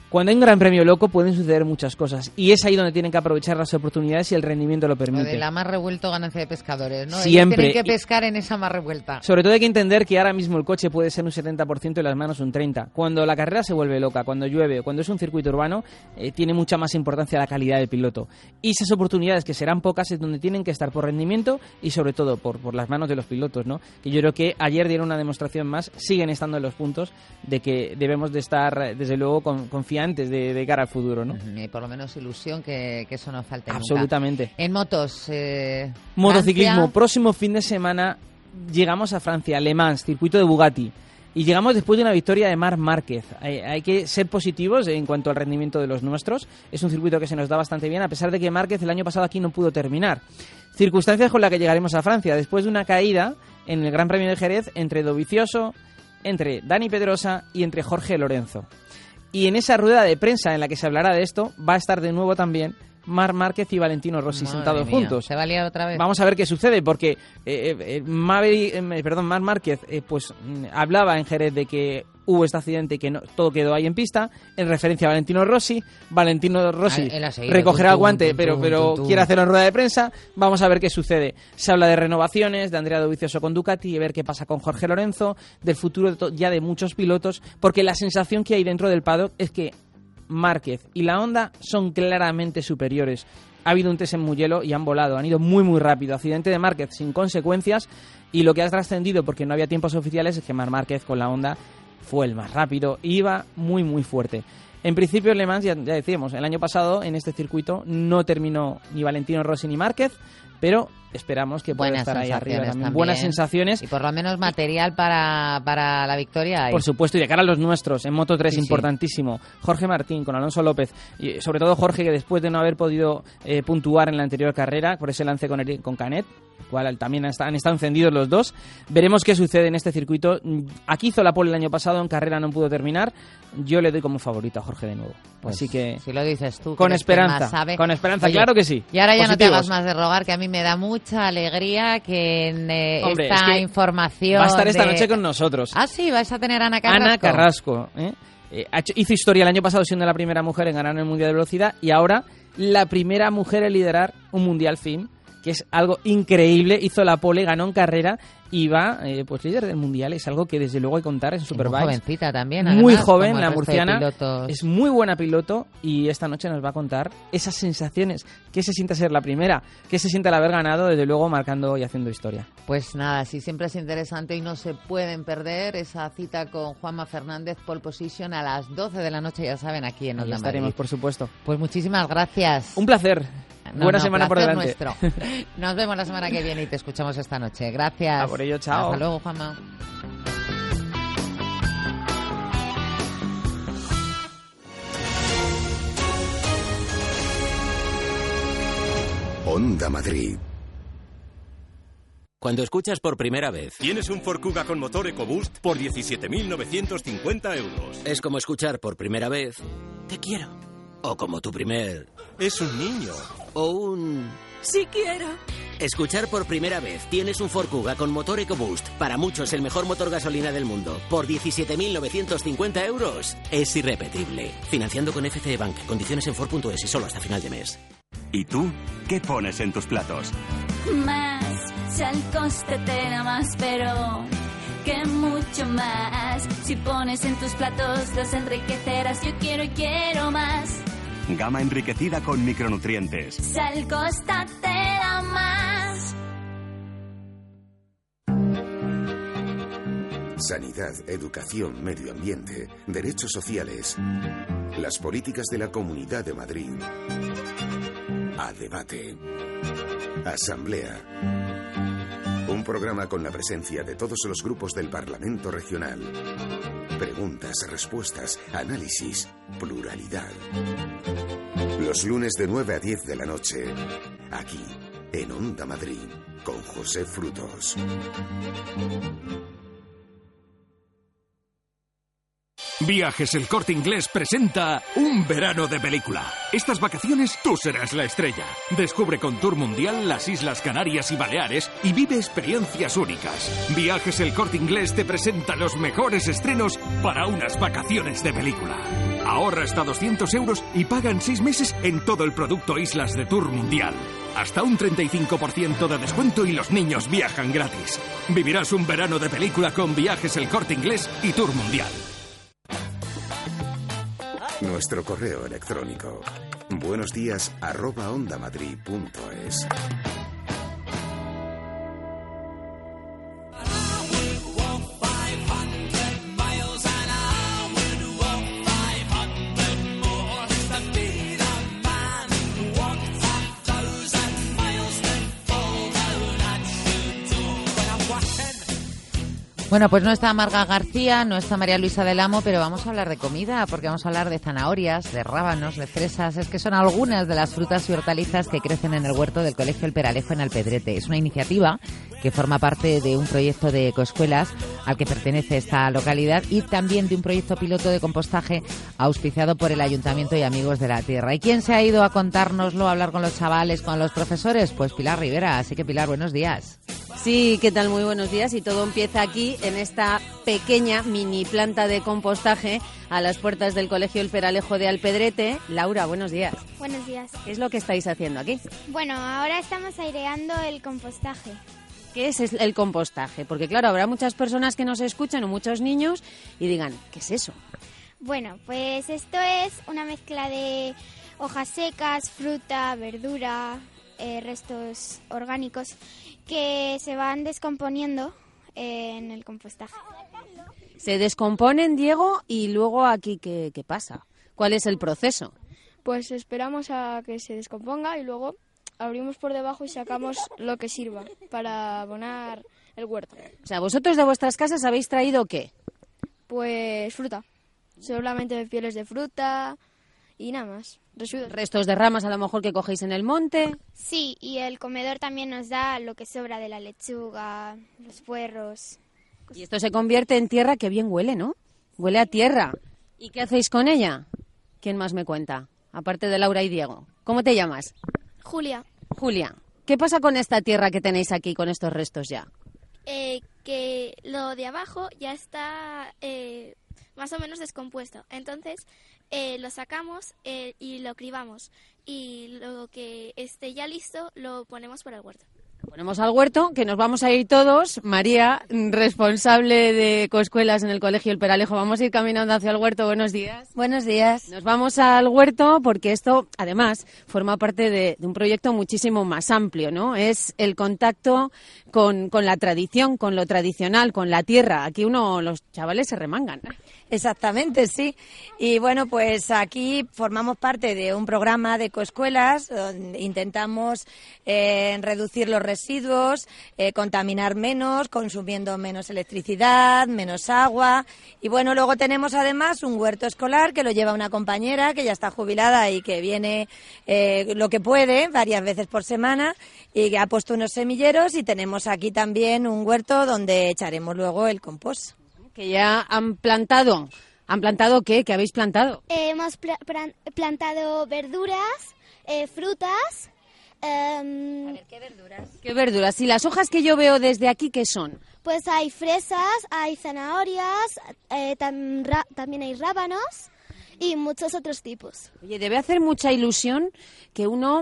Cuando hay un gran premio loco pueden suceder muchas cosas y es ahí donde tienen que aprovechar las oportunidades y el rendimiento lo permite. Lo de la mar revuelto, ganancia de pescadores, ¿no? Siempre. Ellos tienen que pescar en esa mar revuelta. Sobre todo hay que entender que ahora mismo el coche puede ser un setenta por ciento y las manos un treinta por ciento. Cuando la carrera se vuelve loca, cuando llueve o cuando es un circuito urbano, eh, tiene mucha más importancia la calidad del piloto. Y esas oportunidades, que serán pocas, es donde tienen que estar por rendimiento y sobre todo por, por las manos de los pilotos, ¿no? Que yo creo que ayer dieron una demostración más, siguen estando en los puntos de que debemos de estar, desde luego, con, confiantes de, de cara al futuro, ¿no? Y por lo menos ilusión que, que eso no falte nunca. Absolutamente. En motos, eh, motociclismo, Francia. próximo fin de semana llegamos a Francia, Le Mans, circuito de Bugatti. Y llegamos después de una victoria de Marc Márquez. Hay, hay que ser positivos en cuanto al rendimiento de los nuestros. Es un circuito que se nos da bastante bien, a pesar de que Márquez el año pasado aquí no pudo terminar. Circunstancias con las que llegaremos a Francia, después de una caída en el Gran Premio de Jerez entre Dovizioso, entre Dani Pedrosa y entre Jorge Lorenzo. Y en esa rueda de prensa en la que se hablará de esto, va a estar de nuevo también Marc Márquez y Valentino Rossi Madre sentados mía, juntos. ¿se va a liar otra vez? Vamos a ver qué sucede, porque eh, eh, Maverick, eh, perdón, Marc Márquez eh, pues mm, hablaba en Jerez de que hubo este accidente y que no, todo quedó ahí en pista, en referencia a Valentino Rossi. Valentino Rossi Ah, él ha seguido, recogerá tum, el guante, tum, pero, tum, pero tum, tum. quiere hacerlo en rueda de prensa. Vamos a ver qué sucede. Se habla de renovaciones, de Andrea Dovizioso con Ducati, y ver qué pasa con Jorge Lorenzo, del futuro de to- ya de muchos pilotos, porque la sensación que hay dentro del paddock es que Márquez y la Honda son claramente superiores. Ha habido un test en Mugello y han volado, han ido muy muy rápido. Accidente de Márquez sin consecuencias, y lo que ha trascendido, porque no había tiempos oficiales, es que Marc Márquez con la Honda fue el más rápido y iba muy muy fuerte. En principio en Le Mans, ya, ya decíamos, el año pasado en este circuito no terminó ni Valentino Rossi ni Márquez, pero esperamos que pueda Buenas estar ahí arriba sensaciones también. también. Buenas sensaciones. Y por lo menos material para, para la victoria hay. Por supuesto, y de cara a los nuestros, en Moto tres, Sí, sí. importantísimo. Jorge Martín con Alonso López, y sobre todo Jorge, que después de no haber podido eh, puntuar en la anterior carrera, por ese lance con, el, con Canet, cual también han estado, han estado encendidos los dos. Veremos qué sucede en este circuito. Aquí hizo la pole el año pasado, en carrera no pudo terminar. Yo le doy como favorito a Jorge de nuevo. Pues, Así que si lo dices tú, con que eres quien esperanza, más sabe. con esperanza, Oye, claro que sí. Y ahora ya no te Positivos. hagas más de rogar, que a mí me da mucha alegría que en eh, Hombre, esta es que información va a estar esta de- noche con nosotros. Ah, sí, vais a tener a Ana Carrasco. Ana Carrasco, ¿eh? Eh, ha hecho- hizo historia el año pasado siendo la primera mujer en ganar el Mundial de Velocidad, y ahora la primera mujer en liderar un Mundial F I M, que es algo increíble. Hizo la pole, ganó en carrera y va eh, pues líder del Mundial. Es algo que desde luego hay que contar en Muy Superbikes. jovencita también, Muy además, joven, como el la resto de murciana. pilotos. Es muy buena piloto y esta noche nos va a contar esas sensaciones. ¿Qué se siente ser la primera? ¿Qué se siente al haber ganado? Desde luego marcando y haciendo historia. Pues nada, sí, siempre es interesante y no se pueden perder esa cita con Juanma Fernández, pole position, a las doce de la noche, ya saben, aquí en Ahí Onda estaremos, Madrid. por supuesto. Pues muchísimas gracias. Un placer. No, Buena no, semana por placer delante. nuestro. Nos vemos la semana que viene y te escuchamos esta noche. Gracias. A por ello, chao. Hasta luego, Juanma. Onda Madrid. Cuando escuchas por primera vez, Tienes un Ford Kuga con motor EcoBoost por diecisiete mil novecientos cincuenta euros. es como escuchar por primera vez Te quiero. o como tu primer Es un niño. o un... Si quiero. Escuchar por primera vez tienes un Ford Kuga con motor EcoBoost, para muchos el mejor motor gasolina del mundo, por diecisiete mil novecientos cincuenta euros, es irrepetible. Financiando con F C E Bank, condiciones en Ford punto es y solo hasta final de mes. ¿Y tú? ¿Qué pones en tus platos? Más, si al coste te da más, pero que mucho más. Si pones en tus platos, los enriquecerás. Yo quiero y quiero más. Gama enriquecida con micronutrientes. Si al coste te da más. Sanidad, educación, medio ambiente, derechos sociales. Las políticas de la Comunidad de Madrid. A debate. Asamblea. Un programa con la presencia de todos los grupos del Parlamento Regional. Preguntas, respuestas, análisis, pluralidad. Los lunes de nueve a diez de la noche. Aquí, en Onda Madrid, con José Frutos. Viajes El Corte Inglés presenta Un verano de película. Estas vacaciones tú serás la estrella. Descubre con Tour Mundial las Islas Canarias y Baleares y vive experiencias únicas. Viajes El Corte Inglés te presenta los mejores estrenos para unas vacaciones de película. Ahorra hasta doscientos euros y paga en seis meses en todo el producto Islas de Tour Mundial. Hasta un treinta y cinco por ciento de descuento y los niños viajan gratis. Vivirás un verano de película con Viajes El Corte Inglés y Tour Mundial. Nuestro correo electrónico buenos días arroba ondamadrid punto es. Bueno, pues no está Marga García, no está María Luisa del Amo, pero vamos a hablar de comida, porque vamos a hablar de zanahorias, de rábanos, de fresas. Es que son algunas de las frutas y hortalizas que crecen en el huerto del Colegio El Peralejo en Alpedrete. Es una iniciativa que forma parte de un proyecto de ecoescuelas al que pertenece esta localidad y también de un proyecto piloto de compostaje auspiciado por el Ayuntamiento y Amigos de la Tierra. ¿Y quién se ha ido a contárnoslo, a hablar con los chavales, con los profesores? Pues Pilar Rivera. Así que Pilar, buenos días. Sí, ¿qué tal? Muy buenos días. Y todo empieza aquí, en esta pequeña mini planta de compostaje a las puertas del Colegio El Peralejo de Alpedrete. Laura, buenos días. Buenos días. ¿Qué es lo que estáis haciendo aquí? Bueno, ahora estamos aireando el compostaje. ¿Qué es el compostaje? Porque claro, habrá muchas personas que nos escuchan o muchos niños y digan, ¿qué es eso? Bueno, pues esto es una mezcla de hojas secas, fruta, verdura, eh, restos orgánicos que se van descomponiendo eh, en el compostaje. Se descomponen, Diego, y luego aquí, ¿qué, qué pasa? ¿Cuál es el proceso? Pues esperamos a que se descomponga y luego abrimos por debajo y sacamos lo que sirva para abonar el huerto. O sea, ¿vosotros de vuestras casas habéis traído qué? Pues fruta. Solamente pieles de fruta y nada más. Residuos. Restos de ramas a lo mejor que cogéis en el monte. Sí, y el comedor también nos da lo que sobra de la lechuga, los puerros. Y esto se convierte en tierra que bien huele, ¿no? Huele a tierra. ¿Y qué hacéis con ella? ¿Quién más me cuenta? Aparte de Laura y Diego. ¿Cómo te llamas? Julia. Julia, ¿qué pasa con esta tierra que tenéis aquí, con estos restos ya? Eh, que lo de abajo ya está eh, más o menos descompuesto. Entonces eh, lo sacamos eh, y lo cribamos. Y lo que esté ya listo lo ponemos para el huerto. Ponemos al huerto, que nos vamos a ir todos. María, responsable de ecoescuelas en el Colegio El Peralejo. Vamos a ir caminando hacia el huerto. Buenos días. Buenos días. Nos vamos al huerto porque esto, además, forma parte de, de un proyecto muchísimo más amplio, ¿no? Es el contacto con, con la tradición, con lo tradicional, con la tierra. Aquí uno, los chavales se remangan. Exactamente, sí. Y bueno, pues aquí formamos parte de un programa de ecoescuelas donde intentamos eh, reducir los residuos, eh, contaminar menos, consumiendo menos electricidad, menos agua. Y bueno, luego tenemos además un huerto escolar que lo lleva una compañera que ya está jubilada y que viene eh, lo que puede varias veces por semana y que ha puesto unos semilleros, y tenemos aquí también un huerto donde echaremos luego el compost. Que ya han plantado. ¿Han plantado qué? ¿Qué habéis plantado? Eh, hemos pla plan plantado verduras, eh, frutas. Um, A ver, ¿qué verduras? ¿Qué verduras? Y las hojas que yo veo desde aquí, ¿qué son? Pues hay fresas, hay zanahorias, eh, tam ra también hay rábanos y muchos otros tipos. Oye, debe hacer mucha ilusión que uno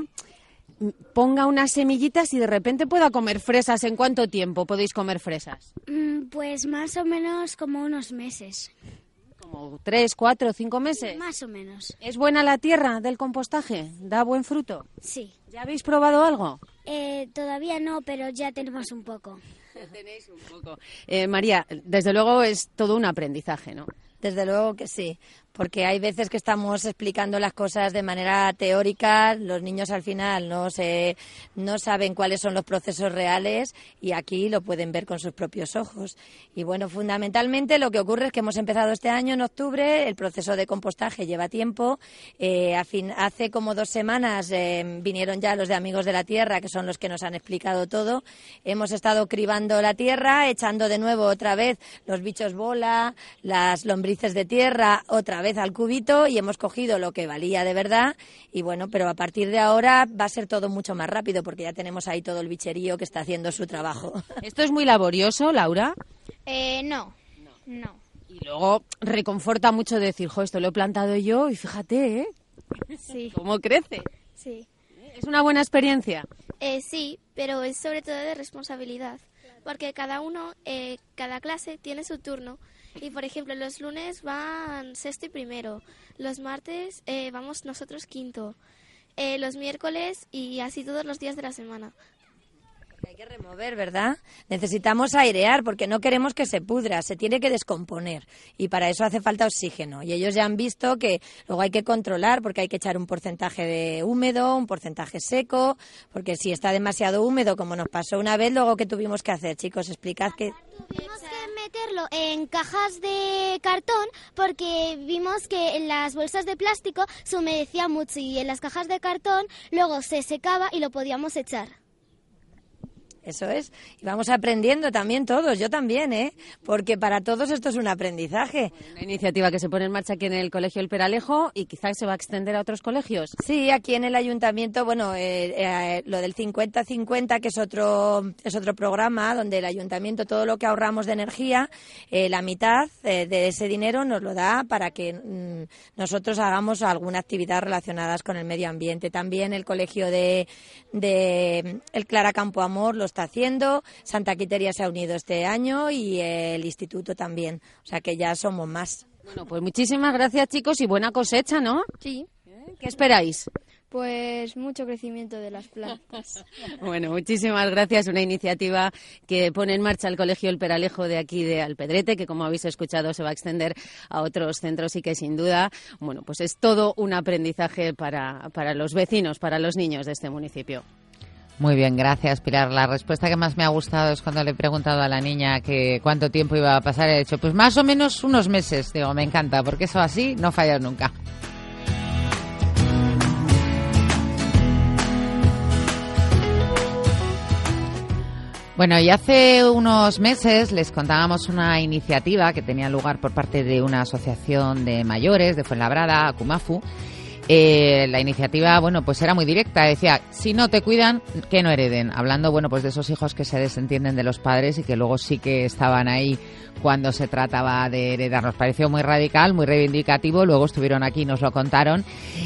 ponga unas semillitas y de repente pueda comer fresas. ¿En cuánto tiempo podéis comer fresas? Mm, pues más o menos como unos meses. ¿Como tres, cuatro, cinco meses? Más o menos. ¿Es buena la tierra del compostaje? ¿Da buen fruto? Sí. ¿Ya habéis probado algo? Eh, todavía no, pero ya tenemos un poco. Tenéis un poco. Eh, María, desde luego es todo un aprendizaje, ¿no? Desde luego que sí, porque hay veces que estamos explicando las cosas de manera teórica, los niños al final no se, no saben cuáles son los procesos reales y aquí lo pueden ver con sus propios ojos. Y bueno, fundamentalmente lo que ocurre es que hemos empezado este año en octubre, el proceso de compostaje lleva tiempo, eh, a fin, hace como dos semanas eh, vinieron ya los de Amigos de la Tierra, que son los que nos han explicado todo, hemos estado cribando la tierra, echando de nuevo otra vez los bichos bola, las lombrices de tierra otra vez al cubito y hemos cogido lo que valía de verdad y bueno, pero a partir de ahora va a ser todo mucho más rápido porque ya tenemos ahí todo el bicherío que está haciendo su trabajo. ¿Esto es muy laborioso, Laura? Eh, no, no. ¿Y luego reconforta mucho decir, jo, esto lo he plantado yo y fíjate, ¿eh? Sí. ¿Cómo crece? Sí. ¿Es una buena experiencia? Eh, sí, pero es sobre todo de responsabilidad, porque cada uno, eh, cada clase tiene su turno. Y, por ejemplo, los lunes van sexto y primero, los martes eh, vamos nosotros quinto, eh, los miércoles y así todos los días de la semana. Hay que remover, ¿verdad? Necesitamos airear porque no queremos que se pudra, se tiene que descomponer y para eso hace falta oxígeno. Y ellos ya han visto que luego hay que controlar porque hay que echar un porcentaje de húmedo, un porcentaje seco, porque si está demasiado húmedo, como nos pasó una vez, luego ¿qué tuvimos que hacer, chicos? Explicad que... Tuvimos que meterlo en cajas de cartón porque vimos que en las bolsas de plástico se humedecía mucho y en las cajas de cartón luego se secaba y lo podíamos echar. Eso es. Y vamos aprendiendo también todos, yo también, ¿eh? Porque para todos esto es un aprendizaje. Una iniciativa que se pone en marcha aquí en el Colegio El Peralejo y quizás se va a extender a otros colegios. Sí, aquí en el ayuntamiento, bueno, eh, eh, lo del cincuenta cincuenta, que es otro es otro programa donde el ayuntamiento, todo lo que ahorramos de energía, eh, la mitad eh, de ese dinero nos lo da para que mm, nosotros hagamos alguna actividad relacionada con el medio ambiente. También el Colegio de, de el Clara Campoamor los está haciendo, Santa Quiteria se ha unido este año y el instituto también, o sea que ya somos más. Bueno, pues muchísimas gracias, chicos, y buena cosecha, ¿no? Sí. ¿Qué esperáis? Pues mucho crecimiento de las plantas. Bueno, muchísimas gracias. Una iniciativa que pone en marcha el Colegio El Peralejo de aquí de Alpedrete, que como habéis escuchado se va a extender a otros centros y que sin duda, bueno, pues es todo un aprendizaje para, para los vecinos, para los niños de este municipio. Muy bien, gracias, Pilar. La respuesta que más me ha gustado es cuando le he preguntado a la niña que cuánto tiempo iba a pasar. He dicho, pues más o menos unos meses. Digo, me encanta, porque eso así no falla nunca. Bueno, y hace unos meses les contábamos una iniciativa que tenía lugar por parte de una asociación de mayores de Fuenlabrada, Akumafu. Eh, la iniciativa, bueno, pues era muy directa, decía, si no te cuidan, que no hereden, hablando, bueno, pues de esos hijos que se desentienden de los padres y que luego sí que estaban ahí cuando se trataba de heredar. Nos pareció muy radical, muy reivindicativo, luego estuvieron aquí y nos lo contaron.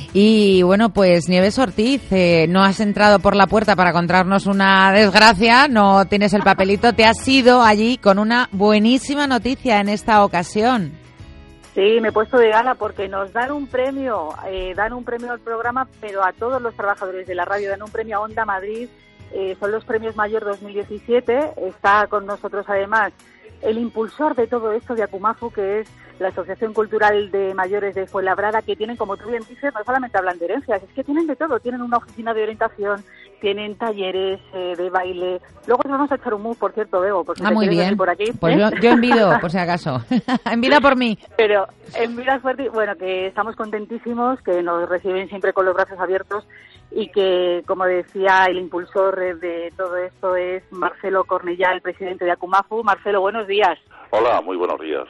Y bueno, pues Nieves Ortiz, eh, no has entrado por la puerta para contarnos una desgracia, no tienes el papelito, te has ido allí con una buenísima noticia en esta ocasión. Sí, me he puesto de gala porque nos dan un premio, eh, dan un premio al programa, pero a todos los trabajadores de la radio, dan un premio a Onda Madrid, eh, son los premios Mayor dos mil diecisiete, está con nosotros además el impulsor de todo esto de Akumafu, que es la Asociación Cultural de Mayores de Fuenlabrada, que tienen, como tú bien dices, no solamente hablan de herencias, es que tienen de todo, tienen una oficina de orientación, tienen talleres eh, de baile. Luego nos vamos a echar un move, por cierto, Bego, porque ah, muy bien. Por aquí, pues ¿eh? yo, yo envido, por si acaso. Envida por mí. Pero envida fuerte, bueno, que estamos contentísimos, que nos reciben siempre con los brazos abiertos y que, como decía, el impulsor de todo esto es Marcelo Cornellá, el presidente de Akumafu. Marcelo, buenos días. Hola, muy buenos días.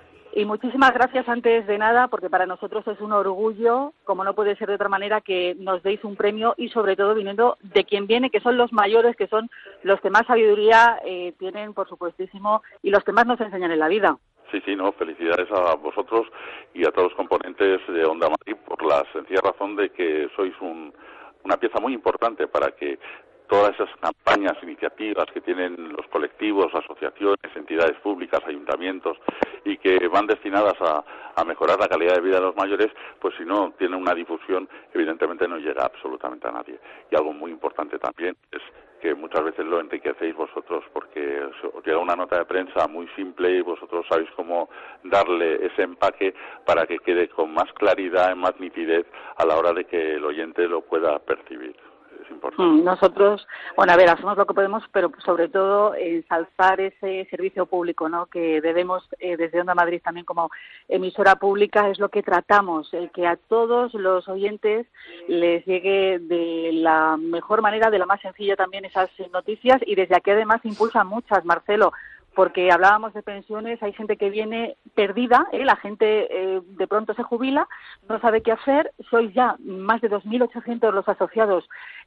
Y muchísimas gracias antes de nada, porque para nosotros es un orgullo, como no puede ser de otra manera, que nos deis un premio y sobre todo viniendo de quien viene, que son los mayores, que son los que más sabiduría eh, tienen, por supuestísimo, y los que más nos enseñan en la vida. Sí, sí, no, felicidades a vosotros y a todos los componentes de Onda Madrid por la sencilla razón de que sois un, una pieza muy importante para que todas esas campañas, iniciativas que tienen los colectivos, asociaciones, entidades públicas, ayuntamientos y que van destinadas a, a mejorar la calidad de vida de los mayores, pues si no tienen una difusión, evidentemente no llega absolutamente a nadie. Y algo muy importante también es que muchas veces lo enriquecéis vosotros porque os llega una nota de prensa muy simple y vosotros sabéis cómo darle ese empaque para que quede con más claridad, más nitidez a la hora de que el oyente lo pueda percibir. Importante. Nosotros, bueno, a ver, hacemos lo que podemos, pero sobre todo ensalzar ese servicio público, ¿no? Que debemos eh, desde Onda Madrid también como emisora pública, es lo que tratamos, el que a todos los oyentes les llegue de la mejor manera, de la más sencilla también esas noticias y desde aquí además impulsan muchas, Marcelo. Porque hablábamos de pensiones, hay gente que viene perdida, ¿eh? La gente eh, de pronto se jubila, no sabe qué hacer, sois ya más de dos mil ochocientos los asociados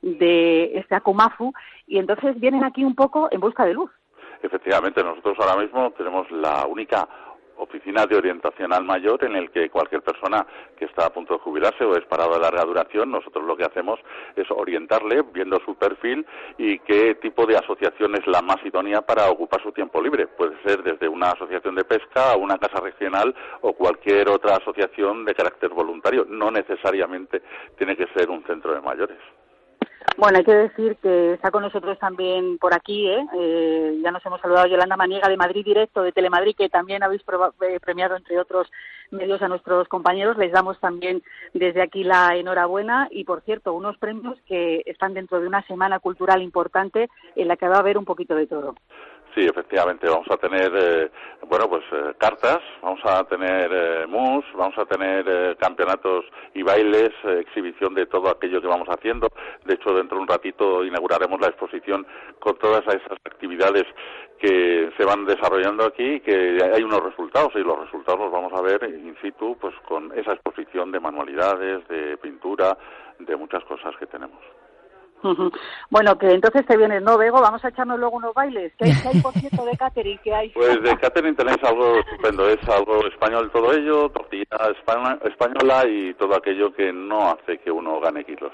de este Akumafu y entonces vienen aquí un poco en busca de luz. Efectivamente, nosotros ahora mismo tenemos la única oficina de orientación al mayor, en el que cualquier persona que está a punto de jubilarse o es parado de larga duración, nosotros lo que hacemos es orientarle viendo su perfil y qué tipo de asociación es la más idónea para ocupar su tiempo libre. Puede ser desde una asociación de pesca a una casa regional o cualquier otra asociación de carácter voluntario. No necesariamente tiene que ser un centro de mayores. Bueno, hay que decir que está con nosotros también por aquí, ¿eh? Eh, ya nos hemos saludado Yolanda Maniega de Madrid Directo, de Telemadrid, que también habéis premiado, entre otros medios, a nuestros compañeros. Les damos también desde aquí la enhorabuena y, por cierto, unos premios que están dentro de una semana cultural importante en la que va a haber un poquito de todo. Sí, efectivamente, vamos a tener, eh, bueno, pues eh, cartas, vamos a tener eh, mus, vamos a tener eh, campeonatos y bailes, eh, exhibición de todo aquello que vamos haciendo. De hecho, dentro de un ratito inauguraremos la exposición con todas esas actividades que se van desarrollando aquí, que hay unos resultados, y los resultados los vamos a ver in situ, pues con esa exposición de manualidades, de pintura, de muchas cosas que tenemos. Bueno, que entonces te vienes, ¿no, Bego? Vamos a echarnos luego unos bailes. ¿Qué hay, qué hay por cierto, de catering? ¿Qué hay? Pues de catering tenéis algo estupendo. Es algo español todo ello, tortilla española y todo aquello que no hace que uno gane kilos.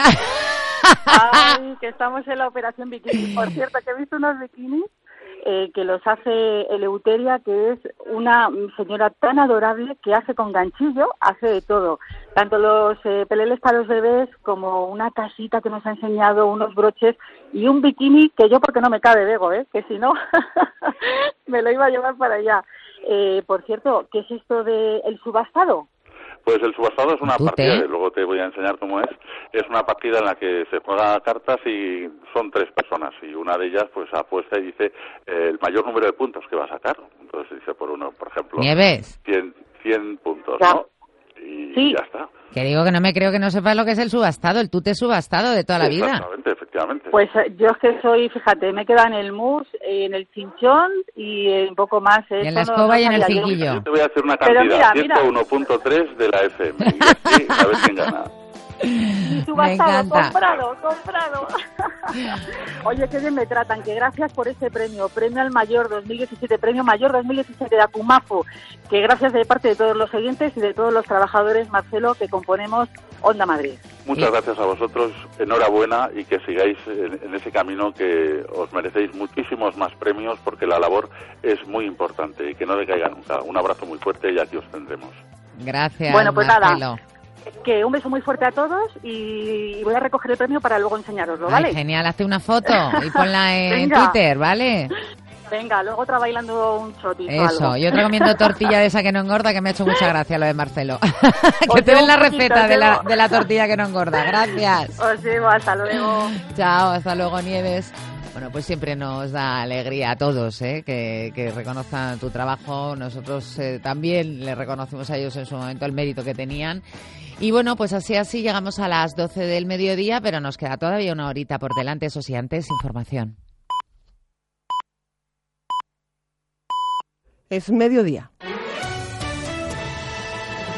Ay, que estamos en la operación bikini. Por cierto, que he visto unos bikinis eh, que los hace Eleuteria, que es una señora tan adorable que hace con ganchillo, hace de todo. Tanto los eh, peleles para los bebés como una casita que nos ha enseñado, unos broches y un bikini que yo, porque no me cabe, Bego, ¿eh? Que si no me lo iba a llevar para allá. Eh, por cierto, ¿qué es esto de el subastado? Pues el subastado es una partida, que luego te voy a enseñar cómo es. Es una partida en la que se juega cartas y son tres personas y una de ellas pues apuesta y dice eh, el mayor número de puntos que va a sacar. Entonces dice por uno, por ejemplo, Nieves. cien, cien puntos, ya. ¿no? Y sí. ya está. Que digo que no me creo que no sepas lo que es el subastado, el tute subastado de toda la vida. Exactamente, efectivamente. Pues yo es que soy, fíjate, me queda en el mus, en el chinchón y un poco más. Y en la escoba no, no y en el cinquillo. Yo te voy a hacer una cantidad, ciento uno punto tres de la F M. Y así a ver quién gana. Me encanta. Comprado, comprado. Oye, qué bien me tratan, que gracias por este premio, Premio al Mayor dos mil diecisiete, Premio Mayor dos mil diecisiete de Acumafo, que gracias de parte de todos los oyentes y de todos los trabajadores, Marcelo, que componemos Onda Madrid. Muchas gracias a vosotros, enhorabuena y que sigáis en, en ese camino, que os merecéis muchísimos más premios porque la labor es muy importante y que no decaiga nunca. Un abrazo muy fuerte y aquí os tendremos. Gracias, bueno, pues Marcelo. Nada. Que un beso muy fuerte a todos y voy a recoger el premio para luego enseñaroslo, ¿vale? Ay, genial, hazte una foto y ponla en Venga. Twitter, ¿vale? Venga, luego otra bailando un chotito. Eso, algo. y otra comiendo tortilla de esa que no engorda, que me ha hecho mucha gracia lo de Marcelo. Que Os te den la llevo un poquito, receta os de la, llevo. de la tortilla que no engorda. Gracias. Os llevo, hasta luego. Chao, hasta luego, Nieves. Bueno, pues siempre nos da alegría a todos, ¿eh? que, que reconozcan tu trabajo. Nosotros eh, también le reconocimos a ellos en su momento el mérito que tenían. Y bueno, pues así así llegamos a las doce del mediodía, pero nos queda todavía una horita por delante. Eso sí, antes, información. Es mediodía.